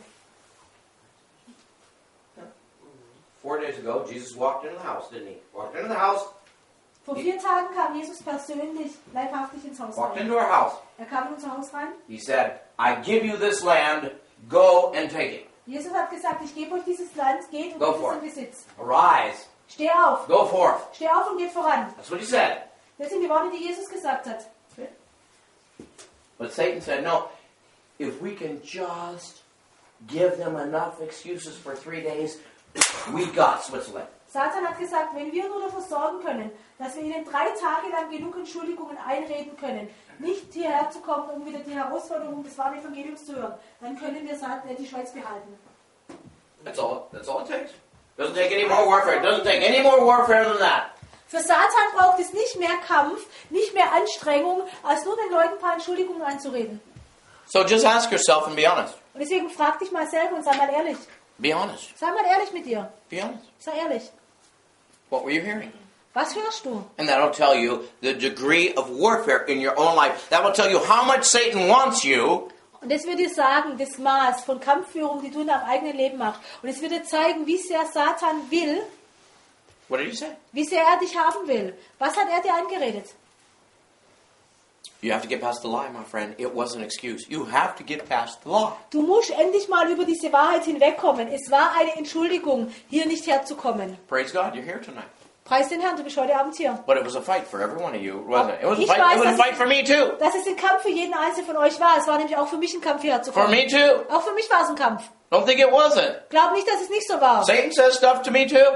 Four days ago, Jesus walked into the house, didn't he? Walked into the house, Vor vier Tagen kam Jesus persönlich, leibhaftig ins Haus walked rein. into our house. Er kam in unser Haus rein. He said, I give you this land, go and take it. Jesus hat gesagt, ich gebe euch dieses Land, geht und Go nehmt for es in it. Besitz. Arise, Steh auf. go forth. Steh auf und geht voran. That's what he said. Das sind die Worte, die Jesus gesagt hat. But Satan said, no, if we can just give them enough excuses for three days, we got Switzerland. Satan hat gesagt, wenn wir nur dafür sorgen können, dass wir ihnen drei Tage lang genug Entschuldigungen einreden können, nicht hierher zu kommen, um wieder die Herausforderung des wahren Evangeliums zu hören, dann können wir Satan, äh, die Schweiz behalten. That's all. That's all it takes. Doesn't take any more warfare. It doesn't take any more warfare than that. Für Satan braucht es nicht mehr Kampf, nicht mehr Anstrengung, als nur den Leuten ein paar Entschuldigungen einzureden. So just ask yourself and be honest. Und deswegen frag dich mal selber und sei mal ehrlich. Be honest. Sei mal ehrlich mit dir. Be honest. Sei ehrlich. What were you hearing? Was hörst du? And that'll tell you the degree of warfare in your own life. That will tell you how much Satan wants you. Und das wird dir sagen, das Maß von Kampfführung, die du in deinem eigenen Leben machst. Und es wird dir zeigen, wie sehr Satan will, What did he say? wie sehr er dich haben will. Was hat er dir angeredet? You have to get past the lie, my friend. It was an excuse. You have to get past the lie. Du musst endlich mal über diese Wahrheit hinwegkommen. Es war eine Entschuldigung, hier nicht herzukommen. Praise God, you're here tonight. Preis den Herrn, du bist heute Abend hier. But it was a fight for every one of you, wasn't it? It was a Ich fight, weiß, it was a dass fight es- for me too. Dass es ein Kampf für jeden Einzelnen von euch war. Es war nämlich auch für mich ein Kampf, hierher zu For kommen. me too. Auch für mich war es ein Kampf. Don't think it wasn't. Glaub nicht, dass es nicht so war. Satan says stuff to me too.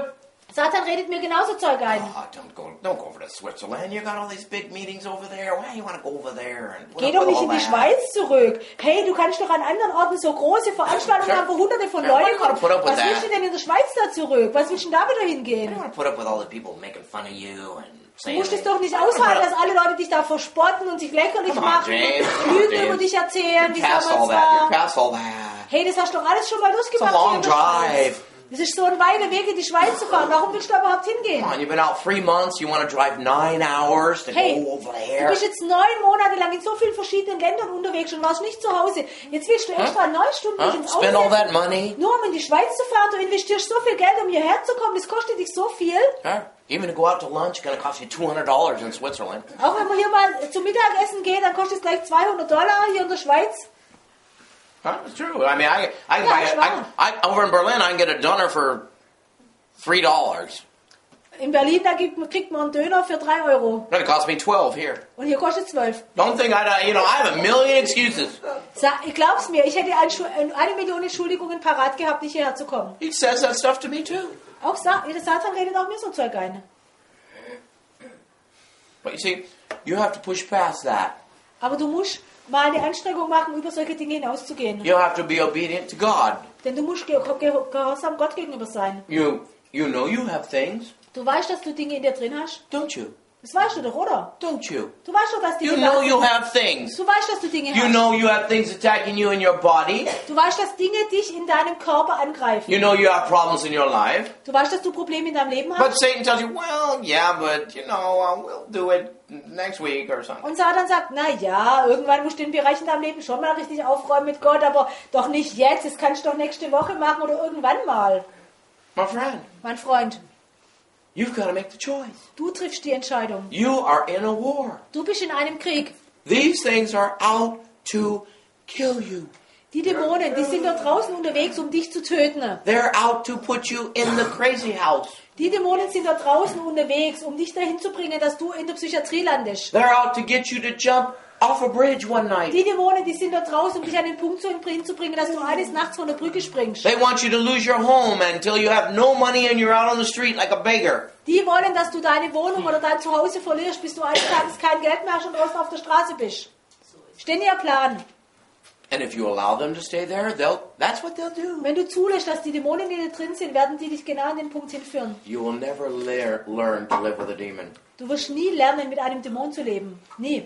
Satan redet mir genauso Zeug ein. Oh, don't go, don't go over to Switzerland. You got all these big meetings over there. Why you want to go over there and put Geh up doch with nicht all in die that? Schweiz zurück. Hey, du kannst doch an anderen Orten so große Veranstaltungen Sure. haben, wo hunderte von Sure. Why Leuten you gotta kommen. put up with Was willst du that? denn in der Schweiz da zurück? Was willst du denn da wieder You hingehen? don't want to put up with all the people making fun of you and Du saying. musst es doch nicht Why you wanna aushalten, put dass alle Leute dich da verspotten und sich lächerlich Come on, machen James. und Come on, Lügen über James. dich erzählen, wie es Past all damals that. You're war. past all that. Hey, das hast du doch alles schon mal It's a durchgemacht long hier in der Schweiz. drive. Das ist so ein weiter Weg in die Schweiz zu fahren. Warum willst du da überhaupt hingehen? Come on, you've been out three months. You want to drive nine hours to Hey, go over du there? bist jetzt neun Monate lang in so vielen verschiedenen Ländern unterwegs und warst nicht zu Hause. Jetzt willst du extra neun Stunden Huh? dich ins Spend all Auto that setzen, money? nur um in die Schweiz zu fahren. Du investierst so viel Geld, um hierher zu kommen. Das kostet dich so viel. Huh? Even to go out to lunch, it's going to cost you two hundred dollars in Switzerland. Auch wenn man hier mal zum Mittagessen geht, dann kostet es gleich zweihundert Dollar hier in der Schweiz. Huh? It's true. I mean, I, I can Yeah, buy it's a, wrong. I, I, over in Berlin, I can get a dinner for three dollars. In Berlin, da gibt, kriegt man einen Döner für drei Euro. It's going to cost me twelve here. Und hier kostet es zwölf. Don't think I, you know, I have a million excuses. Sa- Ich glaub's mir, ich hätte ein Schu- eine Million Entschuldigungen parat gehabt, nicht hierher zu kommen. He says that stuff to me too. Auch Sa- der Satan redet auch mir so Zeug ein. But you see, you have to push past that. Aber du musst mal eine Anstrengung machen, über solche Dinge hinauszugehen. You have to be obedient to God. Denn du musst ge ge gehorsam Gott gegenüber sein. You, you know you have things, Du weißt, dass du Dinge in dir drin hast. don't you? Das weißt du doch, oder? Don't you? Du weißt doch, dass Dinge You da know sind. you have things. Du weißt, dass du Dinge You hast. know you have things attacking you in your body. Du weißt, dass Dinge dich in deinem Körper angreifen. You know you have problems in your life. Du weißt, dass du Probleme in deinem Leben But hast. Satan tells you, well, yeah, but, you know, uh, we'll do it next week or something. Und Satan sagt, na ja, irgendwann musst du den Bereich in deinem Leben schon mal richtig aufräumen mit Gott, aber doch nicht jetzt. Das kannst du doch nächste Woche machen oder irgendwann mal. My friend, Mein Freund, you've got to make the choice. du triffst die Entscheidung. You are in a war. Du bist in einem Krieg. These things are out to kill you. Die Dämonen, die sind dort draußen unterwegs, um dich zu töten. They're out to put you in the crazy house. Die Dämonen sind dort draußen unterwegs, um dich dahin zu bringen, dass du in der Psychiatrie landest. They're out to get you to jump off a bridge one night. Die Dämonen, die sind dort draußen, um dich an den Punkt zu hinzubringen, dass du eines Nachts von der Brücke springst. They want you to lose your home until you have no money and you're out on the street like a beggar. Die wollen, dass du deine Wohnung oder dein Zuhause verlierst, bis du eines Tages kein Geld mehr hast und draußen auf der Straße bist. Ständig ihr Plan. And if you allow them to stay there, they'll that's what they'll do. Wenn du zulässt, dass die Dämonen, die da drin sind, werden die dich genau an den Punkt hinführen. You will never lear, learn to live with a demon. Du wirst nie lernen, mit einem Dämon zu leben. Nie.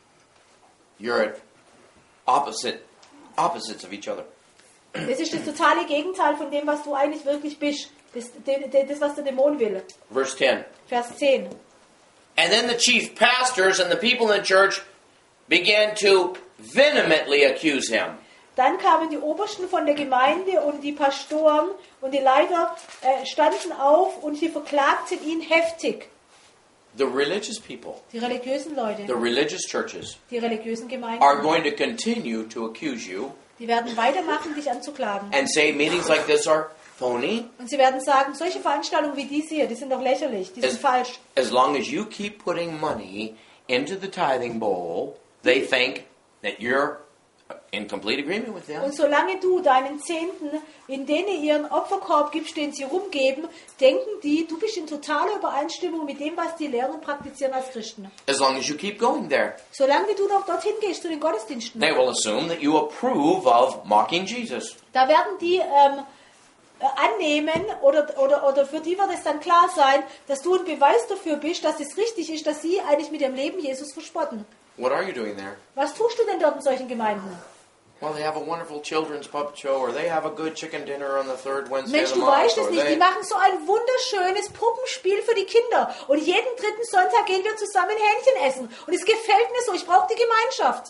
You're at opposite opposites of each other. Das ist das totale Gegenteil von dem, was du eigentlich wirklich bist. Das, das, das was der Dämon will. Verse ten. Vers zehn. And then the chief pastors and the people in the church began to vehemently accuse him. Dann kamen die Obersten von der Gemeinde und die Pastoren und die Leiter äh, standen auf und sie verklagten ihn heftig. The religious people, Die religiösen Leute, the religious churches, die religiösen Gemeinden, are going to continue to accuse you die werden weitermachen, dich anzuklagen. and say meetings like this are phony Und sie werden sagen, solche Veranstaltungen wie diese hier, die sind doch lächerlich, die sind as, falsch. as long as you keep putting money into the tithing bowl, they think that you're in complete agreement with them. Und solange du deinen Zehnten in denen ihren Opferkorb gibst, den sie rumgeben, denken die, du bist in totaler Übereinstimmung mit dem, was die lehren und praktizieren als Christen. As long as you keep going there, Solange du noch dorthin gehst zu den Gottesdiensten, they will assume that you approve of mocking Jesus. da werden die ähm, äh, annehmen oder, oder, oder für die wird es dann klar sein, dass du ein Beweis dafür bist, dass es richtig ist, dass sie eigentlich mit dem Leben Jesus verspotten. What are you doing there? Was tust du denn dort in solchen Gemeinden? Well, they have a wonderful children's puppet show, or they have a good chicken dinner on the third Wednesday Mensch, of the du month, weißt es or nicht, they... die machen so ein wunderschönes Puppenspiel für die Kinder. Und jeden dritten Sonntag gehen wir zusammen Hähnchen essen. Und es gefällt mir so, ich brauche die Gemeinschaft.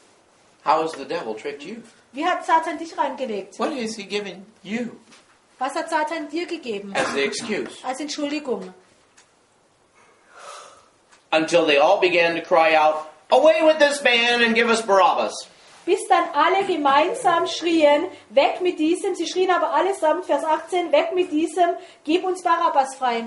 How has the devil tricked you? Wie hat Satan dich reingelegt? What is he giving you Was hat Satan dir gegeben as the excuse? als Entschuldigung? Until they all began to cry out, away with this man and give us Barabbas. Bis dann alle gemeinsam schrien, weg mit diesem, sie schrien aber allesamt, Vers achtzehn, weg mit diesem, gib uns Barabbas frei.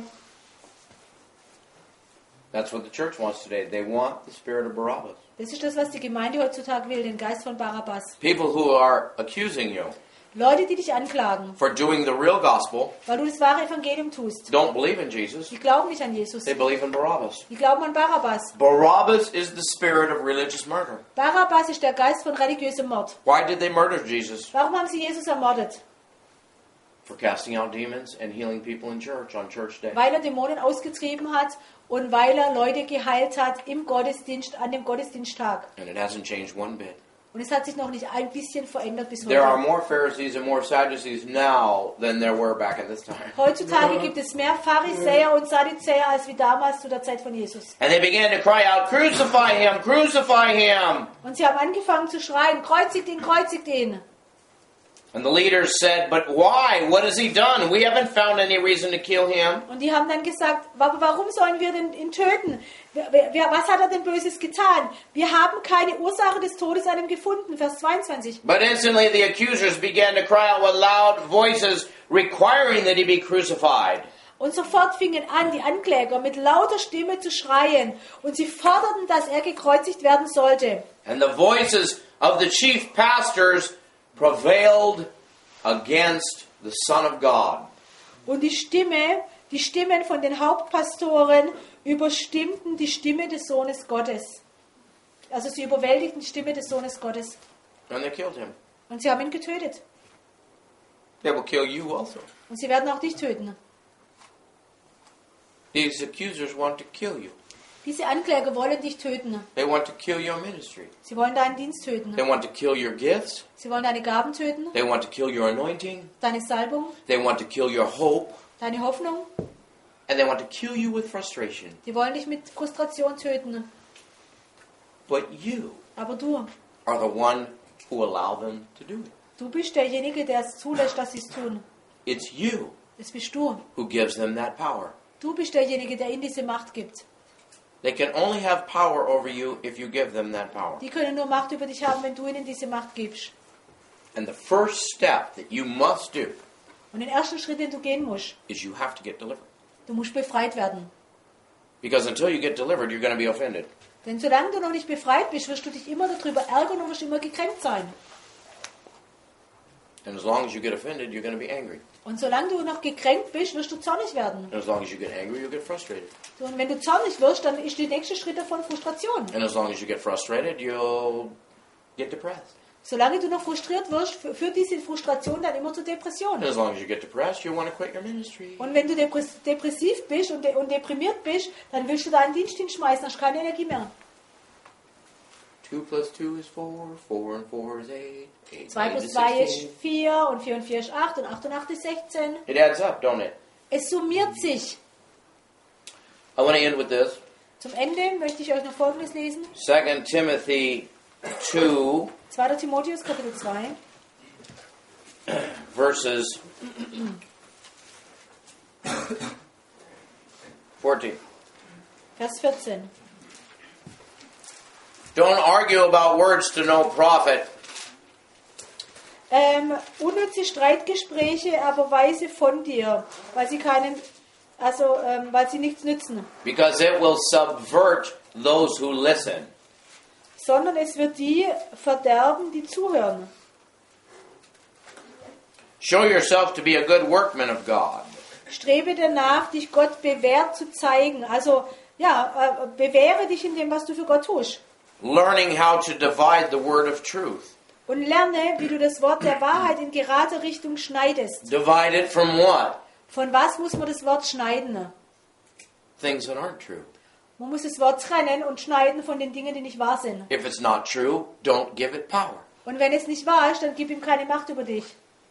That's what the church wants today. They want the spirit of Barabbas. Das ist das, was die Gemeinde heutzutage will, den Geist von Barabbas. People who are accusing you, Leute, die dich anklagen, for doing the real gospel, weil du das wahre Evangelium tust. don't believe in Jesus. Die glauben nicht an Jesus. They believe in Barabbas. Die glauben an Barabbas. Barabbas is the spirit of religious murder. Barabbas ist der Geist von religiösem Mord. Why did they murder Jesus? Warum haben sie Jesus ermordet? For casting out demons and healing people in church on church day. Weil er Dämonen ausgetrieben hat und weil er Leute geheilt hat im Gottesdienst, an dem Gottesdiensttag. And it hasn't changed one bit. Und es hat sich noch nicht ein bisschen verändert bis There are heute. more Pharisees and more Sadducees now than there were back at this time. Heutzutage gibt es mehr Pharisäer und Sadduzäer als wie damals zu der Zeit von Jesus. And they began to cry out, "Crucify him, crucify him." Und sie haben angefangen zu schreien, kreuzigt ihn, kreuzigt ihn. And the leaders said, "But why? What has he done? We haven't found any reason to kill him." Und die haben dann gesagt, "Aber warum sollen wir denn ihn töten? Wer, wer, was hat er denn Böses getan? Wir haben keine Ursache des Todes an ihm gefunden." Vers zweiundzwanzig. But instantly the accusers began to cry out with loud voices, requiring that he be crucified. Und sofort fingen an, die Ankläger mit lauter Stimme zu schreien. Und sie forderten, dass er gekreuzigt werden sollte. And the voices of the chief pastors prevailed against the Son of God. Und die Stimme, die Stimmen von den Hauptpastoren überstimmten die Stimme des Sohnes Gottes. Also sie überwältigten die Stimme des Sohnes Gottes. And they killed him. Und sie haben ihn getötet. They will kill you also. Und sie werden auch dich töten. These accusers want to kill you. Diese Ankläger wollen dich töten. They want to kill your ministry. Sie wollen deinen Dienst töten. They want to kill your gifts. Sie wollen deine Gaben töten, They want to kill your anointing. deine Salbung, They want to kill your hope. deine Hoffnung. And they want to kill you with frustration. Die wollen dich mit Frustration töten. But you Aber du, are the one who allow them to do it. du bist derjenige, der es zulässt, dass sie es tun. It's you Das bist du. who gives them that power. Du bist derjenige, der ihnen diese Macht gibt. They can only have power over you if you give them that power. Die können nur Macht über dich haben, wenn du ihnen diese Macht gibst. And the first step that you must do Und den ersten Schritt, den du gehen musst, is you have to get delivered. du musst befreit werden. Because until you get delivered, you're going to be offended. Denn solange du noch nicht befreit bist, wirst du dich immer darüber ärgern und wirst immer gekränkt sein. And as long as you get offended, you're going to be angry. Und solange du noch gekränkt bist, wirst du zornig werden. And as long as you get angry, you'll get frustrated. So, und wenn du zornig wirst, dann ist der nächste Schritt davon Frustration. And as long as you get frustrated, you'll get depressed. Solange du noch frustriert wirst, fü- führt diese Frustration dann immer zu And Depressionen. as long as you get depressed, you'll want to quit your ministry. Und wenn du depress- depressiv bist und, de- und deprimiert bist, dann willst du deinen Dienst hinschmeißen, hast keine Energie mehr. Two plus two is four, four and four is eight, eight zwei and eight plus is zwei ist sixteen. vier und vier und vier ist acht und acht und acht ist sechzehn. It adds up, don't it? Es summiert sich. I want to end with this. Zum Ende möchte ich euch noch Folgendes lesen. Second Timothy two, zweiter Timotheus, Kapitel zwei, verses fourteen. Vers vierzehn. Don't argue about words to no profit, Ähm, unnütze Streitgespräche, aber weise von dir, weil sie keinen, also ähm, weil sie nichts nützen, because it will subvert those who listen. sondern es wird die verderben, die zuhören. Show yourself to be a good workman of God, Strebe danach, dich Gott bewährt zu zeigen. Also ja, äh, bewähre dich in dem, was du für Gott tust. learning how to divide the word of truth. Und lerne, wie du das Wort der Wahrheit in gerade Richtung schneidest. Divide it from what? Von was muss man das Wort schneiden? Things that aren't true. Man muss das Wort trennen und schneiden von den Dingen, die nicht wahr sind. If it's not true, don't give it power. Und wenn es nicht wahr ist, dann gib ihm keine Macht über dich.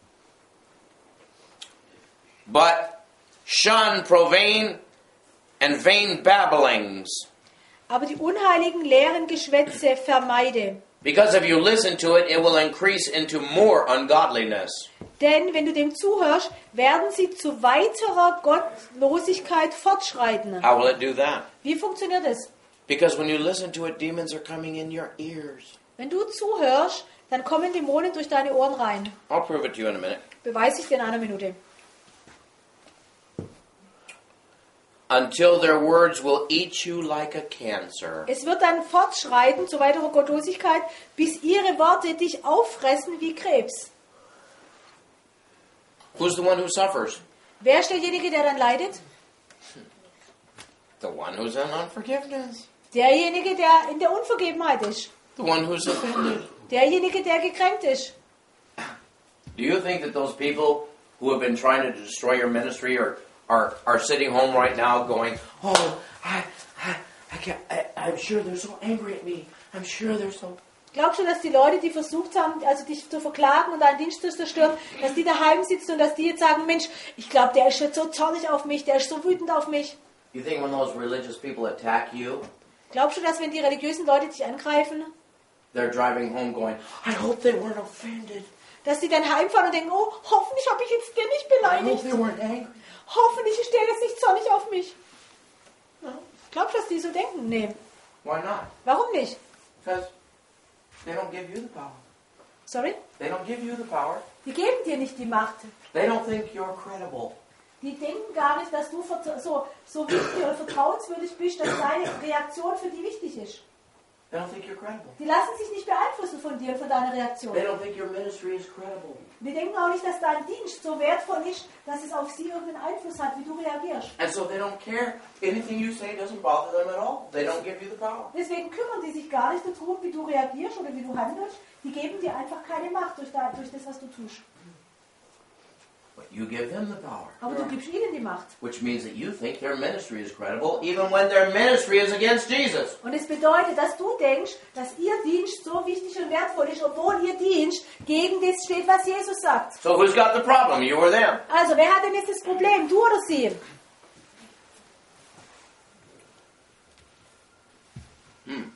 But shun profane and vain babblings, Aber die unheiligen leeren Geschwätze vermeide. because if you listen to it, it will increase into more ungodliness. Denn wenn du dem zuhörst, werden sie zu weiterer Gottlosigkeit fortschreiten. How will it do that? Wie funktioniert das? Because when you listen to it, demons are coming in your ears. Wenn du zuhörst, dann kommen Dämonen durch deine Ohren rein. I'll prove it to you in a minute. Beweise ich dir in einer Minute. Until their words will eat you like a cancer. Es wird dann fortschreiten zu weiterer Gottlosigkeit, bis ihre Worte dich auffressen wie Krebs. Who's the one who suffers? Wer ist derjenige, der dann leidet? The one who's in unforgiveness. Derjenige, der in der Unvergebenheit ist. The one who's offended. Derjenige, der gekränkt ist. Do you think that those people who have been trying to destroy your ministry are are, are sitting home right now going, oh, I, I, I can't, I, I'm sure they're so angry at me. I'm sure they're so... Glaubst du, dass die Leute, die versucht haben, also dich zu verklagen und deinen Dienst zu zerstören, dass die daheim sitzen und dass die jetzt sagen, Mensch, ich glaube, der ist jetzt so zornig auf mich, der ist so wütend auf mich. You think when those religious people attack you, Glaubst du, dass wenn die religiösen Leute dich angreifen, they're driving home going, I hope they weren't offended. dass die dann heimfahren und denken, oh, hoffentlich habe ich jetzt den nicht I hope beleidigt. they weren't angry. Hoffentlich ist der jetzt nicht zornig auf mich. No. Glaubst du, dass die so denken? Nee. Why not? Warum nicht? Because they don't give you the power. Sorry? They don't give you the power. Die geben dir nicht die Macht. They don't think you're credible. Die denken gar nicht, dass du vert- so, so wichtig oder vertrauenswürdig bist, dass deine Reaktion für die wichtig ist. They don't think you're credible. Die lassen sich nicht beeinflussen von dir und von deiner Reaktion. They don't think your ministry is credible. Die denken auch nicht, dass dein Dienst so wertvoll ist, dass es auf sie irgendeinen Einfluss hat, wie du reagierst. And so they don't care. Anything you say doesn't bother them at all. They don't give you the power. Deswegen kümmern die sich gar nicht darum, wie du reagierst oder wie du handelst. Die geben dir einfach keine Macht durch, da, durch das, was du tust. But you give them the power. Aber du gibst ihnen die Macht. Which means that you think their ministry is credible even when their ministry is against Jesus. Und es bedeutet, dass du denkst, dass ihr Dienst so wichtig und wertvoll ist, obwohl ihr Dienst gegen das steht, was Jesus sagt. So who's got the problem? You or them? Also, wer hat denn jetzt das Problem? Du oder sie? Hmm.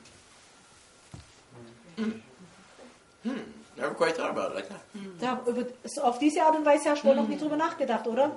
Hmm. Hmm. Never quite thought about it like that. Da, über, so auf diese Art und Weise hast du wohl noch nie drüber nachgedacht, oder?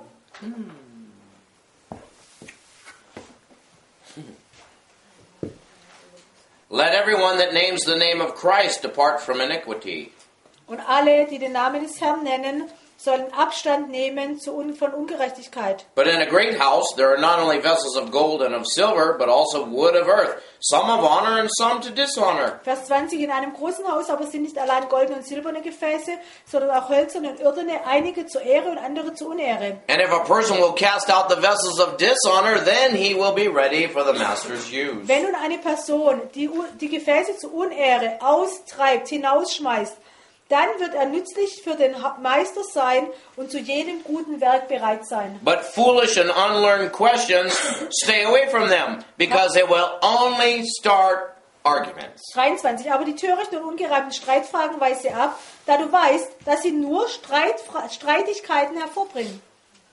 Let everyone that names the name of Christ depart from iniquity. Und alle, die den Namen des Herrn nennen, sollen Abstand nehmen zu un von Ungerechtigkeit. But in a great house there are not only vessels of gold and of silver, but also wood of earth, some of honor and some to dishonor. Vers zwanzig, in einem großen Haus aber sind nicht allein goldene und silberne Gefäße, sondern auch hölzerne und irdene, einige zur Ehre und andere zur Unehre. And if a person will cast out the vessels of dishonor, then he will be ready for the master's use. Wenn nun eine Person die, U- die Gefäße zur Unehre austreibt, hinausschmeißt, dann wird er nützlich für den Ha- Meister sein und zu jedem guten Werk bereit sein. But foolish and unlearned questions, stay away from them, because they will only start arguments. dreiundzwanzig. Aber die törichten und ungereimten Streitfragen weise ab, da du weißt, dass sie nur Streitfra- Streitigkeiten hervorbringen.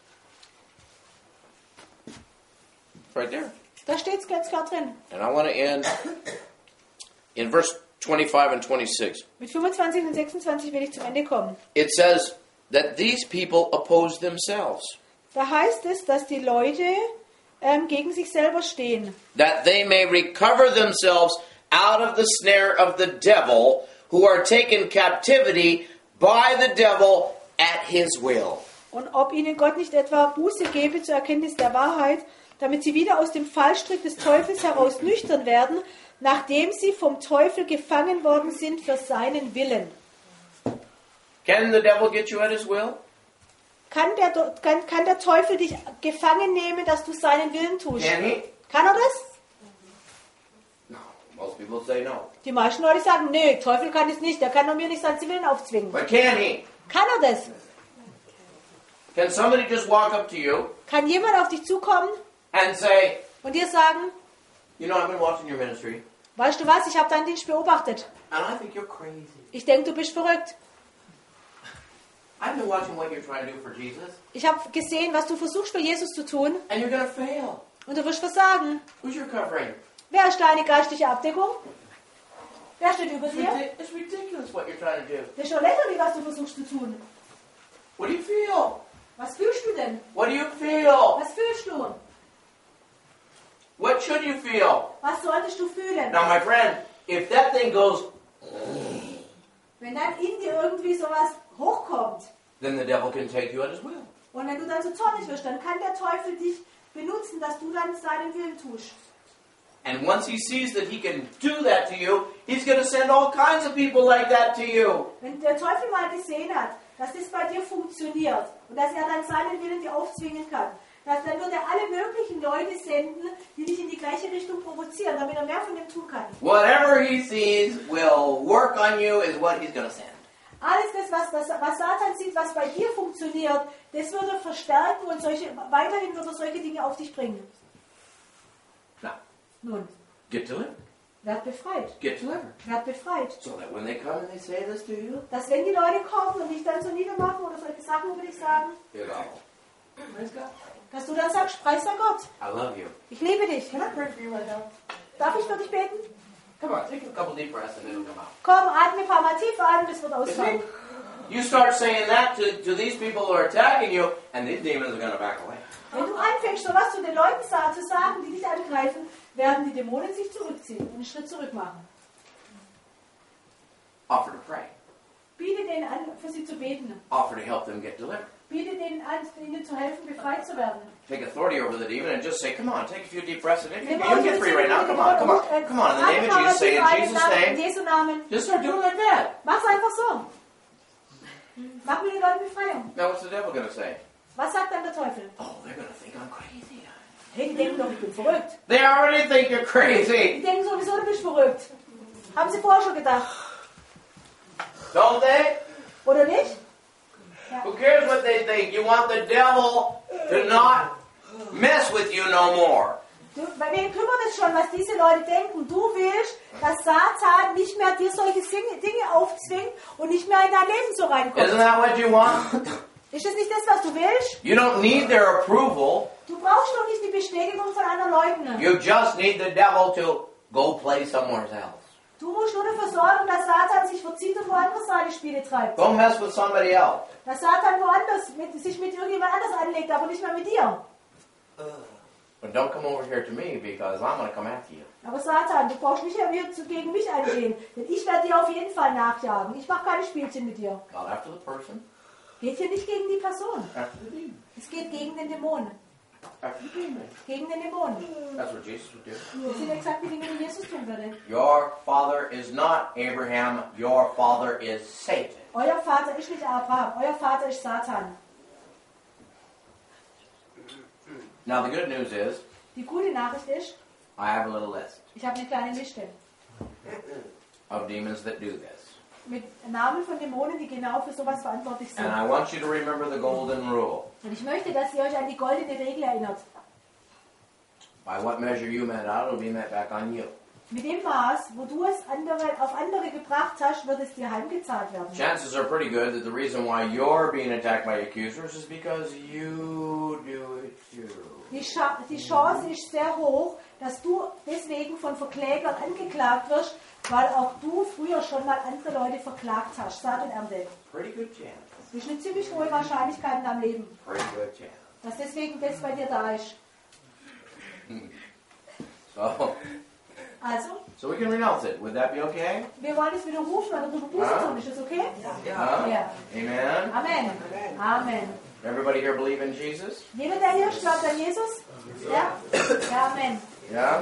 Right there. Da steht es ganz klar drin. And I want to end in verse twenty-five and twenty-six. Mit fünfundzwanzig und sechsundzwanzig will ich zum Ende kommen. It says that these people oppose themselves, Da heißt es, dass die Leute ähm, gegen sich selber stehen. that they may recover themselves out of the snare of the devil, who are taken captivity by the devil at his will. Und ob ihnen Gott nicht etwa Buße gebe zur Erkenntnis der Wahrheit, damit sie wieder aus dem Fallstrick des Teufels heraus nüchtern werden, nachdem sie vom Teufel gefangen worden sind für seinen Willen. Can the devil get you at his will? Kann der, kann, kann der Teufel dich gefangen nehmen, dass du seinen Willen tust? Can he? Kann er das? No. Most people say no. Die meisten Leute sagen, nee, Teufel kann es nicht, der kann doch mir nicht seinen Willen aufzwingen. But can he? Kann er das? Can somebody just walk up to you Kann jemand auf dich zukommen and say, und dir sagen, you know, I've been watching your ministry, weißt du was, ich habe deinen Dienst beobachtet. and I think you're crazy. Ich denke, du bist verrückt. I've been watching what you're trying to do for Jesus, Ich habe gesehen, was du versuchst für Jesus zu tun and you're going to fail. und du wirst versagen. Who's your covering? Wer ist deine geistliche Abdeckung? Wer steht über It's, dir? ridi- it's ridiculous what you're trying to do. Das ist schon lächerlich, was du versuchst zu tun. What do you feel? Was fühlst du denn? What do you feel? Was fühlst du? What should you feel? Was solltest du fühlen? Now, my friend, if that thing goes, Wenn dann in dir irgendwie sowas hochkommt then the devil can take you at his will. und wenn du dann so zornig wirst, dann kann der Teufel dich benutzen, dass du dann seinen Willen tust. And once he sees that he can do that to you, he's going to send all kinds of people like that to you. Wenn der Teufel mal gesehen hat, dass das bei dir funktioniert und dass er dann seinen Willen dir aufzwingen kann. Dass, dann wird er alle möglichen Leute senden, die dich in die gleiche Richtung provozieren, damit er mehr von dem tun kann. Whatever he sees will work on you is what he's going to send. Alles das, was, das, was Satan sieht, was bei dir funktioniert, das wird er verstärken und solche, weiterhin wird er solche Dinge auf dich bringen. Now, Nun, get delivered. werd befreit. Get delivered. Werd befreit. So that when they come and they say this to you, Dass wenn die Leute kommen und dich dann so niedermachen oder solche Sachen über dich sagen, you go, praise God. dass du dann sagst, preis sei Gott. I love you. Ich liebe dich. Can I pray for you right now? Darf ich für dich beten? Come on, take a couple deep breaths and it'll come out. Komm, atme ein paar Mal tief ein, das wird ausfallen. You start saying that to, to these people who are attacking you, and these demons are going to back away. Wenn du anfängst, sowas zu den Leuten zu sagen, die dich angreifen, werden die Dämonen sich zurückziehen und einen Schritt zurück machen. Offer to pray. Biete denen an, für sie zu beten. Offer to help them get delivered. Biete denen an, ihnen zu helfen, befreit zu werden. Take authority over the demon and just say, come on, take a few deep breaths. And if you, Wir you brauchen get free right now. Come on, come on. Come on, in the name of Jesus, say in Jesus' In name. Jesu Namen. Just start doing like that. Mach's einfach so. Mach mit den Leuten Befreiung. Now what's the devil going to say? Was sagt dann der Teufel? Oh, they're going to think I'm crazy. Hey, die denken doch, ich bin verrückt. They already think you're Die crazy. denken sowieso, du bist verrückt. Haben sie vorher schon gedacht. Don't they? Oder nicht? Ja. Who cares what they think? You want the devil to not mess with you no more. Du, bei wem kümmert es schon, was diese Leute denken? Du willst, dass Satan nicht mehr dir solche Dinge aufzwingt und nicht mehr in dein Leben so reinkommt. Isn't that what you want? Ist das nicht das, was du willst? You don't need their approval. Du brauchst doch nicht die Bestätigung von anderen Leuten. You just need the devil to go play somewhere else. Du musst nur dafür sorgen, dass Satan sich verzieht und woanders seine Spiele treibt. Go mess with somebody else. Dass Satan woanders mit, sich mit irgendjemand anders anlegt, aber nicht mehr mit dir. But don't come over here to me because I'm going to come after you. Aber Satan, du brauchst nicht mehr zu, gegen mich angehen, denn ich werde dir auf jeden Fall nachjagen. Ich mache keine Spielchen mit dir. Not after the person. Geht hier nicht gegen die Person. After the demon. Es geht gegen den Dämon. After the demon. Gegen den Dämon. That's what Jesus would do. Das sind exakt die Dinge, die Jesus tun würde. Your father is not Abraham. Your father is Satan. Euer Vater ist nicht Abraham, euer Vater ist Satan. Now the good news is, Die gute Nachricht ist, I have a little list ich habe eine kleine Liste of demons that do this. mit Namen von Dämonen, die genau für sowas verantwortlich sind. And I want you to remember the golden rule. Und ich möchte, dass ihr euch an die goldene Regel erinnert. By what measure you met out, will be met back on you. Mit dem Maß, wo du es andere, auf andere gebracht hast, wird es dir heimgezahlt werden. Chances are pretty good that the reason why you're being attacked by accusers is because you do it too. Die, Cha- die Chance ist sehr hoch, dass du deswegen von Verklägern angeklagt wirst, weil auch du früher schon mal andere Leute verklagt hast. Saat und Ernte. Pretty good chance. Das ist eine ziemlich hohe Wahrscheinlichkeit in deinem Leben, Pretty good chance. dass deswegen das bei dir da ist. So, Also, so we can renounce it. Would that be okay? wir wollen es widerrufen, oder du Buße Ja. tun. Ist das okay? Huh? Ja. Amen. Amen. Amen. Everybody here believe in Jesus? Jeder, der hier ist, glaubt an Jesus? Ja? Ja, Amen. Yeah?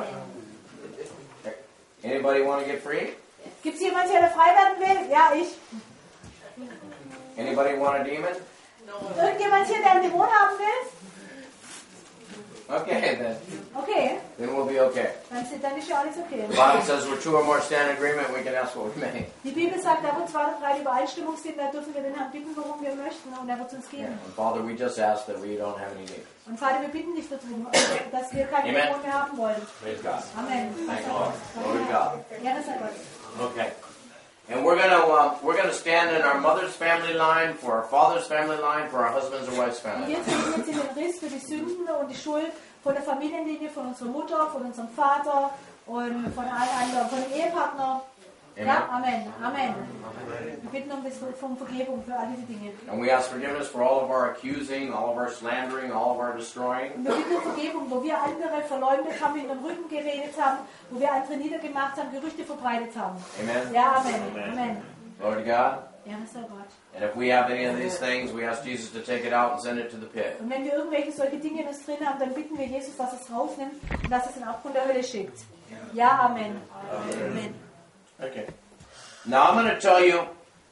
Anybody want to get free? Gibt es jemanden hier, der frei werden will? Ja, ich. Anybody want a demon? Irgendjemand hier, der einen Dämon haben will? Okay, then. Okay, Then we'll be okay. dann, sind- dann ist ja alles okay. The Bible says where two or more stand in agreement, we can ask what we may. Die Bibel sagt, da wo zwei oder drei in Übereinstimmung sind, da dürfen wir den Herrn bitten, worum wir möchten, und er wird es uns Yeah. geben. And Father, we just ask that we don't have any demons. Und Vater, wir bitten dich darum, dass wir keine Amen. Dämonen mehr haben wollen. Praise God. Amen. Thank you, Lord. Glory to God. Ja, das sei Gott. Okay. And we're gonna uh, we're gonna stand in our mother's family line, for our father's family line, for our husband's or wife's Und family. jetzt sind wir jetzt in den Riss für die Sünden und die Schuld von der Familienlinie, von unserer Mutter, von unserem Vater und von allen anderen, von dem Ehepartner. Amen. Ja, Amen. Amen. Wir bitten um, das, um Vergebung für all diese Dinge. And we ask forgiveness for all of our accusing, all of our slandering, all of our destroying. Und wir bitten um Vergebung, wo wir andere verleumdet haben, in den Rücken geredet haben, wo wir andere niedergemacht haben, Gerüchte verbreitet haben. Amen. Ja, Amen. Amen. Glory to God. Ja, das sei Gott. And if we have any of these things, we ask Jesus to take it out and send it to the pit. Und wenn wir irgendwelche solche Dinge in uns drin haben, dann bitten wir Jesus, dass er es rausnimmt und dass er es in den Abgrund der Hölle schickt. Ja, Amen. Amen. Okay. Now I'm going to tell you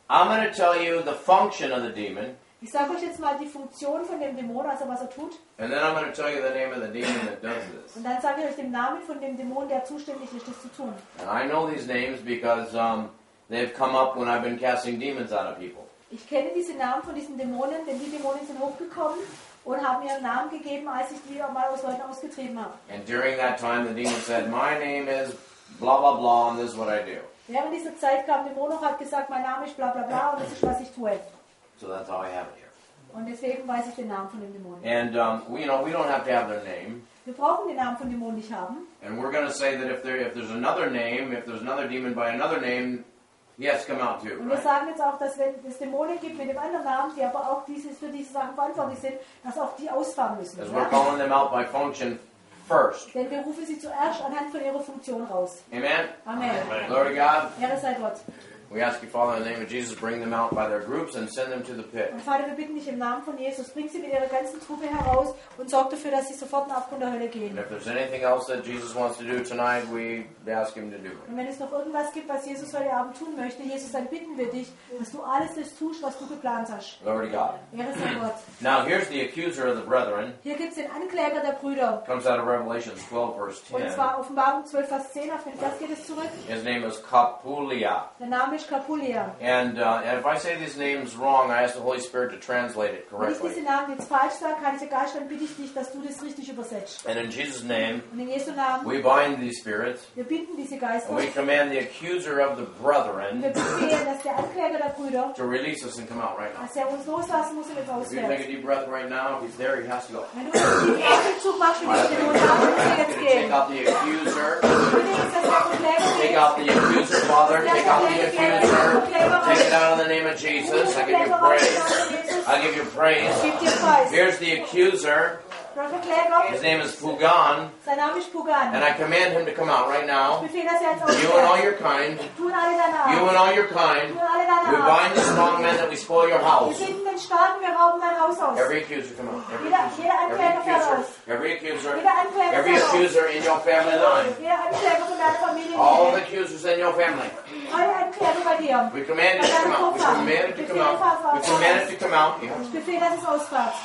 I'm going to tell you the function of the demon, Ich sage euch jetzt mal die Funktion von dem Dämon, also was er tut. and then I'm going to tell you the name of the demon that does this. Und dann sage ich euch den Namen von dem Dämon, der zuständig ist, das zu tun. And I know these names because um, they've come up when I've been casting demons out of people. Ich kenne diese Namen von diesen Dämonen, denn die Dämonen sind hochgekommen und haben ihren Namen gegeben, als ich die mal aus Leuten ausgetrieben habe. And during that time, the demon said, my name is blah, blah, blah, and this is what I do. Während dieser Zeit kam der Dämon und hat gesagt, mein Name ist bla bla bla und das ist, was ich tue. So that's how I have it here. Und deswegen weiß ich den Namen von dem Dämon. And, um, we, you know, we don't have to have their name. Wir brauchen den Namen von dem Dämon nicht haben. And we're going to say that if, there, if there's another name, if there's another demon by another name, he has to come out too, Und wir right? sagen jetzt auch, dass wenn es Dämonen gibt mit dem anderen Namen, die aber auch dieses, für diese Sachen verantwortlich sind, dass auch die ausfahren müssen. Because we're Ja? calling them out by function first. Denn wir rufen sie zuerst anhand von ihrer Funktion raus. Amen? Amen. Glory to God. Ehre sei Gott. We ask you, Father, in the name of Jesus, bring them out by their groups and send them to the pit. Und Vater, wir bitten dich im Namen von Jesus, bring sie mit ihrer ganzen Truppe heraus und sorg dafür, dass sie sofort in den Abgrund der Hölle And gehen. if there's anything else that Jesus wants to do tonight, we ask him to do it. Und wenn es noch irgendwas gibt, was Jesus heute Abend tun möchte, Jesus, dann bitten wir dich, dass du alles das tust, was du geplant hast. Glory to God. Ehre sei Gott. Now, here's the accuser of the brethren. Hier gibt es den Ankläger der Brüder. Comes out of Revelation twelve, verse Und ten. zwar Offenbarung zwölf, Vers zehn, auf den Vers geht es zurück. His name is Kapulia. Der Name ist Kapulia. And, uh, and if I say these names wrong, I ask the Holy Spirit to translate it Wenn ich diese correctly. Namen jetzt falsch sage, Heiliger Geist, dann bitte ich dich, dass du das richtig übersetzt. And in Jesus' name, Und in Jesu Namen, we bind these spirits, wir binden diese Geister. and we command the accuser of the Und wir brethren befehlen, dass der Ankläger der Brüder, to release us and come out right now. dass er uns loslassen muss und jetzt If you take a ausfährt. deep breath right now, if he's there, he has to go. Wenn du einen tiefen Atemzug machst, für diesen Dämon haben, muss er jetzt Take gehen. out the accuser. Ich will jetzt, dass der Ankläger Take geht. out the accuser, Father. Take out the accuser. Take it out in the name of Jesus. I give you praise. I give you praise. Gib dir Preis. Here's the accuser. Der Ankläger, His name is Pugan. sein Name ist Pugan. And I command him to come out right Ich now. befehle, dass er jetzt You and all ausfährt. your kind. Tun alle You danach. and all your kind. Tun alle We danach. bind the strong men that we spoil your Wir house. finden den Starken, wir rauben dein Haus aus. Every accuser, come out. Every Jeder, accuser. jeder Every Ankläger fährt accuser. aus. Every accuser. Jeder Ankläger Every fährt aus. accuser in your family line. Jeder Ankläger von deiner Familie. All the accusers in your family. Alle Ankläger bei dir. We command it to come out. We command it to come out. We command it to come out. You Ich befehle, dass es ausfährt.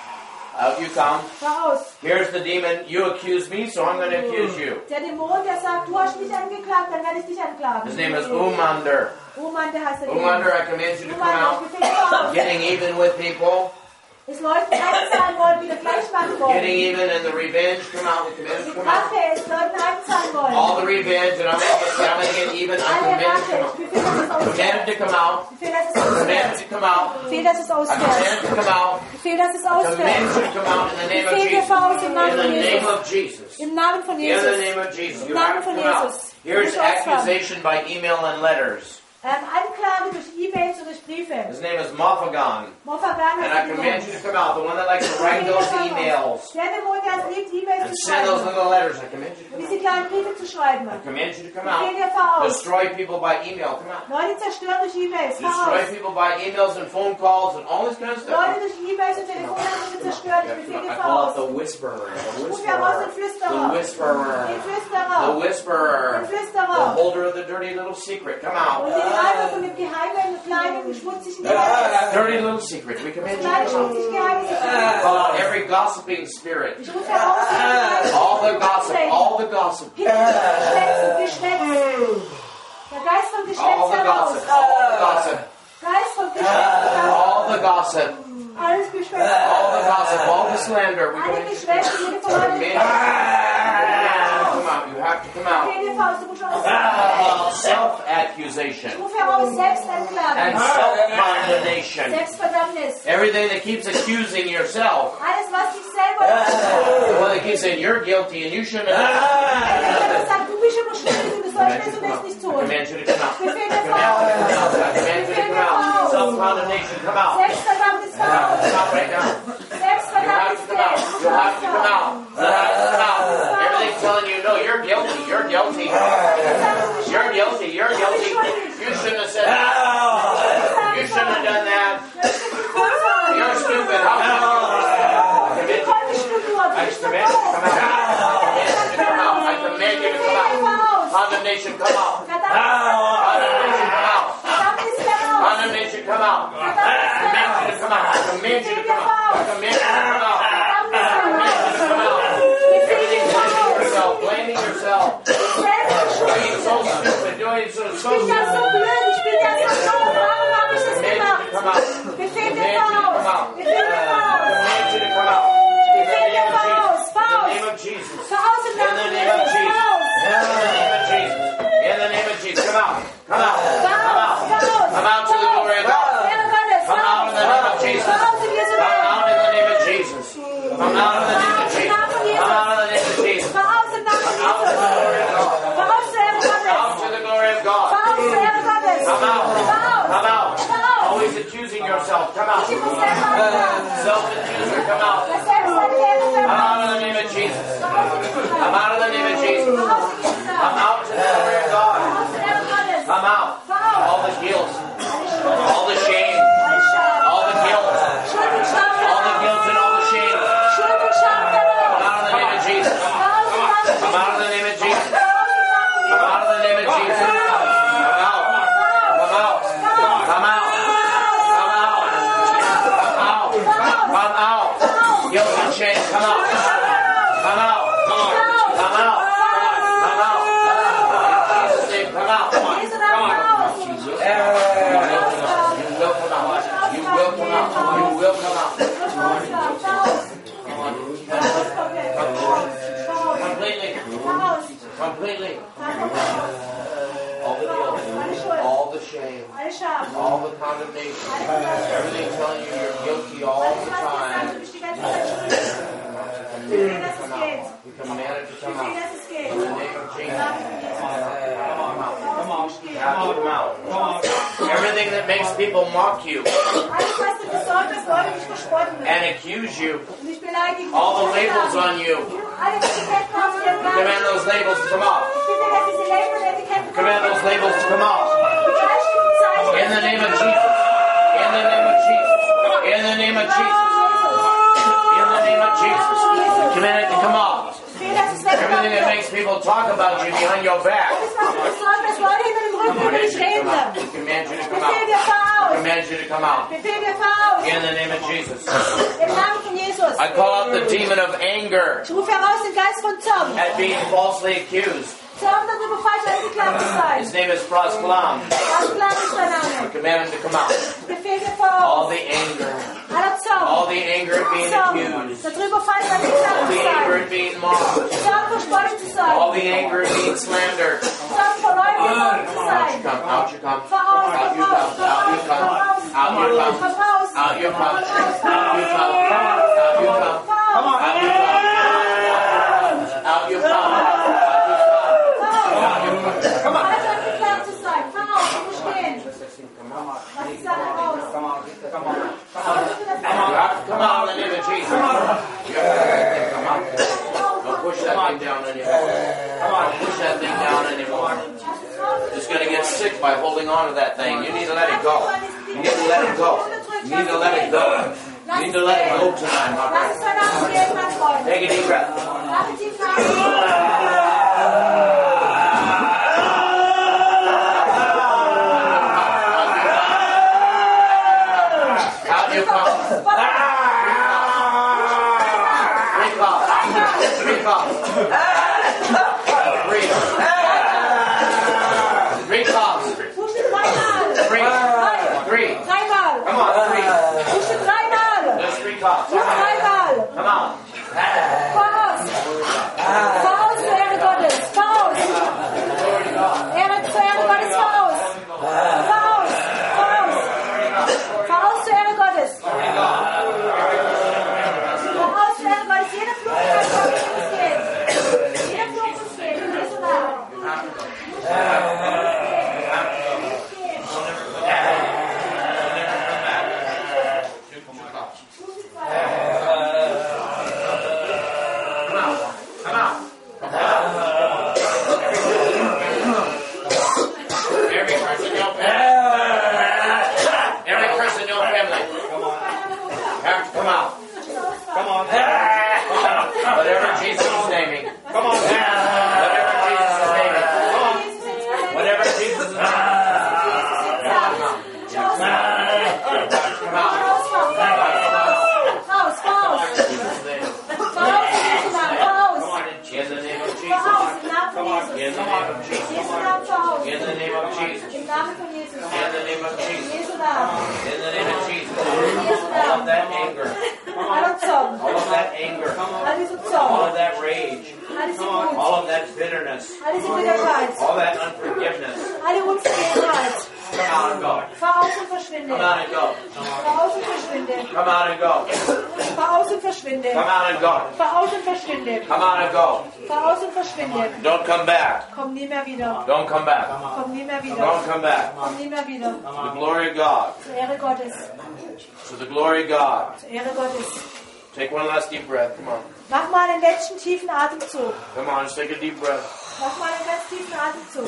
Out you come. Fahr aus. Here's the demon. You accuse me, so I'm going to accuse you. Der Dämon, der sagt, du hast mich angeklagt, dann werde ich dich anklagen. His name is Umander. Umander heißt der Umander, Dämon. I command you to come Umander, out. ich befehle aus. Getting even with people. Es Leuten einzahlen wollen, wieder gleich machen Getting wollen. even and the revenge. Come out. We command Die you to come out. Rache ist, Leuten einzahlen wollen. All the revenge, and I'm going to get, I'm going to get even. I Alle command Rache, it to come ich out. befehle, dass es Command ausfährt. it to come out. Ich befehle, dass es Command ausfährt. it to come out. Ich befehle, dass es I command ausfährt. it to come out. Ich befehle, dass es I command ausfährt. you to come out in the name of Befehl dir Jesus. voraus im In Namen the von name Jesus. of Jesus. Im Namen von In the Jesus. name of Jesus. You Im Namen have to von come out. Jesus. Here's Du musst ausfahren. accusation by email and letters. Ähm, Anklage durch E-Mails und durch Briefe. His name is Mafagan. Mofagan And I heißt der command Dämon. you to come out. The one that likes to write those emails Der Dämon, der es liebt, E-Mails and zu send those schreiben. little letters. I command you to Und come diese out. kleinen Briefe zu schreiben. I command you to come Befehl out. dir, fahr aus. Destroy people by email. Come out. Leute zerstören durch E-Mails. Fahr Destroy aus. people by emails and phone calls and all this kind of stuff. Leute durch E-Mails und Telefonanrufe zerstören. Ich befehle dir, I fahr call aus. out the whisperer. The Ruf heraus den whisperer. Flüsterer. The whisperer. Den The Flüsterer. whisperer. Den The Flüsterer. holder of the dirty little secret. Come Und out. den Treiber von dem geheimen, kleinen, schmutzigen Geheimnis. Dirty little secret. We command you Kleine, to come out. schmutzige Geheimnis. Ich Call out every gossiping spirit. rufe heraus den All the gossip. All the gossip. Geschwätz und Geschwätz. Der Geist von Geschwätz All the heraus. gossip. All the gossip. Geist von Geschwätz heraus. All the gossip. Alles Geschwätz. All the gossip. All the slander. We Alle command you to Geschwätz, jede Verleumdung. come out. You have to come out. Befehl dir, Faust, du musst raus. Uh, self-accusation Ich rufe heraus and Selbstanklage. self-condemnation. Selbstverdammnis. Everything that keeps accusing yourself. Alles, was dich selber Well, they keep saying you're guilty and you shouldn't have. Wenn sagt, du bist immer schuldig und du sollst das und das nicht I tun. command you to come out. I Befehl dir, command you to come out. Faust. I command you to come out. Self-condemnation, come out. Selbstverdammnis raus. Come out right now. You have Selbstverdammnis to come out. You have to come out. You have to come out. Everything's telling you, no, you're guilty. You're guilty. You're guilty. You're guilty. You shouldn't have said that. You shouldn't have done that. You're stupid. How come you? I command you to come out. I command you to come out. I command you to come out. Condemnation, come out. Condemnation, come out. Condemnation, come out. I command you to come out. I command you to come out. I command you to come out. Everything blaming yourself, blaming yourself. Being so stupid, doing so, so Ich bin ja so stupid. blöd, ich bin ja so dumm, warum habe ich das gemacht? Come out. Befehl Command mir you to come Faust, out. befehl mir Faust, Command you to come out. In the befehl mir name of Faust, Jesus. In the Faust, name of Jesus. Faust im In the Namen name of Jesus, Jesus. Faust, In the name of Jesus. In the name of Jesus. Come out. Come out. Come out. Faust, Faust, Come out to the glory of God. Ehre Gottes, Come out in the name of Jesus. Faust in Jesu Come Namen, out in the name of Jesus. Come out in the name of Jesus. Come out in the name of Jesus. Faust im Namen Out to the glory of God. Jesus, Faust zur Ehre Out Gottes, to the glory of God. Faust zur Ehre Gottes, Come out. Come out. Faust, Always accusing yourself. Come out. ich muss selber anfangen, Self-accuser. Come out. das selbst seine Ehre Come selber, out in the name of Jesus. Faust in Jesu Come Namen, out in the name of Jesus. Faust in Jesu Come Namen, out to the glory of God. Faust zur Ehre Gottes, Come out. All the guilt. All the shame. alle Scham, All the guilt. Schuld und Scham All the daraus, guilt and all the shame. Schuld und Scham Come daraus, out in the name of Jesus. Faust im Namen Come out in the name of Jesus. Faust im Namen Come out in the name of Jesus. Come out. Come out. Come out. Come out. Come out. Come out. Guilt and shame. Come out. Come out. Come out. Come out. In Jesus' name, come out. Jesu Namen raus. You will come out. You will come out. You will come out. Completely. Completely. All the guilt. All the shame. All the condemnation. Everything telling you you're guilty all the time. Come out. We command it to come out. In the name of Jesus. Come out. Come out. Come out. Come out. Everything that makes people mock you and accuse you. All the labels on you. Command those labels to come off. Command those labels to come off. In the name of Jesus. In the name of Jesus. In the name of Jesus. In the name of Jesus. Command it to come off. Everything that makes people talk about you behind your back. We command you to come out. We command you to come out. In the name of Jesus. I call out the demon of anger Ich rufe heraus den Geist von Zorn. at being falsely accused. Zorn darüber falsch angeklagt zu sein. His name is Prasklam. Asklam ist sein I Name. command him to come out. Befehl mir All voraus. the anger. Aller Zorn. All the anger at being accused. Darüber falsch All angeklagt the zu anger sein. at being mocked. Zorn verspottet zu sein. All the anger at being slandered. Zorn verleugnet worden zu Out you sein. come. Out you come. Voraus, Out you voraus, come. Out you come. voraus, Out you come. voraus, Out you come. voraus, Out you come. Out you come. Come on. Out you come. Out you come. Out you come. Come on. Falsch angeklagt zu sein. Voraus, du musst gehen. Lass die Sache raus. You have to come out in the name of Jesus. You have to come out. Don't push that thing down anymore. Don't push that thing down anymore. You're just going to get sick by holding on to that thing. You need to let it go. You need to let it go. You need to let it go. You need to let it go tonight, my Lass es friend. heute Abend gehen, mein Freund. Take a deep breath. Lass es tief atmen. Out you come. Three coughs. Three coughs. Three. Three coughs. Huste dreimal. Three. Three. Dreimal. Come on, three. Huste dreimal. There's three coughs. Huste dreimal. Come on. Voraus. Voraus zur Ehre Gottes. Voraus. Glory to God. Ehre zur Ehre Gottes. Voraus. Voraus. Voraus. Voraus zur Ehre Gottes. Voraus zur Ehre Gottes. Jede Flucht kann Gott, wie es geht. of Jesus. Im Namen von Jesus. In the name of In Jesus. Jesu Namen. In the name of Jesus. In Jesu All of Namen. that anger. Aller Zorn. All of that anger. All diese All Zorn. of that rage. All diese Wut. All of that bitterness. All diese Bitterkeit. All that unforgiveness. Alle Unvergebenheit. Come out and go. Fahr aus und verschwinde. Come out and go. Fahr aus und verschwinde. Come out and go. Fahr aus und verschwinde. Come out and go. Fahr aus und verschwinde. Come out and go. Fahr aus und verschwinde. Don't come back. Komm nie mehr wieder. Don't come back. Komm nie mehr wieder. Don't come back. Komm nie mehr wieder. To the glory of God. Zur Ehre Gottes. To the glory of God. Zur Ehre Gottes. Take one last deep breath. Come on. Mach mal einen letzten tiefen Atemzug. Come on, just take a deep breath. Mach mal einen ganz tiefen Atemzug.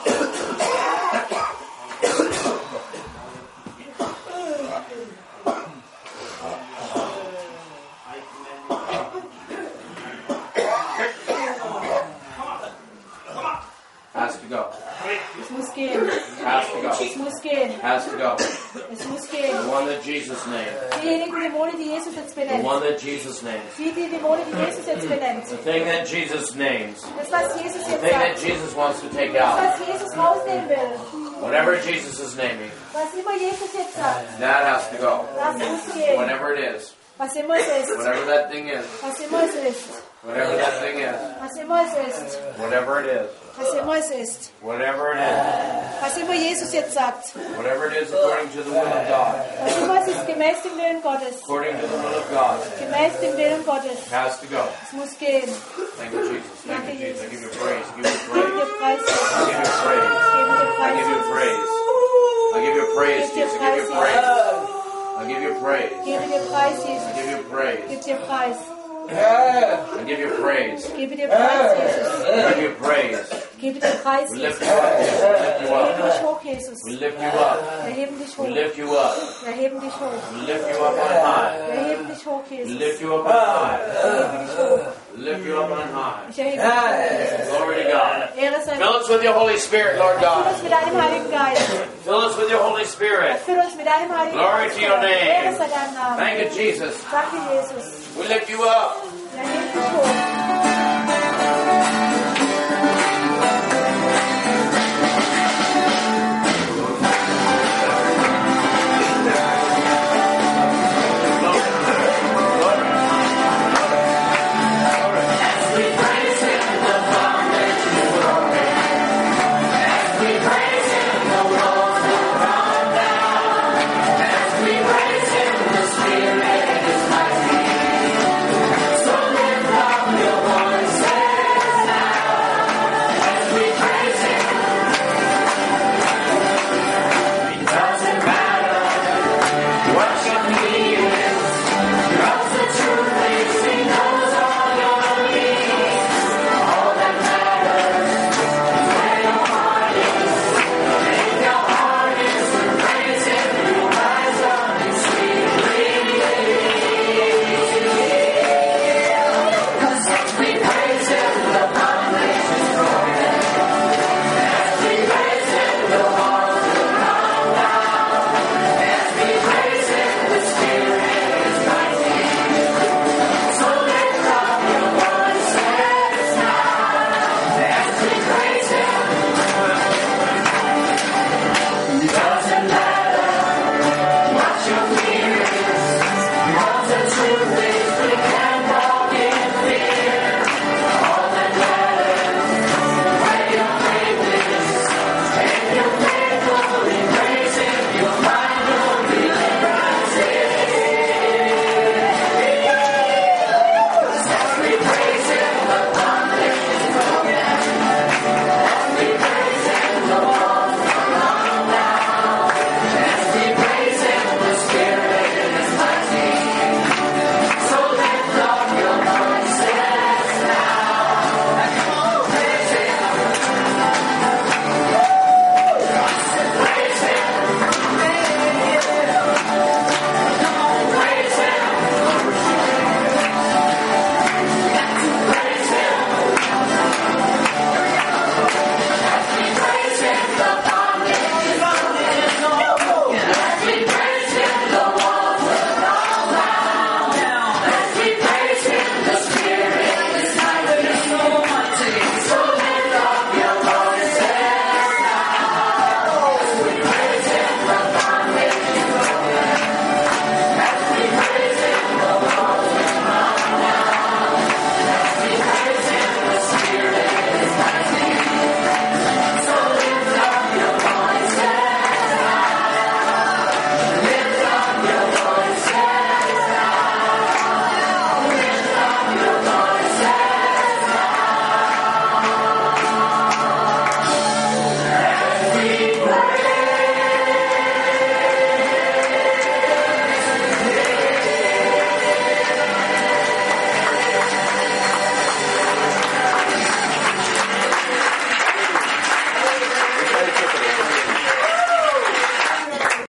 Has to go. Es muss gehen. Has to go. Es muss gehen. Has to go. Es muss gehen. The one that Jesus named. Diejenigen Dämonen, die Jesus jetzt The benennt. one that Jesus named. Die, die Dämonen, die Jesus jetzt benennt. The thing that Jesus names. Das, was Jesus The jetzt thing that sagt. Jesus wants to take Das, out. was Jesus rausnehmen will. Whatever Jesus is naming, Was immer Jesus jetzt sagt. that has to go. Das muss gehen. Whatever it is. Was immer es ist. Whatever that thing is. Was immer es ist. Whatever that thing is. Was immer es ist. Whatever it is. Was immer es ist. Whatever it is. Was immer Jesus jetzt sagt. Whatever it is according to the will of God. Was immer es ist, gemäß dem Willen Gottes. According to the will of God. Gemäß dem Willen Gottes. Has to go. Es muss gehen. Thank you, Jesus. Thank you, Jesus. I give you praise. I give you Gib praise. dir Preis. I give you praise. I give you praise. I give you praise, Jesus. I give you praise. I give you praise. Gebe dir Preis, I Jesus. give you praise. Gib dir Preis. I give you praise. Gebe dir Preis, Jesus. I give you praise. Gebe dir Preis, We Jesus. lift you up, Jesus. We lift you Wir heben up. dich hoch, Jesus. We lift you up. Wir heben dich We hoch. lift you up. Wir heben dich hoch. We lift you up on high. Wir heben dich hoch, We Jesus. lift you up on high. Wir heben dich hoch. We lift you up on high. Ich erhebe dich hoch. Glory to God. Ehre sei Fill Gott. us with your Holy Spirit, Lord Füll God. uns mit deinem Heiligen Geist. Fill us with your Holy Spirit. Füll uns mit deinem Heiligen Glory Geist. to your name. Ehre sei deinem Namen. Thank you, Jesus. Danke, Jesus. We lift you up. Wir heben dich hoch.